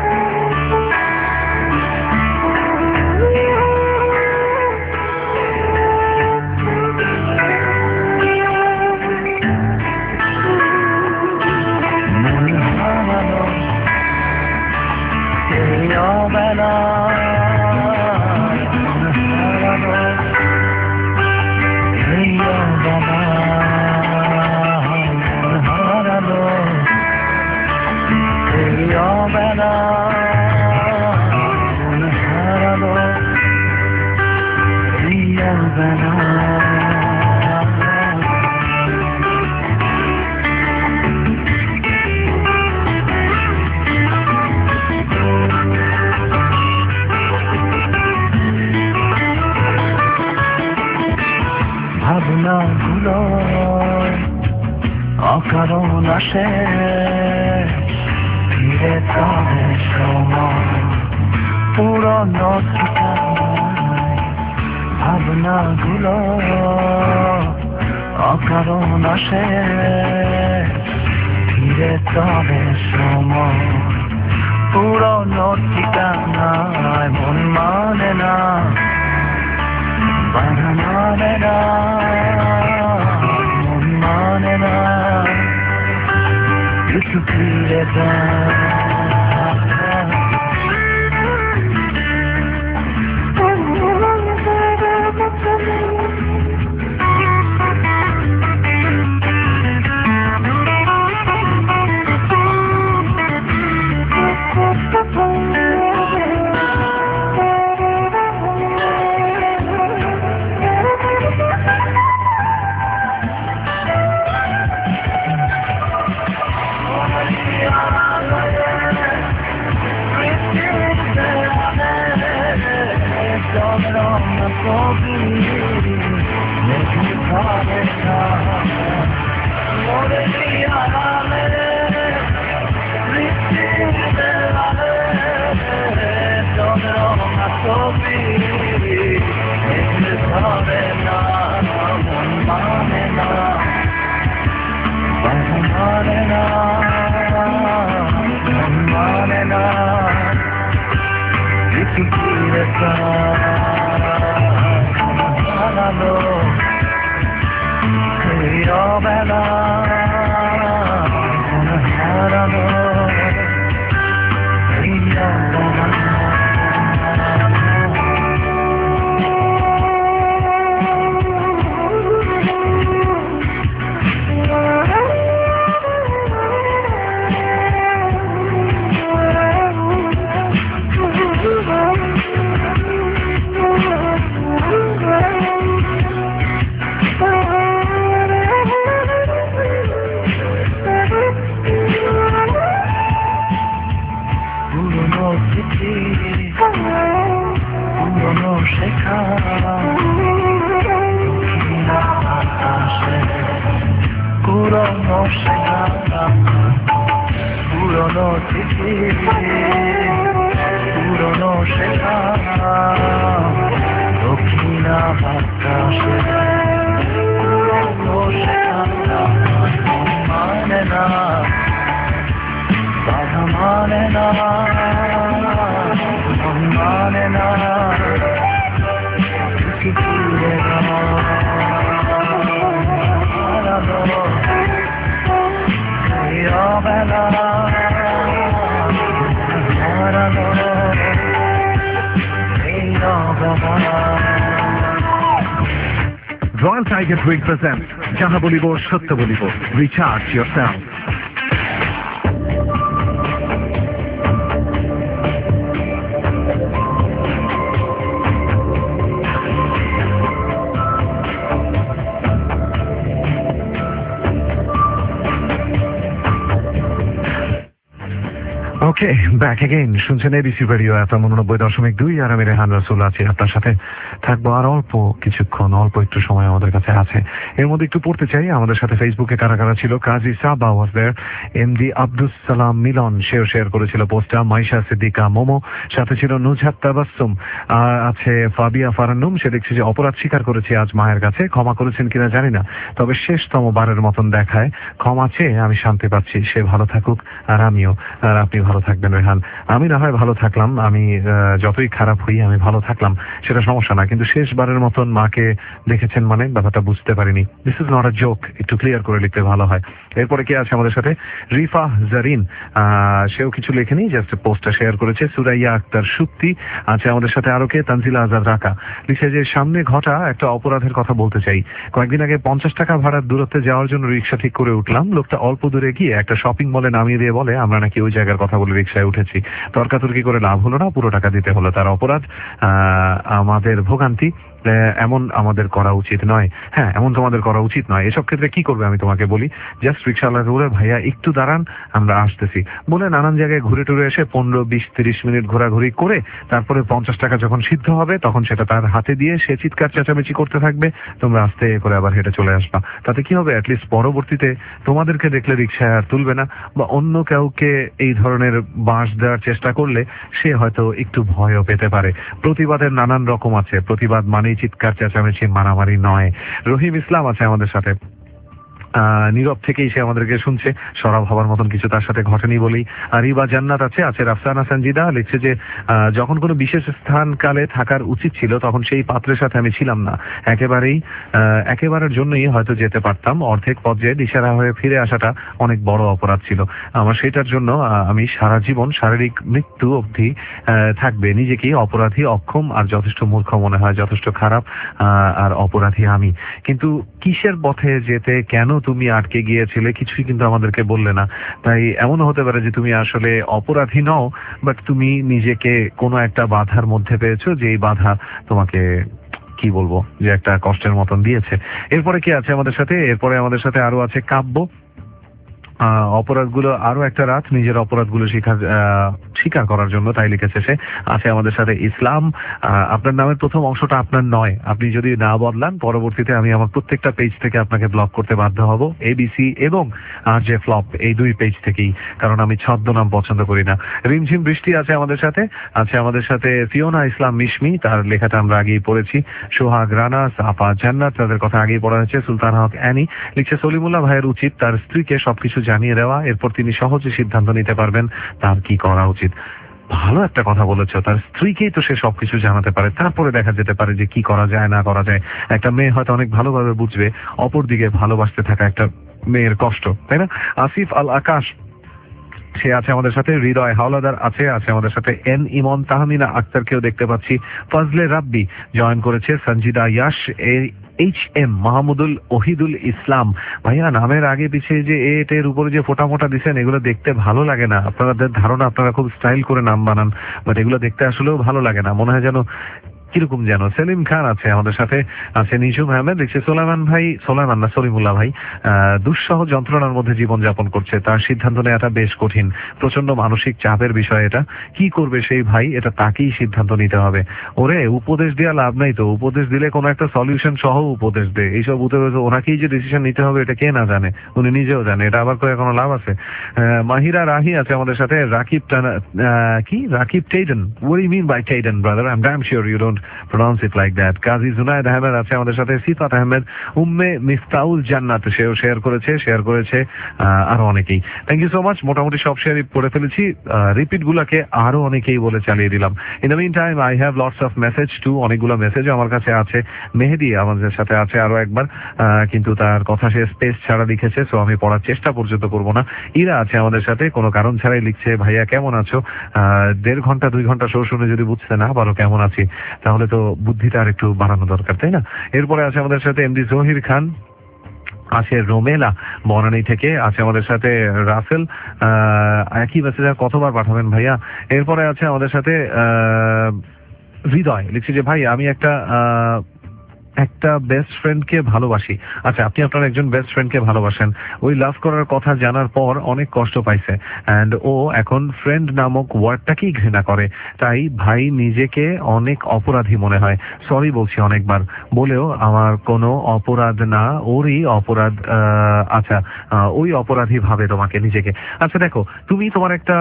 ভাবনাগুলো অকারণ আসে, ফিরে তবে সময় পুরনো ঠিকানায়। ভাবনাগুলো অকারণ আসে, ফিরে তবে সময় পুরনো ঠিকানায়। মন মানে না, বাধা মানে না, মন মানে না, কিছু ফিরে যায়। দক্ষিণা Royal Tiger Drink presents Jaha Bolibo Shatya Bolibo. Recharge yourself. Okay, back again. শুনছেন এবিসি রেডিও এফএম উননব্বই দশমিক দুই, আর আমি রেহান রাসূল আছি আপনার সাথে। থাকবো আর অল্প কিছুক্ষণ, অল্প একটু সময় আমাদের কাছে আছে। এর মধ্যে একটু পড়তে চাই আমাদের সাথে ফেসবুকে কারা কারা ছিল। কাজী সাবা ওয়াজ দেয়ার, এমডি আব্দুস সালাম মিলন সেও শেয়ার করেছিল পোস্টটা, মাইশা সিদ্দিকা মোমো, সাথে ছিল নুজহাত তাবাসসুম, আর আছে ফাবিয়া ফারান্নুম। সে দেখছি যে অপরাধ স্বীকার করেছে আজ মায়ের কাছে, ক্ষমা করেছেন কিনা জানি না, তবে শেষতম বারের মতন দেখায় ক্ষমা চেয়ে আমি শান্তি পাচ্ছি। সে ভালো থাকুক আর আমিও, আর আপনি ভালো থাকবেন রেহান। আমি না হয় ভালো থাকলাম, আমি যতই খারাপ হই আমি ভালো থাকলাম, সেটা সমস্যা না, কিন্তু শেষবারের মতন মাকে দেখেছেন মানে ব্যাপারটা বুঝতে পারিনি। This is not a joke, একটু ক্লিয়ার করে লিখতে ভালো হয়। এরপরে কে আছে আমাদের সাথে? রিফা জারিন, সেও কিছু লেখেনি, জাস্ট পোস্টটা শেয়ার করেছে। সুরাইয়া আক্তার সুক্তি আছে আমাদের সাথে। আরো কে? তানজিলা আজাদ রাকা লিখে যে সামনে ঘটা একটা অপরাধের কথা বলতে চাই। কয়েকদিন আগে পঞ্চাশ টাকা ভাড়ার দূরত্বে যাওয়ার জন্য রিক্সা ঠিক করে উঠলাম। লোকটা অল্প দূরে গিয়ে একটা শপিং মলে নামিয়ে দিয়ে বলে আমরা নাকি ওই জায়গার কথা বলে রিক্সায় উঠেছি। তর্কাতর্কি করে লাভ হলো না, পুরো টাকা দিতে হলো। তার অপরাধ, আমাদের ভোগান্তি। এমন আমাদের করা উচিত নয়। হ্যাঁ, এমন তোমাদের করা উচিত নয়। এসব ক্ষেত্রে কি করবে আমি তোমাকে বলি, জাস্ট রিক্সাওয়ালা বলে ভাইয়া একটু দাঁড়ান আমরা আসতেছি বলে নানান জায়গায় ঘুরে টুরে এসে পনেরো বিশ তিরিশ মিনিট ঘোরাঘুরি করে তারপরে পঞ্চাশ টাকা যখন সিদ্ধ হবে তখন সেটা তার হাতে দিয়ে সে চিৎকার চেঁচামেচি করতে থাকবে, তোমরা আস্তে করে আবার হেঁটে চলে আসবা। তাতে কি হবে? অ্যাটলিস্ট পরবর্তীতে তোমাদেরকে দেখলে রিক্সায় আর তুলবে না, বা অন্য কাউকে এই ধরনের বাঁশ দেওয়ার চেষ্টা করলে সে হয়তো একটু ভয়ও পেতে পারে। প্রতিবাদের নানান রকম আছে, প্রতিবাদ মানে চিৎকার চেঁচামেচি মারামারি নয়। রহিম ইসলাম আছে আমাদের সাথে, নীরব থেকেই সে আমাদেরকে শুনছে, সরাব হবার মতন কিছু তার সাথে ঘটেনি বলেই। আর ইবা জান্নাত আছে আছে রাফসানা সঞ্জিদা লিখছে যে যখন কোনো বিশেষ স্থান কালে থাকার উচিত ছিল তখন সেই পাত্রের সাথে আমি ছিলাম না, একেবারেই একেবারের জন্যই হয়তো যেতে পারতাম। অর্ধেক পর্যায়ে দিশারা হয়ে ফিরে আসাটা অনেক বড় অপরাধ ছিল আমার, সেটার জন্য আমি সারা জীবন শারীরিক মৃত্যু অবধি থাকবে নিজেকেই অপরাধী, অক্ষম আর যথেষ্ট মূর্খ মনে হয়, যথেষ্ট খারাপ আর অপরাধী আমি। কিন্তু কিসের পথে যেতে, কেন তুমি আটকে গিয়েছিলে কিছুই কিন্তু আমাদেরকে বললে না। তাই এমনও হতে পারে যে তুমি আসলে অপরাধী নও, বাট তুমি নিজেকে কোনো একটা বাধার মধ্যে পেয়েছো, যে এই বাধা তোমাকে কি বলবো যে একটা কষ্টের মতন দিয়েছে। এরপরে কি আছে আমাদের সাথে? এরপরে আমাদের সাথে আরো আছে কাব্য। অপরাধগুলো আরো একটা রাত নিজের অপরাধগুলো স্বীকার স্বীকার করার জন্য, তাই লিখেছে সে। আছে আমাদের সাথে ইসলাম। আপনার নামের প্রথম অংশটা আপনার নয়, আপনি যদি না বদলান পরবর্তীতে আমি আমার প্রত্যেকটা পেজ থেকে আপনাকে ব্লক করতে বাধ্য হব, এবিসি এবং আর জে ফ্লপ এই দুই পেজ থেকেই, কারণ আমি ছদ্মনাম পছন্দ করি না। রিমঝিম বৃষ্টি আছে আমাদের সাথে। আছে আমাদের সাথে ফিওনা ইসলাম মিশমি, তার লেখাটা আমরা আগেই পড়েছি। সোহাগ রানা, আপা জান্নাত, তাদের কথা আগেই পড়া হয়েছে। সুলতান হক অ্যানি লিখছে সলিমুল্লাহ ভাইয়ের উচিত তার স্ত্রীকে সবকিছু জানিয়ে দেওয়া, এরপর তিনি সহজে সিদ্ধান্ত নিতে পারবেন তার কি করা উচিত। ভালো একটা কথা বলেছ, তার স্ত্রীকেই তো সে সবকিছু জানাতে পারে, তারপরে দেখা যেতে পারে যে কি করা যায় না করা যায়। একটা মেয়ে হয়তো অনেক ভালোভাবে বুঝবে অপরদিকে ভালোবাসতে থাকা একটা মেয়ের কষ্ট, তাই না? আসিফ আল আকাশ সে আছে আমাদের সাথে। হৃদয় হাওলাদার আছে আছে আমাদের সাথে। এন ইমন, তাহমিনা আক্তারকেও দেখতে পাচ্ছি। ফজলে রাব্বি জয়েন করেছে। Sanjida Yash, H M Mahmudul Ohidul Islam. ভাইয়া নামের আগে পিছিয়ে যে এ এর উপরে যে ফোটা মোটা দিচ্ছেন এগুলো দেখতে ভালো লাগে না। আপনাদের ধারণা আপনারা খুব স্টাইল করে নাম বানান, বাট এগুলো দেখতে আসলেও ভালো লাগে না, মনে হয় যেন কিরকম যেন। সেলিম খান আছে আমাদের সাথে। আছে নিঝুম আহমেদ লিখছে সোলাইমান ভাই, সোলাইমান না সলিমুল্লাহ ভাই দুঃসহ যন্ত্রণার মধ্যে জীবনযাপন করছে, তার সিদ্ধান্ত নেওয়াটা বেশ কঠিন, প্রচন্ড মানসিক চাপের বিষয় এটা। কি করবে সেই ভাই, এটা তাকেই সিদ্ধান্ত নিতে হবে। ওরে উপদেশ দেওয়া লাভ নাই তো, উপদেশ দিলে কোনো একটা সলিউশন সহ উপদেশ দে, এইসব ওনাকেই যে ডিসিশন নিতে হবে এটা কে না জানে, উনি নিজেও জানে, এটা আবার করে কোনো লাভ আছে? মাহিরা রাহি আছে আমাদের সাথে। রাকিব কি Rakib টেইডেন, what do you mean by Tayden brother? I'm damn sure you don't pronounce it like that. কাজী জুনায়েদ আহমেদ আছে আমাদের সাথে। সিফাত আহমেদ, উম্মে মিফতাউল জান্নাত সেও শেয়ার করেছে শেয়ার করেছে আরো অনেকেই। Thank you so much. মোটামুটি সব শেয়ারই করে ফেলেছি, রিপিট গুলাকে আরো অনেকেই বলে চালিয়ে দিলাম। In the meantime I have lots of message to, অনেকগুলো মেসেজও আমার কাছে আছে। মেহেদি আমাদের সাথে আছে আরো একবার, কিন্তু তার কথা সে স্পেস ছাড়া লিখেছে, সো আমি পড়ার চেষ্টা পর্যন্ত করবো না। ইরা আছে আমাদের সাথে, কোনো কারণ ছাড়াই লিখছে ভাইয়া কেমন আছো, দেড় ঘন্টা দুই ঘন্টা শো শুনে যদি বুঝতে না পারো কেমন আছি তাহলে তো বুদ্ধিটা আর একটু বাড়ানো দরকার, তাই না? এরপরে আছে আমাদের সাথে এমডি জহির খান, আছে রোমেলা বনানী থেকে, আছে আমাদের সাথে রাসেল। একই মেসেজ কতবার পাঠাবেন ভাইয়া? এরপরে আছে আমাদের সাথে হৃদয়, লিখছে যে ভাই আমি একটা একটা বেস্ট ফ্রেন্ডকে ভালোবাসি। আচ্ছা, আপনি আপনার একজন বেস্ট ফ্রেন্ডকে ভালোবাসেন, ওই লাভ করার কথা জানার পর অনেক কষ্ট পাইছে অ্যান্ড ও এখন ফ্রেন্ড নামক ওয়ার্ডটাকেই ঘৃণা করে, তাই ভাই নিজেকে অনেক অপরাধী মনে হয়, সরি বলছি অনেকবার বলেও আমার কোনো অপরাধ না, ওরই অপরাধ। আচ্ছা, ওই অপরাধী ভাবে তোমাকে নিজেকে। আচ্ছা দেখো, তুমি তোমার একটা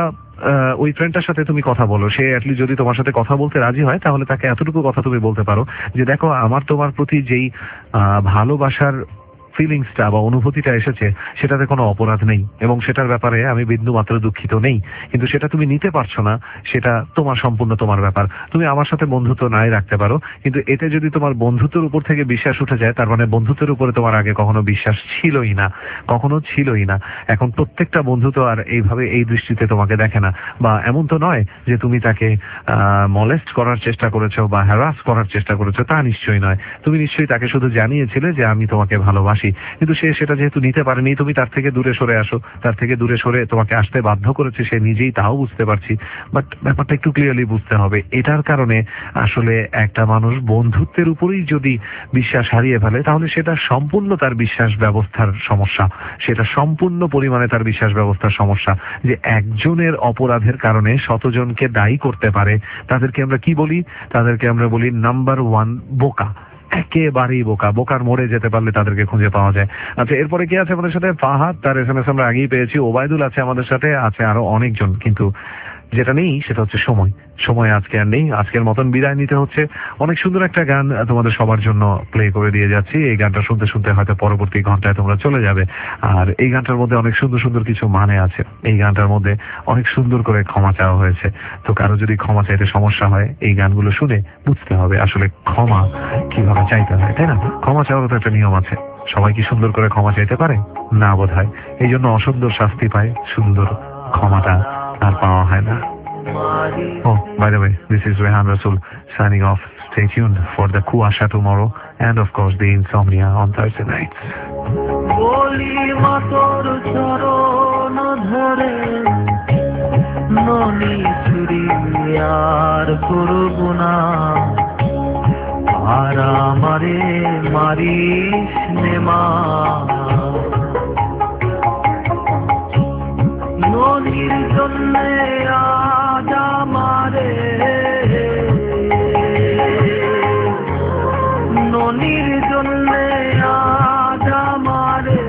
ওই ফ্রেন্ডটার সাথে তুমি কথা বলো, সে অ্যাটলিস্ট যদি তোমার সাথে কথা বলতে রাজি হয় তাহলে তাকে এতটুকু কথা তুমি বলতে পারো যে দেখো আমার তোমার প্রতি যেই ভালোবাসার ফিলিংসটা বা অনুভূতিটা এসেছে সেটাতে কোনো অপরাধ নেই এবং সেটার ব্যাপারে আমি বিন্দু মাত্র দুঃখিত নেই, কিন্তু সেটা তুমি নিতে পারছো না, সেটা তোমার সম্পূর্ণ তোমার ব্যাপার। তুমি আমার সাথে বন্ধুত্ব নাই রাখতে পারো, কিন্তু এতে যদি তোমার বন্ধুত্বের উপর থেকে বিশ্বাস উঠে যায় তার মানে বন্ধুত্বের উপরে তোমার আগে কখনো বিশ্বাস ছিলই না, কখনো ছিলই না। এখন প্রত্যেকটা বন্ধু তো আর এইভাবে এই দৃষ্টিতে তোমাকে দেখে না, বা এমন তো নয় যে তুমি তাকে মলেস্ট করার চেষ্টা করেছো বা হ্যারাস করার চেষ্টা করেছো, তা নিশ্চয়ই নয়। তুমি নিশ্চয়ই তাকে শুধু জানিয়েছিলে যে আমি তোমাকে ভালোবাসি, কিন্তু সে সেটা যেহেতু নিতে পারেনি, তুমি তার থেকে দূরে সরে আসো, তার থেকে দূরে সরে তোমাকে আসতে বাধ্য করেছে সে নিজেই, তাও বুঝতে পারছি, বাট ব্যাপারটা একটু ক্লিয়ারলি বুঝতে হবে। এটার কারণে আসলে একটা মানুষ বন্ধুত্বের উপরেই যদি বিশ্বাস হারিয়ে ফেলে তাহলে সেটা সম্পূর্ণ তার বিশ্বাস ব্যবস্থার সমস্যা, সেটা সম্পূর্ণ পরিমাণে তার বিশ্বাস ব্যবস্থার সমস্যা। যে একজনের অপরাধের কারণে শতজনকে দায়ী করতে পারে, তাদেরকে আমরা কি বলি? তাদেরকে আমরা বলি নাম্বার ওয়ান বোকা, একেবারেই বোকা। বোকার মোড়ে যেতে পারলে তাদেরকে খুঁজে পাওয়া যায়। আচ্ছা, এরপরে কি আছে আমাদের সাথে? ফাহাদ, তার এস এম এস আমরা আগেই পেয়েছি। ওবায়দুল আছে আমাদের সাথে, আছে আরো অনেকজন, কিন্তু যেটা নেই সেটা হচ্ছে সময়। সময় আজকে আর নেই, আজকের মতন বিদায় নিতে হচ্ছে। অনেক সুন্দর একটা গান তোমাদের সবার জন্য প্লে করে দিয়ে যাচ্ছি। এই গানটা শুনতে শুনতে হয়তো পরবর্তী ঘন্টায় তোমরা চলে যাবে। আর এই গানটার মধ্যে অনেক সুন্দর সুন্দর কিছু মানে আছে, এই গানটার মধ্যে অনেক সুন্দর করে ক্ষমা চাওয়া হয়েছে। তো কারো যদি ক্ষমা চাইতে সমস্যা হয়, এই গানগুলো শুনে বুঝতে হবে আসলে ক্ষমা কিভাবে চাইতে হয়, তাই না? ক্ষমা চাওয়ার তো একটা নিয়ম আছে। সবাই কি সুন্দর করে ক্ষমা চাইতে পারে? না বোধ হয়। এই জন্য অসুন্দর শাস্তি পায়, সুন্দর ক্ষমাটা আর পাওয়া হয় না। Oh, by the way, this is Rehan Rasool signing off. Stay tuned for the Kuasha tomorrow and of course the Insomnia on Thursday nights. বলি মাতর চরণ ধরে ননি চুরি আর করব না, আর আমারে মারিস নেমা। ননির জন্যে আজ আমারে, ননির জন্যে আজ আমারে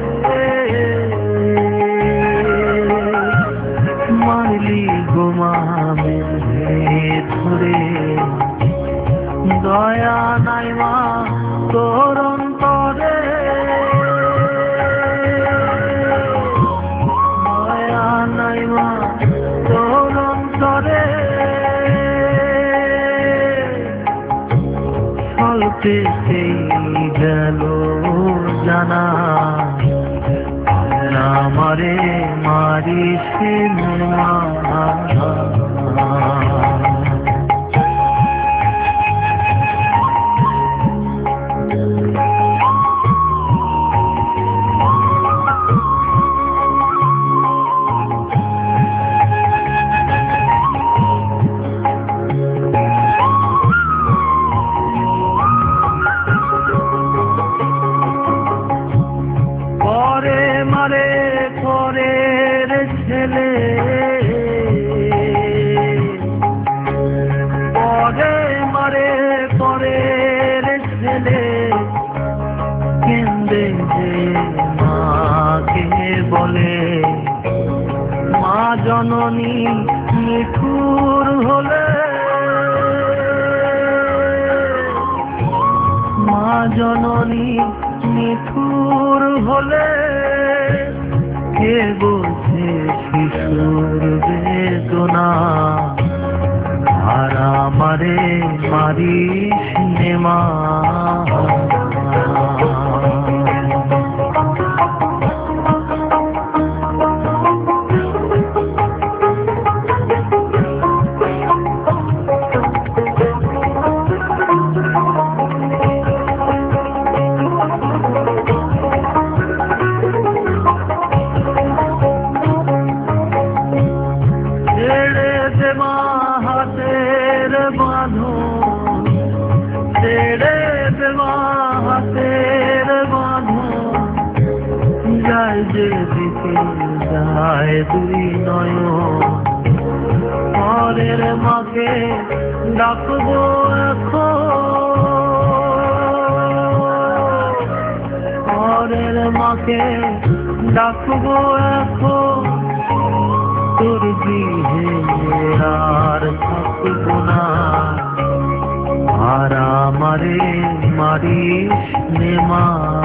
মারলি গোমামে ধরে। দয়া নাই মা তোর অন্তরে, দয়া নাই মা তোর অন্তরে। ফলতে সেই গেল জানা, আমারে মারিস না। জননী নিঠুর হলে, মা জননী নিঠুর হলে কে বলছে শিশুর বেদনা। আর আমারে মারিস নেমা। হাতের বাঁধন ছেড়ে দেওয়া হাতের বাঁধন যায় যেদিকে যায় দুই নয়ন পরের মাকে ডাকবো এখন পরের মাকে ডাকবো এখন তোর বিহে আর থাকবো না আর আমারে মারিস নে মা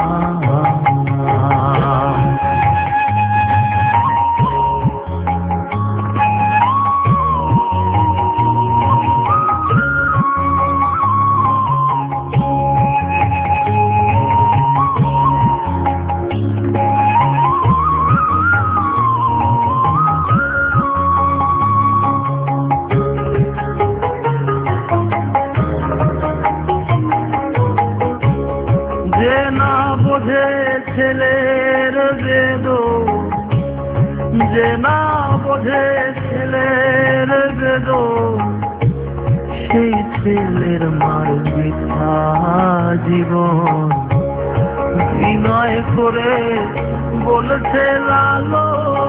যে না বোঝে ছেলের বেদন যে না বোঝে ছেলের বেদন সেই ছেলের মার মিথ্যা জীবন বিনয় করে বলছে লালো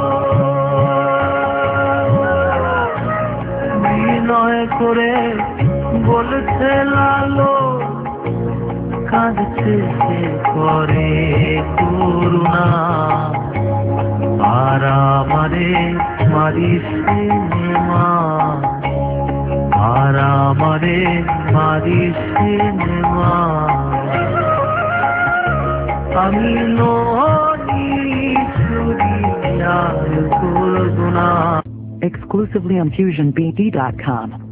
বিনয় করে বলছে লালো কাঁদছে সে করে করুণা আর আমারে মারিস নে মা আর আমারে মারিস নে মা আমি ননি সুরি আর করব না Exclusively on fusion b d dot com.